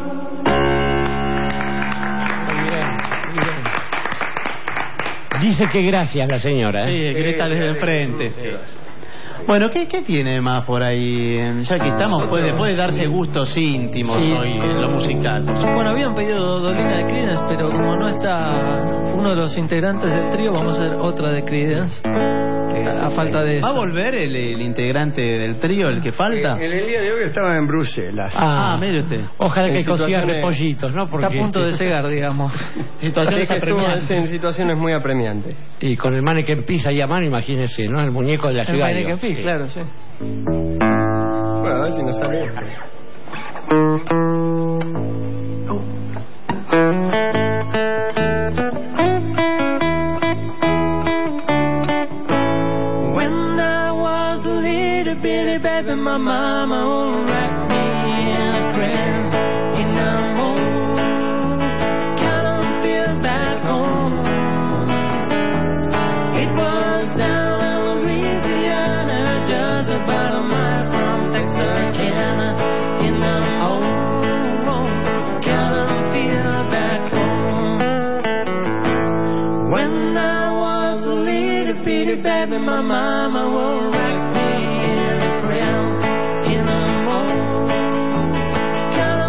Dice que gracias la señora. Sí, grita desde el frente. Bueno, ¿qué tiene más por ahí? Ya que estamos, puede darse gustos íntimos hoy en lo musical. Bueno, habían pedido Dolina de Creedence, pero como no está uno de los integrantes del trío, vamos a hacer otra de Creedence. A falta de eso. ¿Va a volver el integrante del trío, el que falta? En el día de hoy estaba en Bruselas. Mire usted. Ojalá que consiga repollitos, ¿no? Porque está a punto de cegar, digamos. Situaciones apremiantes. En situaciones muy apremiantes. Y con el Mannequin Peace ahí a mano, imagínese, ¿no? El muñeco de la ciudad. El Mannequin Peace, claro, sí. Bueno, a ver si nos sale. Baby, my mama won't wrap me in a crib, in a mold, kind of feels back home. It was down in Louisiana, just about a mile from Texarkana, in a mold, kind of feels back home. When I was a little bitty baby, my mama won't wrap me in a crib, in a mold, kind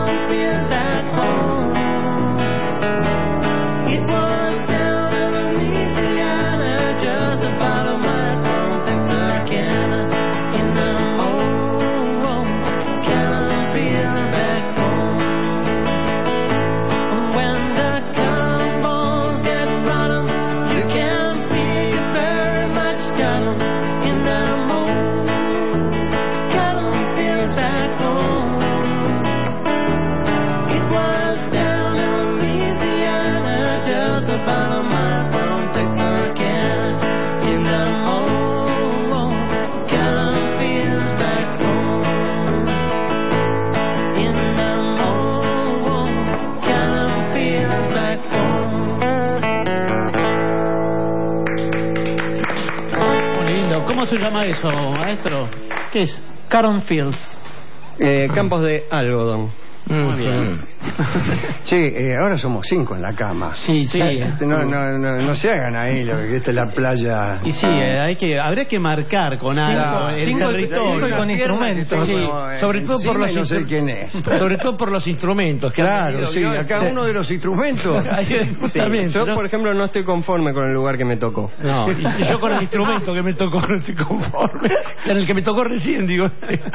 se llama eso, maestro? ¿Qué es? Cotton Fields. Campos de algodón. Muy bien. Sí, ahora somos 5 en la cama. Sí. No se hagan ahí lo que esta es la playa. Y sí, habría que marcar con algo el territorio. Y con instrumentos. Sí, sobre todo por los no sé quién es. Sobre todo por los instrumentos. Claro, sí, acá uno de los instrumentos. Sí, yo, por ejemplo, no estoy conforme con el lugar que me tocó. No, y yo con el instrumento que me tocó no estoy conforme. En el que me tocó recién, digo.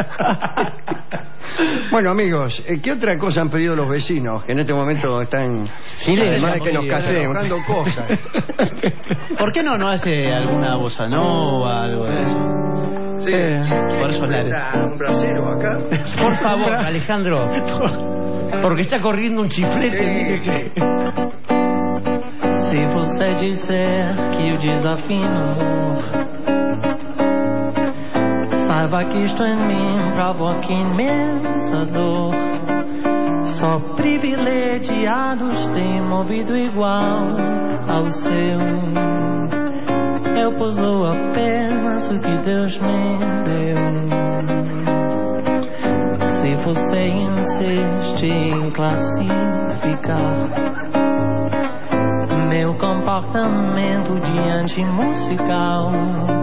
Bueno, amigos, ¿qué otra cosa han pedido los vecinos que en este momento están además de que nos casemos buscando cosas? ¿Por qué no hace alguna bossa nova, algo de eso? Sí, por esos lares. Un brasero acá. Por favor, Alejandro. Porque está corriendo un chiflete. Se você disser que o desafio saiba que isto em mim provoca imensa dor. Só privilegiados têm movido igual ao seu. Eu posou apenas o que Deus me deu. Se você insiste em classificar meu comportamento diante musical,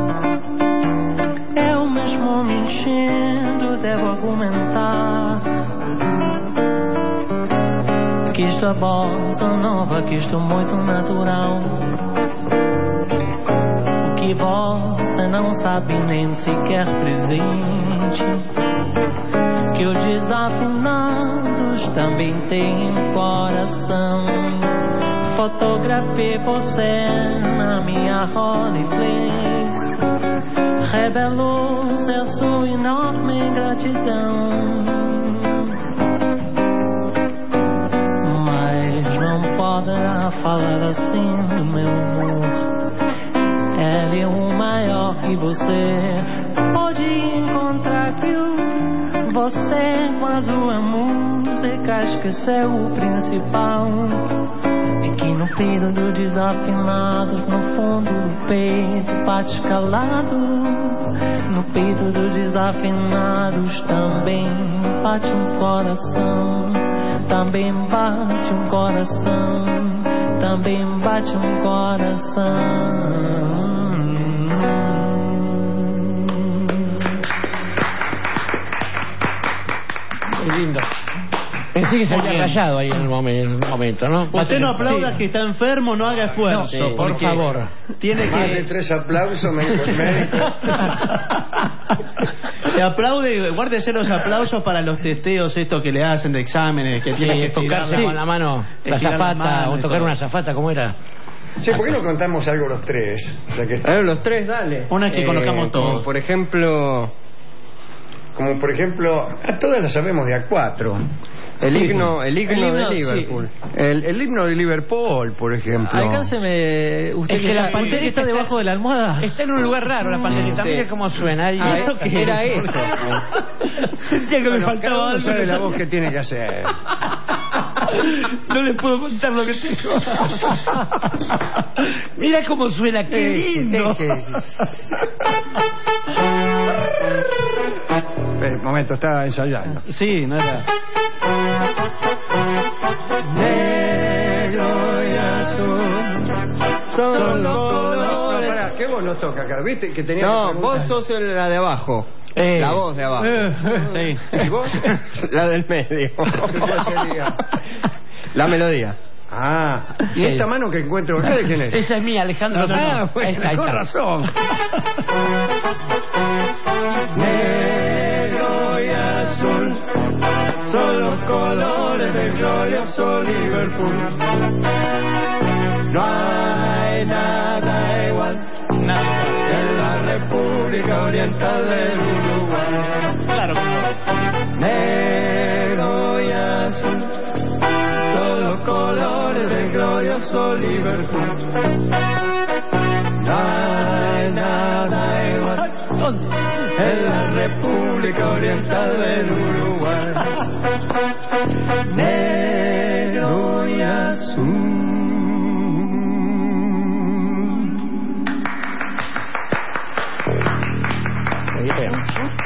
eu mesmo me enchendo devo argumentar que isto é bossa nova, que isto é muito natural. O que você não sabe nem sequer presente, que os desafinados também têm coração. Fotografei você na minha Rolleiflex, revelou-se a sua enorme gratidão. Mas não poderá falar assim do meu amor. Ele é o maior que você pode encontrar, viu? Você com a sua música esqueceu o principal. Que no peito dos desafinados, no fundo do peito bate calado. No peito dos desafinados também bate um coração. Também bate um coração. Também bate um coração. Muy lindo. Pensé que se había rayado ahí en el momento, ¿no? Usted no aplauda que está enfermo, no haga esfuerzo. No, por favor. Tiene Más que... de 3 aplausos, médico. Se aplaude, guárdese los aplausos para los testeos estos que le hacen de exámenes, que tiene que tocarse con la mano la azafata, o tocar una azafata, ¿cómo era? Che, ¿por qué no contamos algo los tres? A ver, los tres, dale. Una que conozcamos todos. Como por ejemplo, a todas las sabemos de A4. El himno de Liverpool. Sí. El himno de Liverpool, por ejemplo. Alcánceme usted. Es que la pandereta está debajo de la almohada. Está en un lugar raro la pandereta. Mira cómo suena. Era eso. Sentía que me faltaba algo. Sabe la voz que tiene que hacer. No les puedo contar lo que tengo. Mira cómo suena, qué lindo. Un momento, estaba ensayando. Sí, no era. Negro y azul son los colores. Pará, ¿qué voz nos toca acá? ¿Viste que tenía no, vos sos la de abajo. La voz de abajo. Sí. ¿Y vos? La del medio. ¿Cuál sería? La melodía. Ah, ¿y esta mano que encuentro acá de quién es? Esa es mía, Alejandro. Bueno, con razón. Negro y azul son los colores del glorioso Liverpool. No hay nada igual en la República Oriental del Uruguay. Claro. Negro y azul son los colores del glorioso Liverpool. No hay nada igual en la República Oriental del Uruguay. Negro y azul.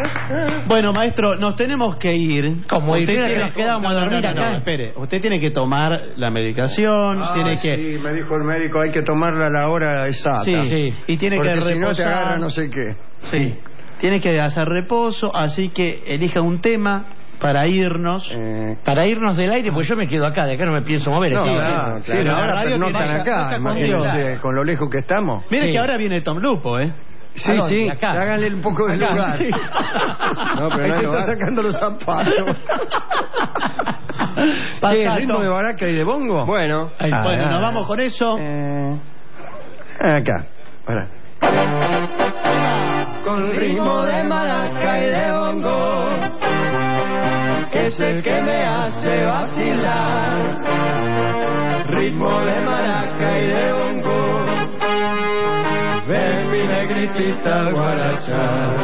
Bueno, maestro, nos tenemos que ir. ¿Cómo ir? Usted Nos quedamos a dormir acá. Espere, usted tiene que tomar la medicación, tiene que... Sí, me dijo el médico, hay que tomarla a la hora exacta. Sí. Y tiene que reposar. Si no te agarra no sé qué. Sí, tiene que hacer reposo, así que elija un tema para irnos. Para irnos del aire, pues yo me quedo acá, de acá no me pienso mover. No, claro. sí, ahora pernoctan acá, imagínense, con lo lejos que estamos. Mire que ahora viene Tom Lupo, ¿eh? Sí, sí, acá. Háganle un poco de lugar. Sí. No, pero ahí se está sacando los zapatos. Che, ¿el ritmo de baraca y de bongo? Bueno. Bueno, nos vamos con eso. Acá, para. Con ritmo de maraca y de bongo, que es el que me hace vacilar. Ritmo de maraca y de bongo, ven mi negritita guarachar.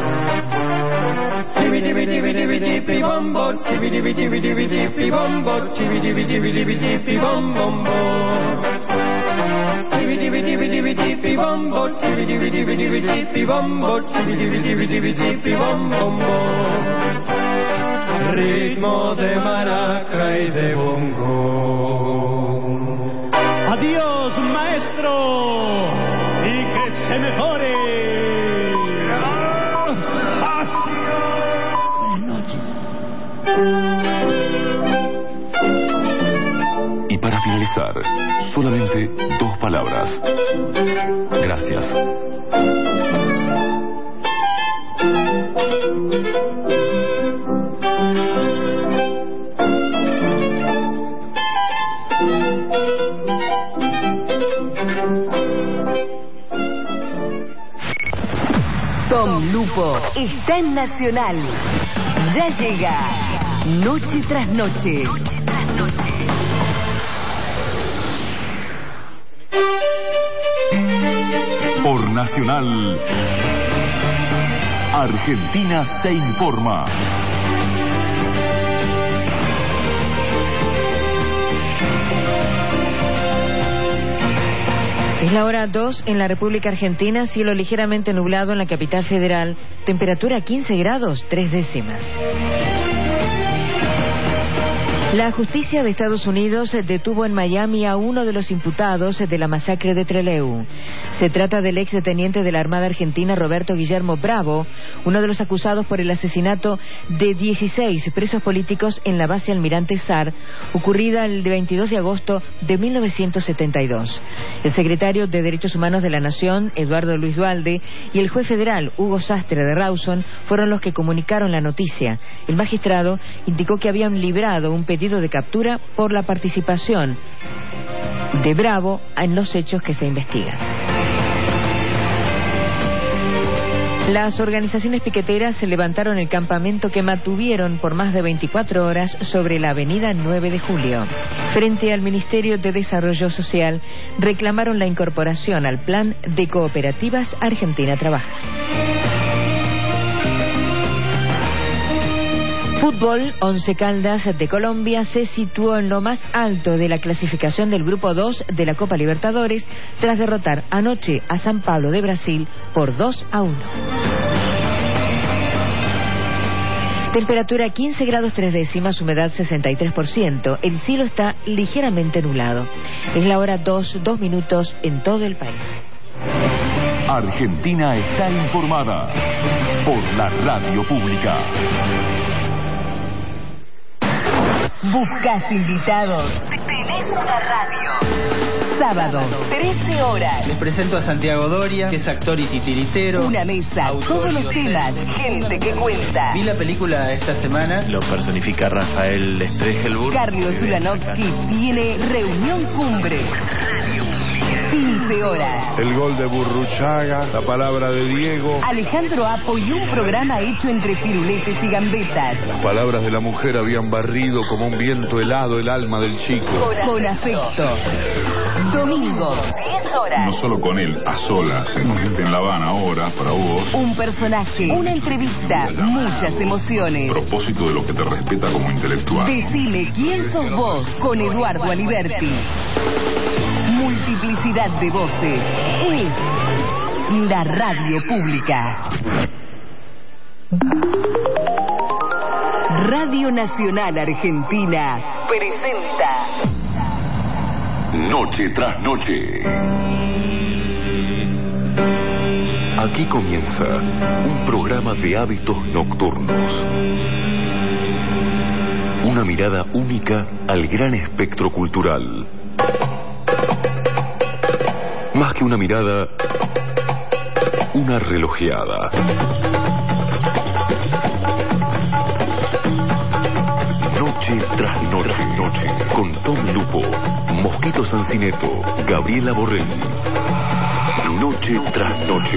Chibi bombo, chibi bombo, chibi bombo. Chibi bombo, chibi bombo, chibi bombo. Ritmo de maraca y de bongo. Adiós, maestro, y que se mejore. Y para finalizar, solamente 2 palabras. Gracias. Tom Lupo está en Nacional. Ya llega Noche tras Noche. Por Nacional, Argentina se informa. Es la hora 2 en la República Argentina, cielo ligeramente nublado en la capital federal, temperatura 15 grados 3 décimas. La justicia de Estados Unidos detuvo en Miami a uno de los imputados de la masacre de Trelew. Se trata del ex deteniente de la Armada Argentina Roberto Guillermo Bravo, uno de los acusados por el asesinato de 16 presos políticos en la base Almirante Sar, ocurrida el 22 de agosto de 1972. El secretario de Derechos Humanos de la Nación, Eduardo Luis Duhalde, y el juez federal, Hugo Sastre de Rawson, fueron los que comunicaron la noticia. El magistrado indicó que habían librado un pedido de captura por la participación de Bravo en los hechos que se investigan. Las organizaciones piqueteras se levantaron el campamento que mantuvieron por más de 24 horas sobre la avenida 9 de Julio. Frente al Ministerio de Desarrollo Social, reclamaron la incorporación al Plan de Cooperativas Argentina Trabaja. Fútbol, Once Caldas de Colombia se situó en lo más alto de la clasificación del Grupo 2 de la Copa Libertadores tras derrotar anoche a San Pablo de Brasil por 2-1. Temperatura 15 grados 3 décimas, humedad 63%. El cielo está ligeramente nublado. Es la hora 2 minutos en todo el país. Argentina está informada por la radio pública. ¿Buscas invitados? Tenés una radio. Sábado, 13 horas. Les presento a Santiago Doria, que es actor y titiritero. Una mesa, todos los temas, gente que cuenta. Vi la película esta semana. Lo personifica Rafael Stregelburg. Carlos Ulanovsky tiene reunión cumbre. 15 horas. El gol de Burruchaga, la palabra de Diego. Alejandro Apo y un programa hecho entre firuletes y gambetas. Las palabras de la mujer habían barrido como un viento helado el alma del chico. Con afecto. Domingo, 10 horas. No solo con él, a solas, en La Habana ahora, para vos. Un personaje, una entrevista, muchas emociones. Propósito de lo que te respeta como intelectual. Decime quién sos vos, con Eduardo Aliberti. Multiplicidad de voces. Es la radio pública. Radio Nacional Argentina presenta Noche tras noche. Aquí comienza un programa de hábitos nocturnos. Una mirada única al gran espectro cultural. Más que una mirada, una relojeada. Noche tras noche, con Tom Lupo, Mosquito Sancineto, Gabriela Borrelli. Noche tras noche.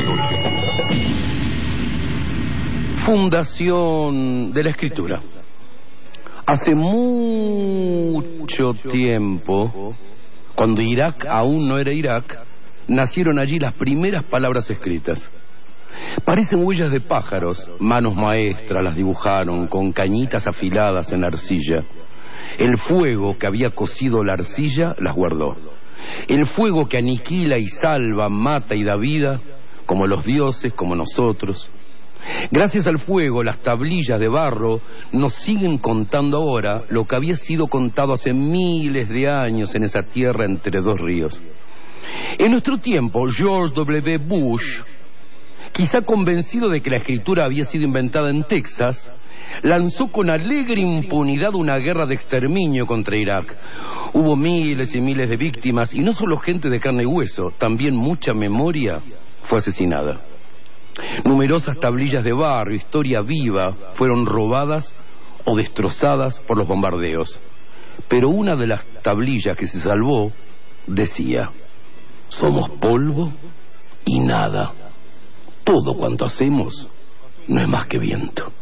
Fundación de la Escritura. Hace mucho tiempo, cuando Irak aún no era Irak, nacieron allí las primeras palabras escritas. Parecen huellas de pájaros, manos maestras las dibujaron con cañitas afiladas en la arcilla. El fuego que había cocido la arcilla las guardó. El fuego que aniquila y salva, mata y da vida, como los dioses, como nosotros. Gracias al fuego, las tablillas de barro nos siguen contando ahora lo que había sido contado hace miles de años en esa tierra entre dos ríos. En nuestro tiempo, George W. Bush, quizá convencido de que la escritura había sido inventada en Texas, lanzó con alegre impunidad una guerra de exterminio contra Irak. Hubo miles y miles de víctimas, y no solo gente de carne y hueso, también mucha memoria fue asesinada. Numerosas tablillas de barro, historia viva, fueron robadas o destrozadas por los bombardeos. Pero una de las tablillas que se salvó decía: somos polvo y nada. Todo cuanto hacemos no es más que viento.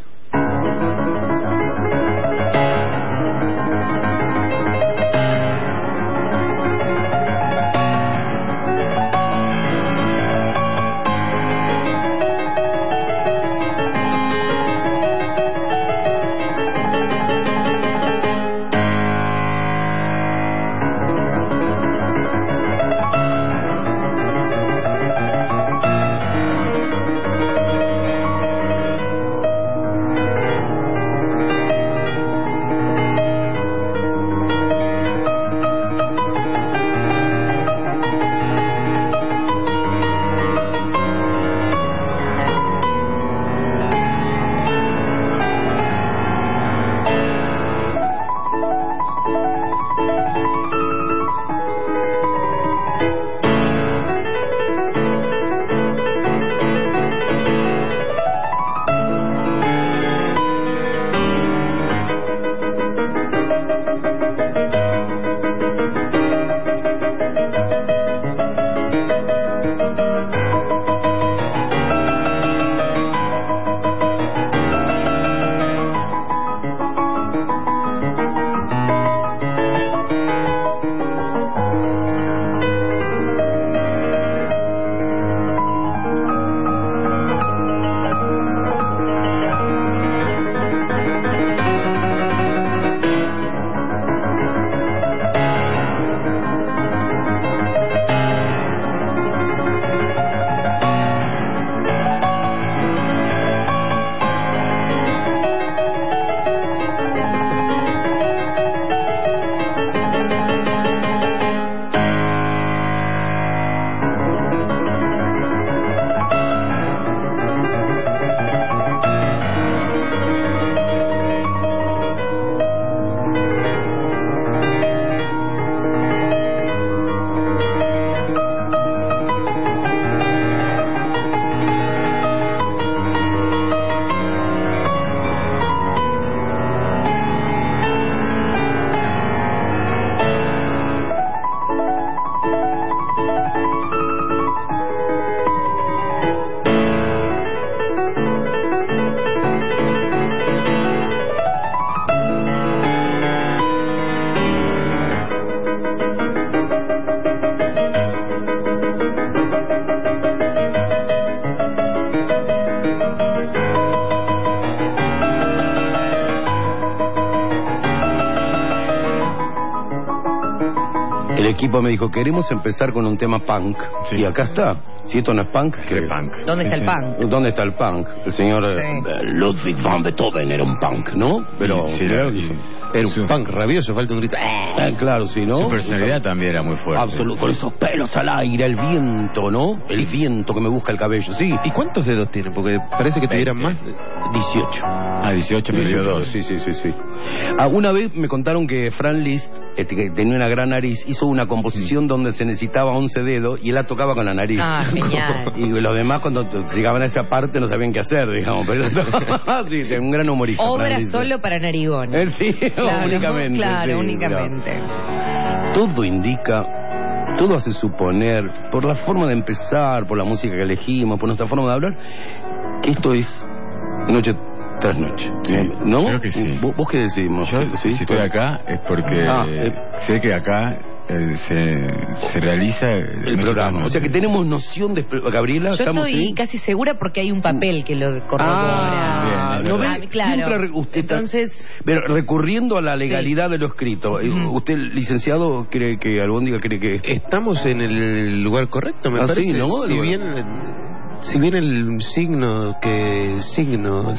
equipo me dijo, queremos empezar con un tema punk. Y acá está. Si esto no es punk, ¿qué es punk? ¿Dónde está el punk? ¿Dónde está el punk? El señor Ludwig van Beethoven era un punk, ¿no? Pero era un punk rabioso, falta un grito. Claro, sí, ¿no? Su personalidad también era muy fuerte. Absoluto, con esos pelos al aire, el viento, ¿no? El viento que me busca el cabello, sí. ¿Y cuántos dedos tiene? Porque parece que tuvieran más. 18. 18 perdió 2. Sí. Una vez me contaron que Franz Liszt, que tenía una gran nariz, hizo una composición donde se necesitaba 11 dedos y él la tocaba con la nariz. Ah, genial. Y los demás cuando llegaban a esa parte no sabían qué hacer, digamos. Pero sí, un gran humorista. Obra solo para narigones. Sí, claro, únicamente. Claro, sí, únicamente. Todo indica, todo hace suponer, por la forma de empezar, por la música que elegimos, por nuestra forma de hablar, que esto es noche tras noche. Sí, ¿no? creo que sí. ¿Vos qué decimos? Yo, si estoy acá, es porque sé que acá se realiza el programa. O sea que tenemos noción de... Gabriela, yo estamos estoy casi segura porque hay un papel que lo corrobora. Claro. Entonces... Pero recurriendo a la legalidad de lo escrito, ¿usted, licenciado, cree que Albóndiga cree que... Estamos en el lugar correcto, me parece. Sí, ¿no? Si bien el signo del signo.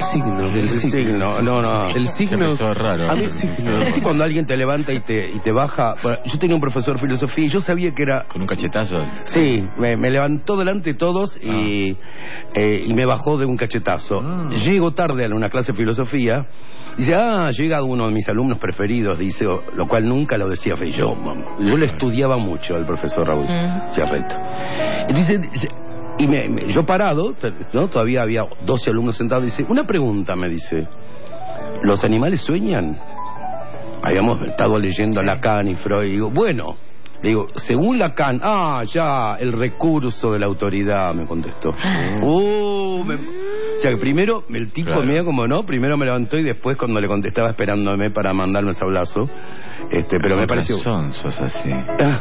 El signo es raro. A mí ¿viste cuando alguien te levanta y te baja? Bueno, yo tenía un profesor de filosofía y yo sabía que era... ¿Con un cachetazo? Sí, me levantó delante de todos y me bajó de un cachetazo. Llego tarde a una clase de filosofía. Dice, llega uno de mis alumnos preferidos, dice, lo cual nunca lo decía yo le estudiaba mucho al profesor Raúl Ciarreto. Dice, y yo parado, ¿no? Todavía había 12 alumnos sentados, dice, una pregunta, me dice, ¿los animales sueñan? Habíamos estado leyendo a Lacan y Freud, y digo, bueno, le digo, según Lacan, ya, el recurso de la autoridad, me contestó. O sea que primero, el tipo medio como no, primero me levantó y después cuando le contestaba esperándome para mandarme el sablazo. Pero me pareció... sos así.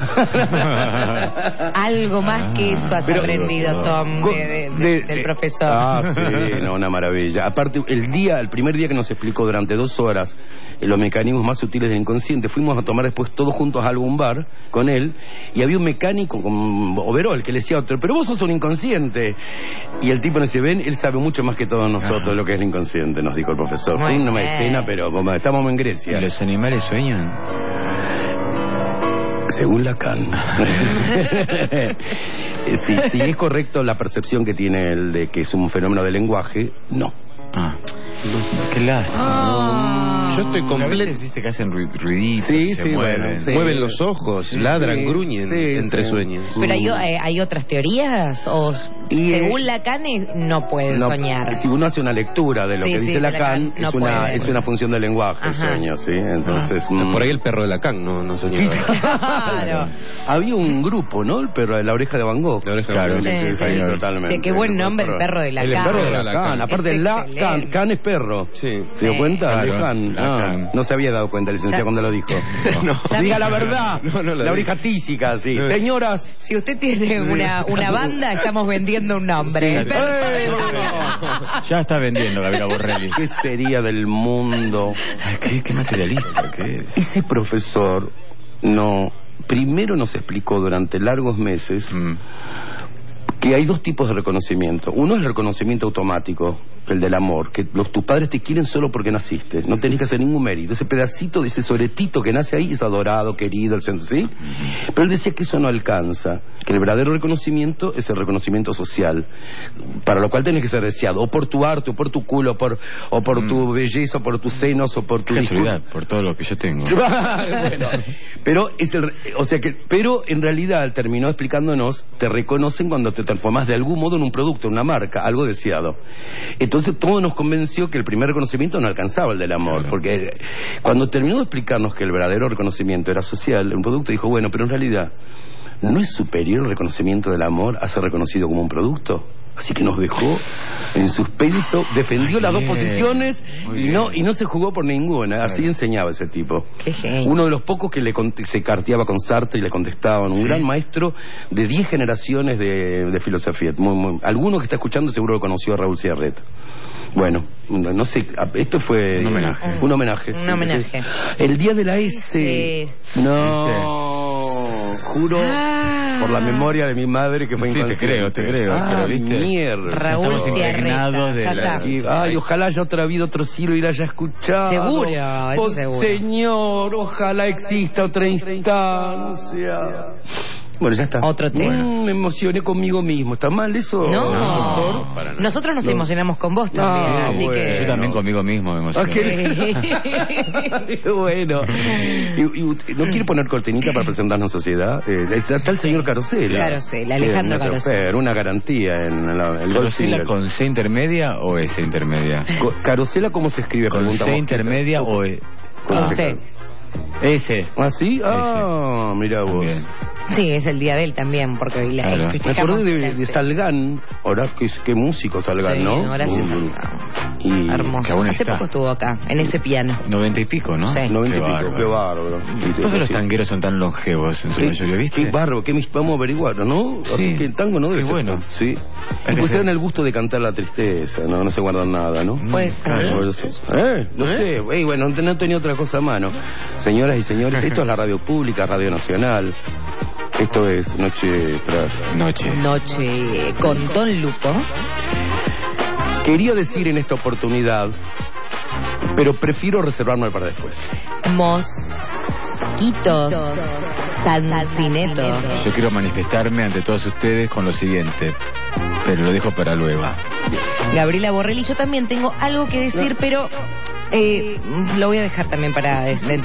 Algo más que eso has aprendido, Tom, del profesor. Sí, no, una maravilla. Aparte, el primer día que nos explicó durante 2 horas los mecanismos más sutiles del inconsciente, fuimos a tomar después todos juntos a algún bar con él, y había un mecánico con overol que le decía a otro, pero vos sos un inconsciente. Y el tipo nos dice, ven, él sabe mucho más que todos nosotros lo que es el inconsciente, nos dijo el profesor. Fue una escena, pero como estamos en Grecia. ¿Y los animales sueñan? Según Lacan. Si es correcto la percepción que tiene él de que es un fenómeno de lenguaje, no. Qué lástima. Yo estoy completo. Viste que hacen ruiditos, se mueven. Mueven los ojos, ladran, gruñen entre sueños. Pero hay otras teorías o según Lacan no puede soñar. Si uno hace una lectura de lo que dice Lacan, es una función del lenguaje el sueño, ¿sí? Entonces por ahí el perro de Lacan no soñaba. Claro. Había un grupo, ¿no? El perro de la oreja de Van Gogh. La oreja de Van Gogh. Totalmente. Sí, qué buen nombre, el perro de Lacan. El perro de Lacan. Aparte Can es perro. Sí. ¿Se dio cuenta? Claro. No se había dado cuenta, licenciado, cuando lo dijo. Diga la verdad. La oreja tísica, sí. Señoras. Si usted tiene una banda, estamos vendiendo un nombre. Ya está vendiendo, Gabriela Borrelli. ¿Qué sería del mundo? ¿Qué materialista que es? Ese profesor primero nos explicó durante largos meses que hay 2 tipos de reconocimiento. Uno es el reconocimiento automático, el del amor, que tus padres te quieren solo porque naciste, no tenés que hacer ningún mérito. Ese pedacito de ese sobretito que nace ahí es adorado, querido, el centro, ¿sí? Pero él decía que eso no alcanza, que el verdadero reconocimiento es el reconocimiento social, para lo cual tenés que ser deseado, o por tu arte, o por tu culo, o por tu belleza, o por tus senos, o por tu casualidad, por todo lo que yo tengo. Bueno, pero pero en realidad terminó explicándonos, te reconocen cuando te transformas de algún modo en un producto, en una marca, algo deseado. Entonces todo nos convenció que el primer reconocimiento no alcanzaba el del amor, porque cuando terminó de explicarnos que el verdadero reconocimiento era social, un producto, dijo, bueno, pero en realidad ¿no es superior el reconocimiento del amor a ser reconocido como un producto? Así que nos dejó en suspenso, defendió las 2 posiciones y no se jugó por ninguna. Así enseñaba ese tipo. Qué genio. Uno de los pocos que se carteaba con Sartre y le contestaban. Un gran maestro de 10 generaciones de filosofía. Alguno que está escuchando seguro lo conoció a Raúl Ciarreto. Bueno, no sé, esto fue un homenaje. Un homenaje. El día de la S. No. juro por la memoria de mi madre que fue inconsciente. Te creo. Pero, ¿viste? Mierda. Raúl Estamos impregnados de la... Ay, ojalá haya habido otro siglo y la haya escuchado. Seguro, eso seguro. Señor, ojalá exista otra instancia. Bueno, ya está. Otro tema. Me emocioné conmigo mismo. ¿Está mal eso? No. Para nada. Nosotros nos emocionamos con vos también. Así bueno. que... Yo también conmigo mismo me emocioné. Bueno. Y ¿no quiere poner cortinita para presentarnos en sociedad? Está el señor Carosela. Carosela, Alejandro Carosela. Una garantía en el ¿Carosela con C intermedia o S intermedia? Carosela, ¿cómo se escribe? ¿Con C intermedia o con C? S. ¿Ah, sí? Ah, mira vos. Bien. Sí, es el día de él también, porque hoy Claro. Me acordé de Salgán. Ahora, qué músico Salgán, sí, ¿no? Horacio Salgán. Y hermoso. Que aún Hace está. poco estuvo acá, en ese piano. 90 y pico, ¿no? Sí. 90 y pico, qué bárbaro. ¿Por qué los tangueros son tan longevos en su mayoría, viste? Qué bárbaro, vamos a averiguarlo, ¿no? Sí. Así que el tango no debe ser. Bueno. Sí. Pusieron el gusto de cantar la tristeza, no se guardan nada, ¿no? Pues, No sé. Bueno, no tenía otra cosa a mano. Señoras y señores, esto es la radio pública, Radio Nacional. Esto es Noche tras Noche con Don Lupo. Quería decir en esta oportunidad, pero prefiero reservarme para después. Mosquitos. Sancineto. Yo quiero manifestarme ante todos ustedes con lo siguiente, pero lo dejo para luego. Gabriela Borrelli, yo también tengo algo que decir, pero lo voy a dejar también para dentro